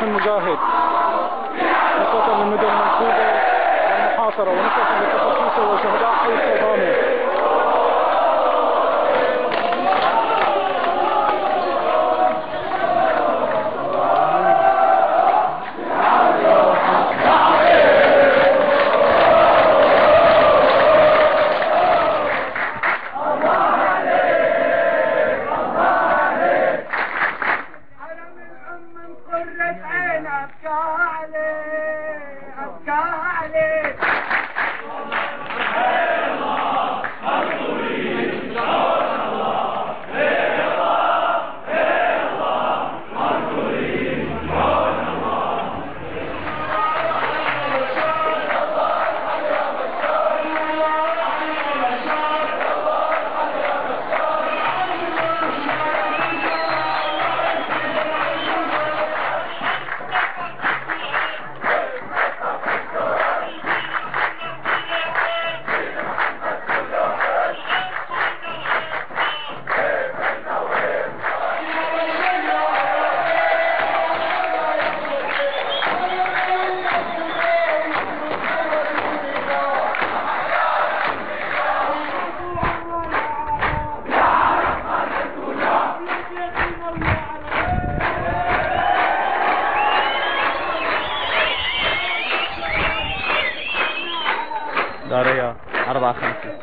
المجاهد نصرة للمدن المنصوبة والمحاصرة ونصرة للتفشيش وشهداء حي السلطاني. دارية أربعة خمسة.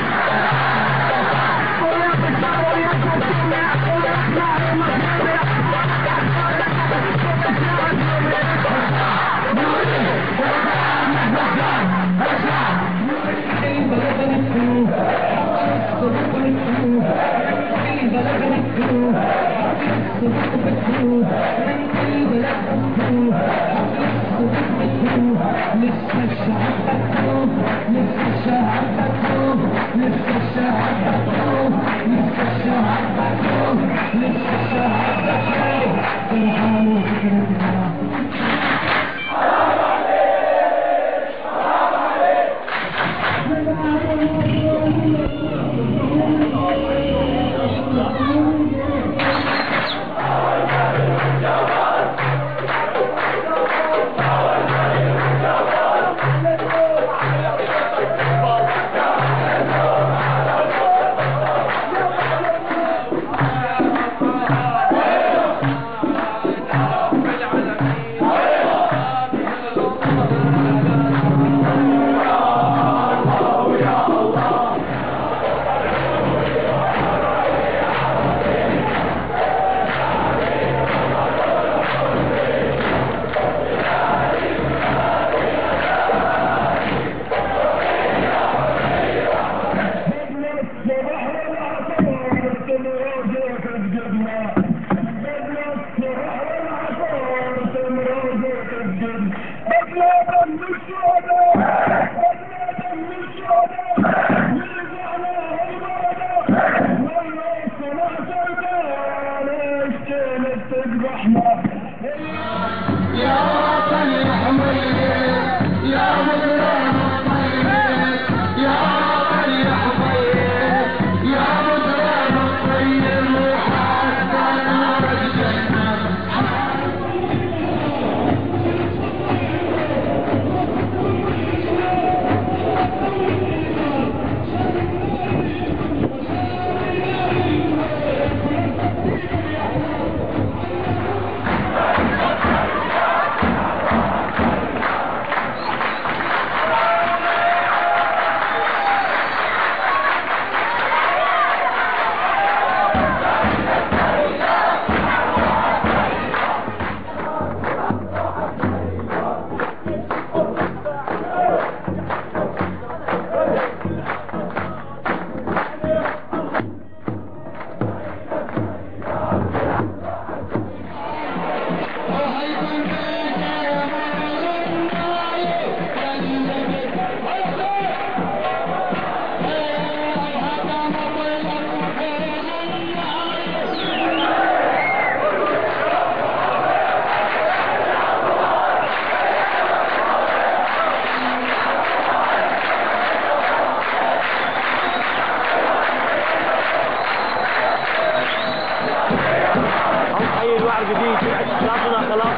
Yeah.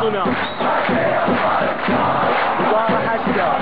إخلاصنا مظاهرة حشدة.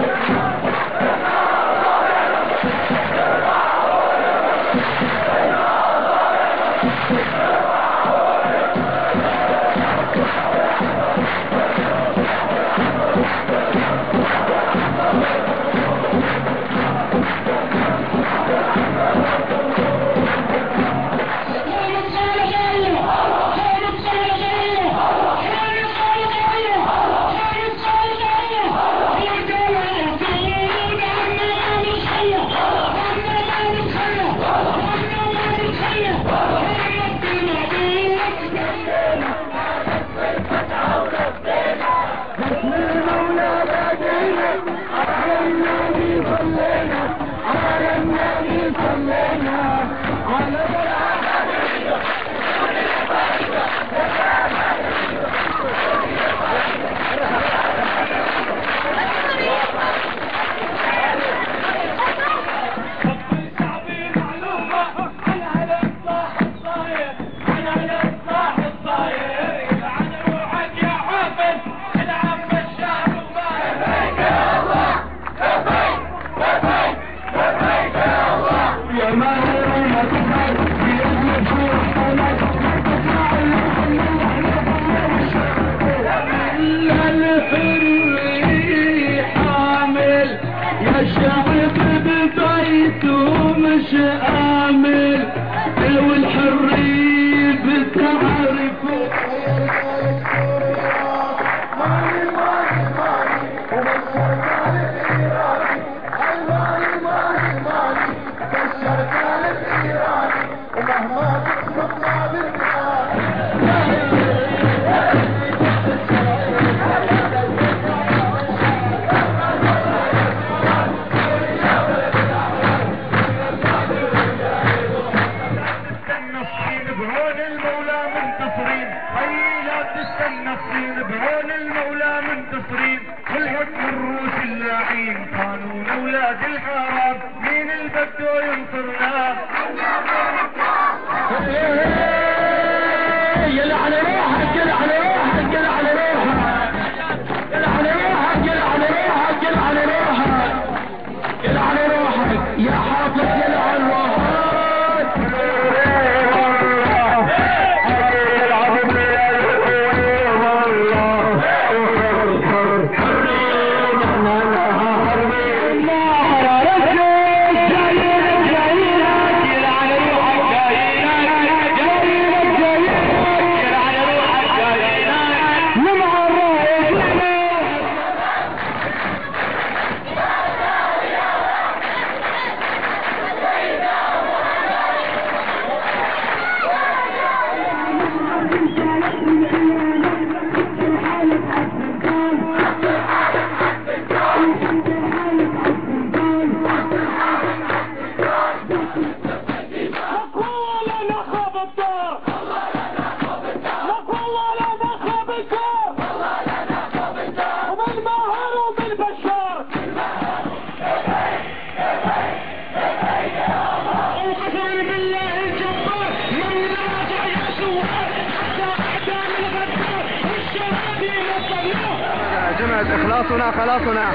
إخلاصنا خلاصنا.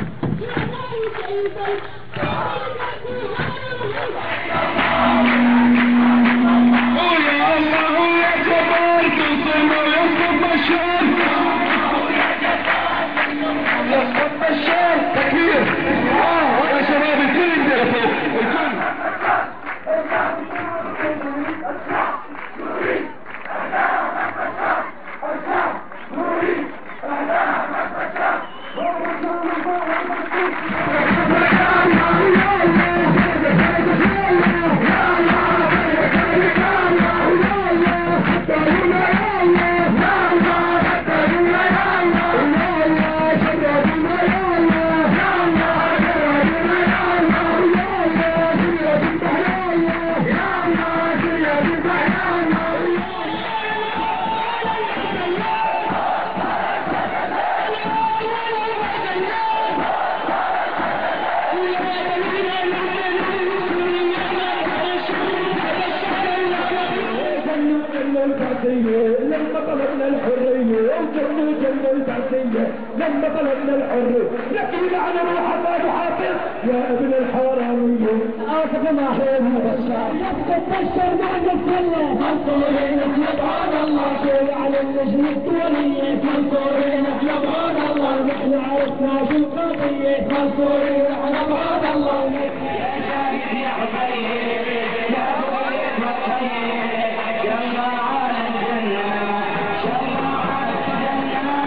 Thank you. جنوا جنوا الفاسية لما طلبنا الحرية جنوا جنوا الفاسية لما طلبنا الحرية لكن على روح الله حافظ يا ابن الحرامية آسف ما خير مبشر يبقى بشر بعد الكلة فانصورينك يبعد الله شوي على النجم الدولية فانصورينك يبعد الله نحن عرفنا شو القضية فانصورينك يبعد الله يا شارك يا حبيبي يا ابو مكية يلا على الجنة يلا على الجنة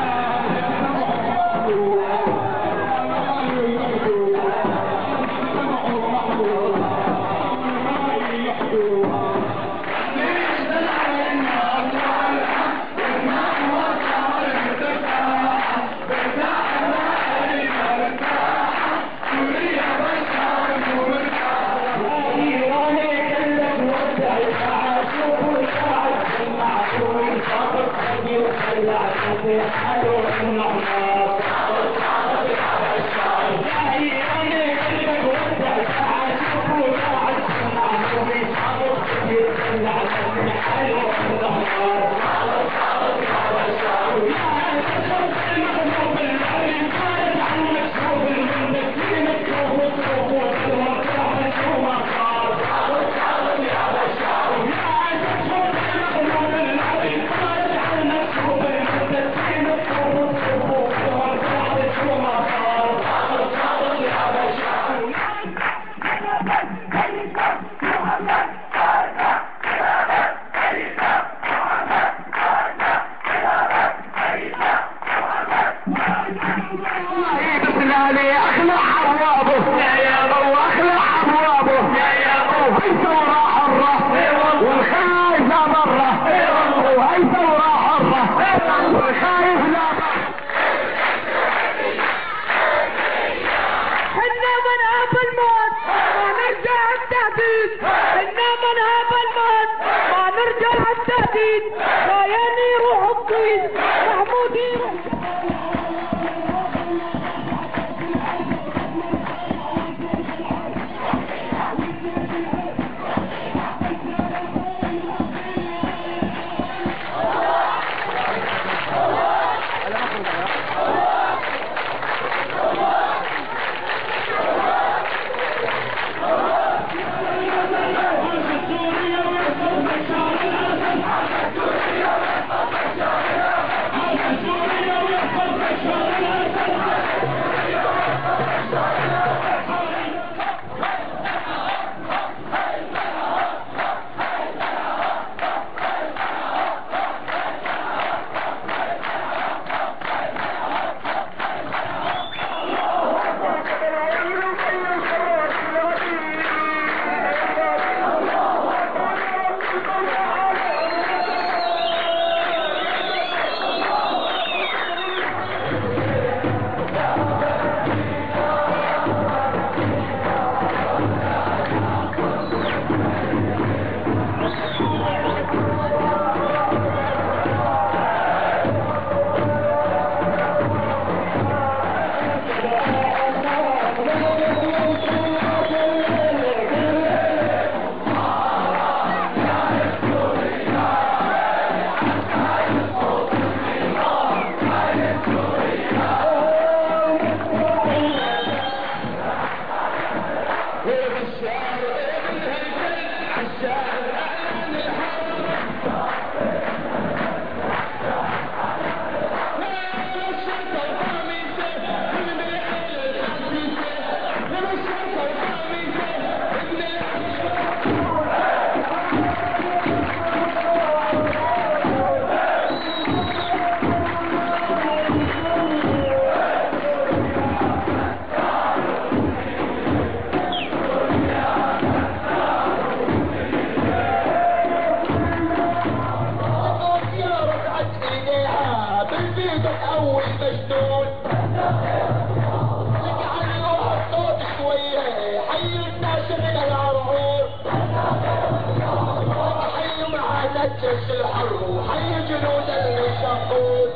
الجيش الحر وحي جنود المشقون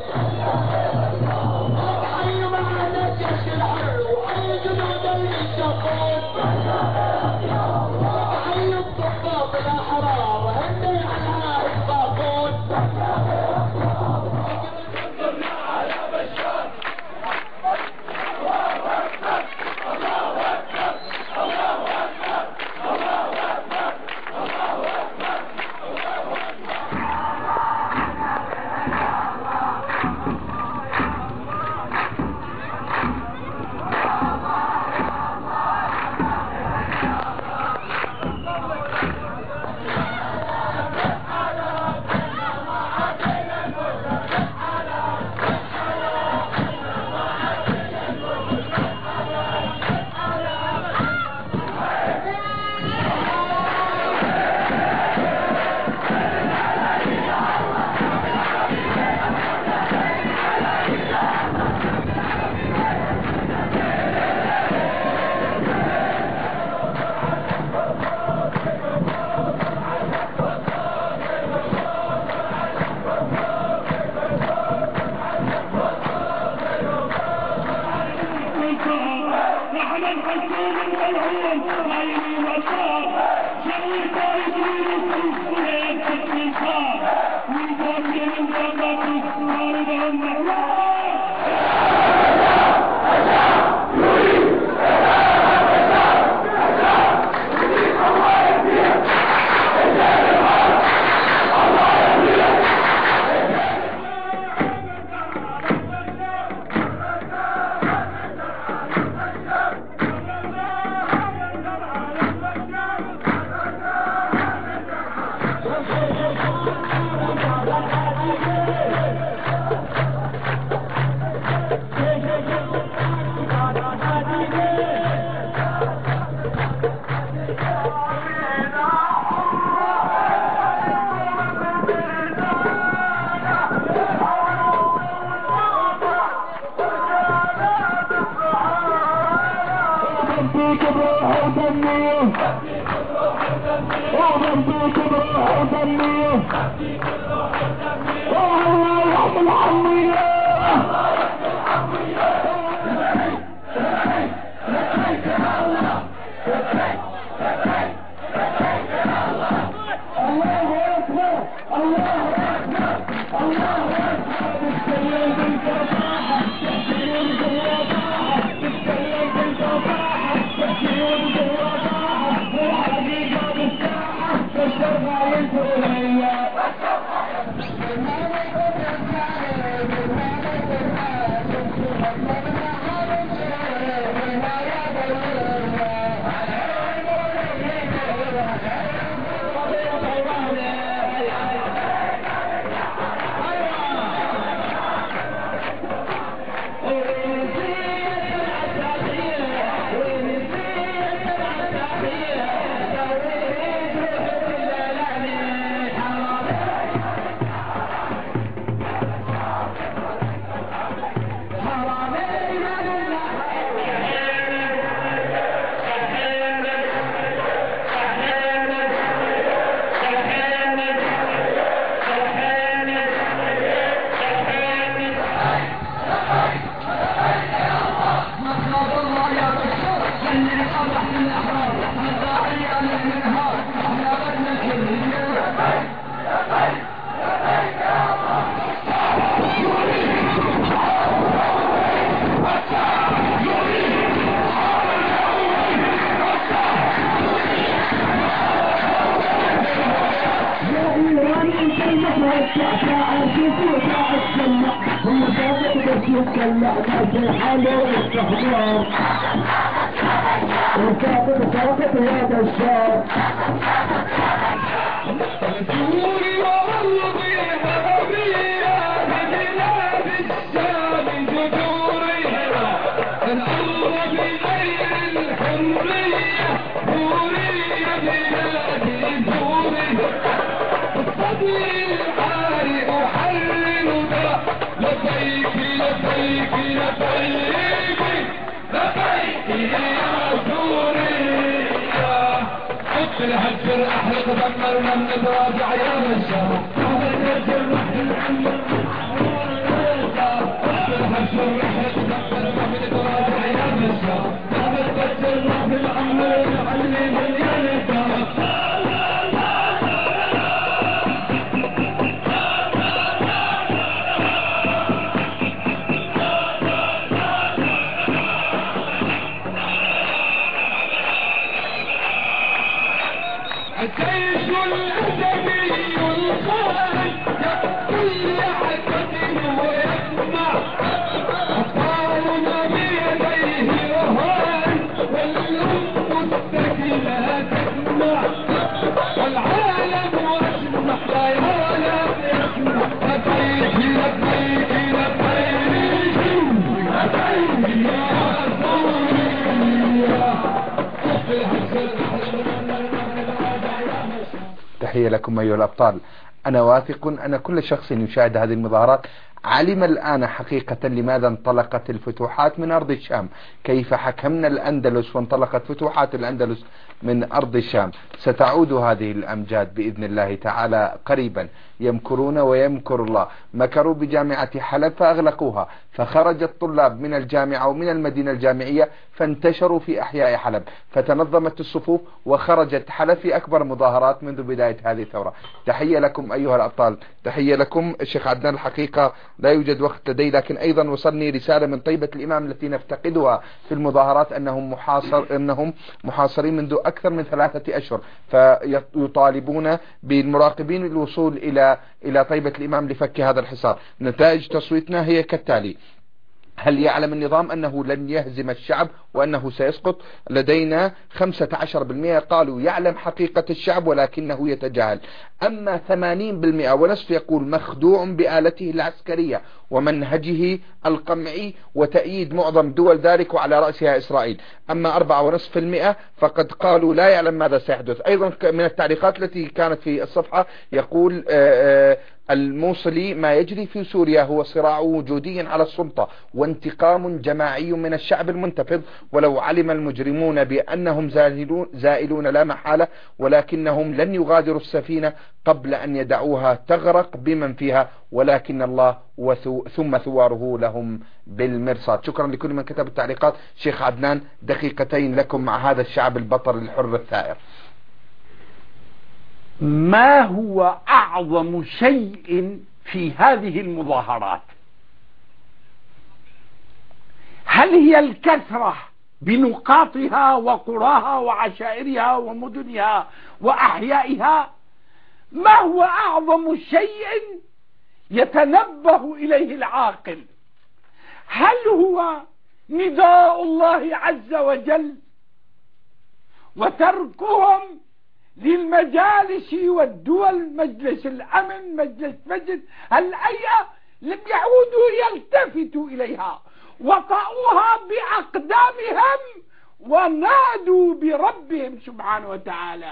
حي معنا الجيش الحر وحي جنود المشقون حي الضباط الأحرار هدي على تحية لكم أيها الأبطال. أنا واثق أن كل شخص يشاهد هذه المظاهرات علم الآن حقيقة لماذا انطلقت الفتوحات من أرض الشام، كيف حكمنا الأندلس وانطلقت فتوحات الأندلس من أرض الشام. ستعود هذه الأمجاد بإذن الله تعالى قريبا. يمكرون ويمكر الله. مكروا بجامعة حلب فأغلقوها، فخرج الطلاب من الجامعة ومن المدينة الجامعية فانتشروا في أحياء حلب، فتنظمت الصفوف وخرجت حلب في أكبر مظاهرات منذ بداية هذه الثورة. تحية لكم أيها الأبطال، تحية لكم. الشيخ عدنان الحقيقة لا يوجد وقت لدي، لكن أيضا وصلني رسالة من طيبة الإمام التي نفتقدها في المظاهرات أنهم محاصر أنهم محاصرين منذ أكثر من ثلاثة أشهر، فيطالبون بالمراقبين الوصول إلى إلى طيبة الإمام لفك هذا الحصار. نتائج تصويتنا هي كالتالي: هل يعلم النظام أنه لن يهزم الشعب وأنه سيسقط؟ لدينا خمسة عشر بالمئة قالوا يعلم حقيقة الشعب ولكنه يتجاهل، أما ثمانين بالمئة ونصف يقول مخدوع بآلته العسكرية ومنهجه القمعي وتأييد معظم دول ذلك وعلى رأسها إسرائيل، أما أربعة ونصف المئة فقد قالوا لا يعلم ماذا سيحدث. أيضا من التعليقات التي كانت في الصفحة يقول آآ آآ الموصلي: ما يجري في سوريا هو صراع وجودي على السلطة وانتقام جماعي من الشعب المنتفض، ولو علم المجرمون بأنهم زائلون, زائلون لا محالة، ولكنهم لن يغادروا السفينة قبل أن يدعوها تغرق بمن فيها، ولكن الله وثو ثم ثواره لهم بالمرصاد. شكرا لكل من كتب التعليقات. شيخ عدنان، دقيقتين لكم مع هذا الشعب البطل الحر الثائر. ما هو أعظم شيء في هذه المظاهرات؟ هل هي الكثرة بنقاطها وقراها وعشائرها ومدنها وأحيائها؟ ما هو أعظم شيء يتنبه إليه العاقل؟ هل هو نداء الله عز وجل وتركهم للمجالس والدول، مجلس الأمن، مجلس مجلس الأيئة، لم يعودوا يلتفتوا إليها، وطأوها بأقدامهم ونادوا بربهم سبحانه وتعالى؟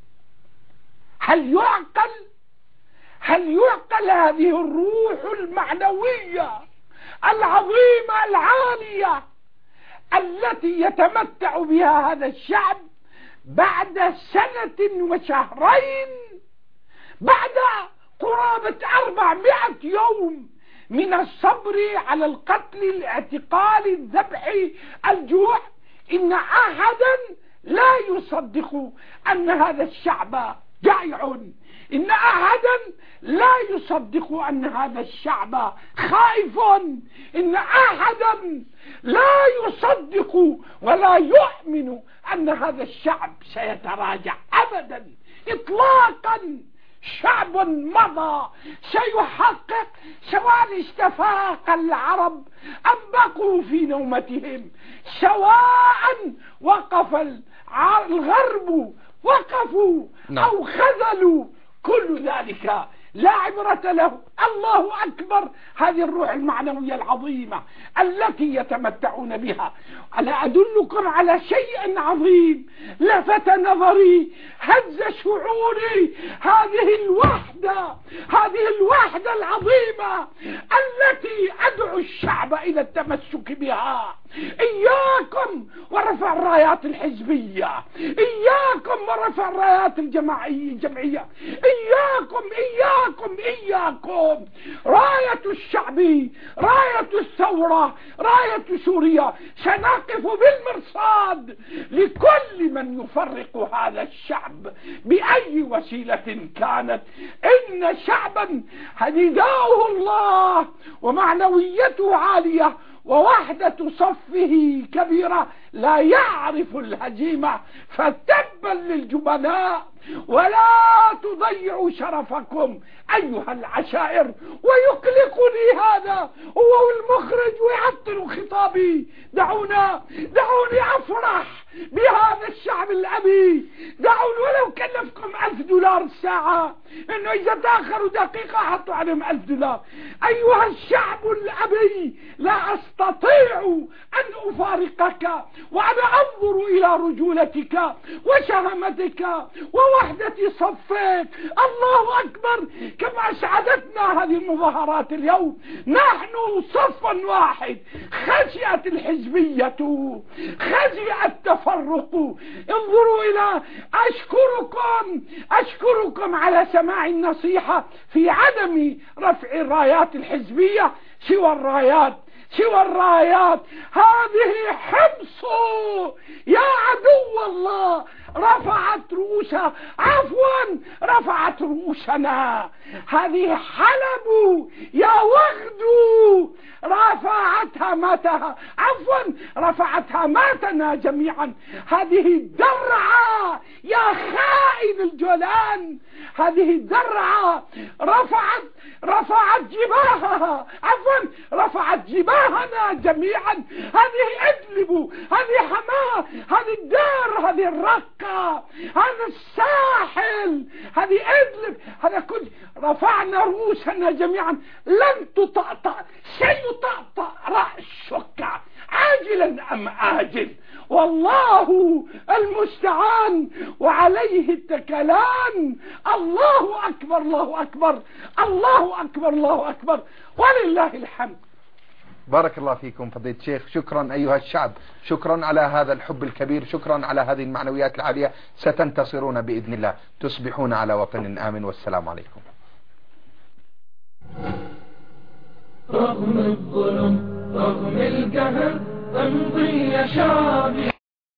هل يعقل؟ هل يعقل هذه الروح المعنوية العظيمة العالية التي يتمتع بها هذا الشعب بعد سنة وشهرين، بعد قرابة أربعمائة يوم من الصبر على القتل، الاعتقال، الذبح، الجوع؟ إن أحدا لا يصدق أن هذا الشعب جائع، إن أحدا لا يصدق أن هذا الشعب خائف، إن أحدا لا يصدق ولا يؤمن أن هذا الشعب سيتراجع أبدا إطلاقا. شعب مضى سيحقق، سواء استفاق العرب أم بقوا في نومتهم، سواء وقف الغرب وقفوا أو خذلوا، كل ذلك لا عبرة له. الله أكبر، هذه الروح المعنوية العظيمة التي يتمتعون بها. ألا أدلكم على شيء عظيم لفت نظري، هز شعوري، هذه الوحدة، هذه الوحدة العظيمة التي أدعو الشعب إلى التمسك بها. إياكم ورفع الرايات الحزبية، إياكم ورفع الرايات الجماعية الجمعية، إياكم إياكم إياكم راية الشعب، راية الثورة، راية سوريا. سنقف بالمرصاد لكل من يفرق هذا الشعب بأي وسيلة كانت. إن شعبا نداؤه الله ومعنويته عالية ووحدة صفه كبيرة لا يعرف الهزيمة، فتبا للجبناء ولا تضيعوا شرفكم أيها العشائر. ويقلقني هذا هو المخرج ويعطل خطابي. دعونا دعوني أفرح بهذا الشعب الأبي. دعوا ولو كلفكم ألف دولار الساعة، إنه إذا تأخروا دقيقة حطوا عليهم ألف دولار. أيها الشعب الأبي، لا أستطيع أن أفارقك وأنا أنظر إلى رجولتك وشهامتك ووحدة صفك. الله أكبر، كما أسعدتنا هذه المظاهرات اليوم. نحن صف واحد. خشيت الحزبية، خشي التفرق. انظروا إلى أشكركم أشكركم على سماع النصيحة في عدم رفع الرايات الحزبية سوى الرايات سوى الرايات. هذه حمص يا عدو الله، رفعت رؤوسها، عفوا رفعت رؤوسنا. هذه حلب يا وغد، رفعت هامتها، عفوا رفعت هاماتنا جميعا. هذه درعا يا خائن الجولان، هذه درعا رفعت رفعت جباهها، عفوا رفعت جباهنا جميعا. هذه ادلب، هذه حماه، هذه الدار، هذه الرقة، هذا الساحل، هذه ادلب، هذا كل رفعنا رؤوسنا جميعا. لن تطأطأ سيطأطأ رأسك عاجلا أم آجل، والله المستعان وعليه التكلان. الله أكبر الله أكبر الله أكبر الله أكبر ولله الحمد. بارك الله فيكم فضيلة الشيخ. شكرا أيها الشعب، شكرا على هذا الحب الكبير، شكرا على هذه المعنويات العالية. ستنتصرون بإذن الله، تصبحون على وطن آمن، والسلام عليكم. رغم الظلم رغم القهر امضي يا شعبي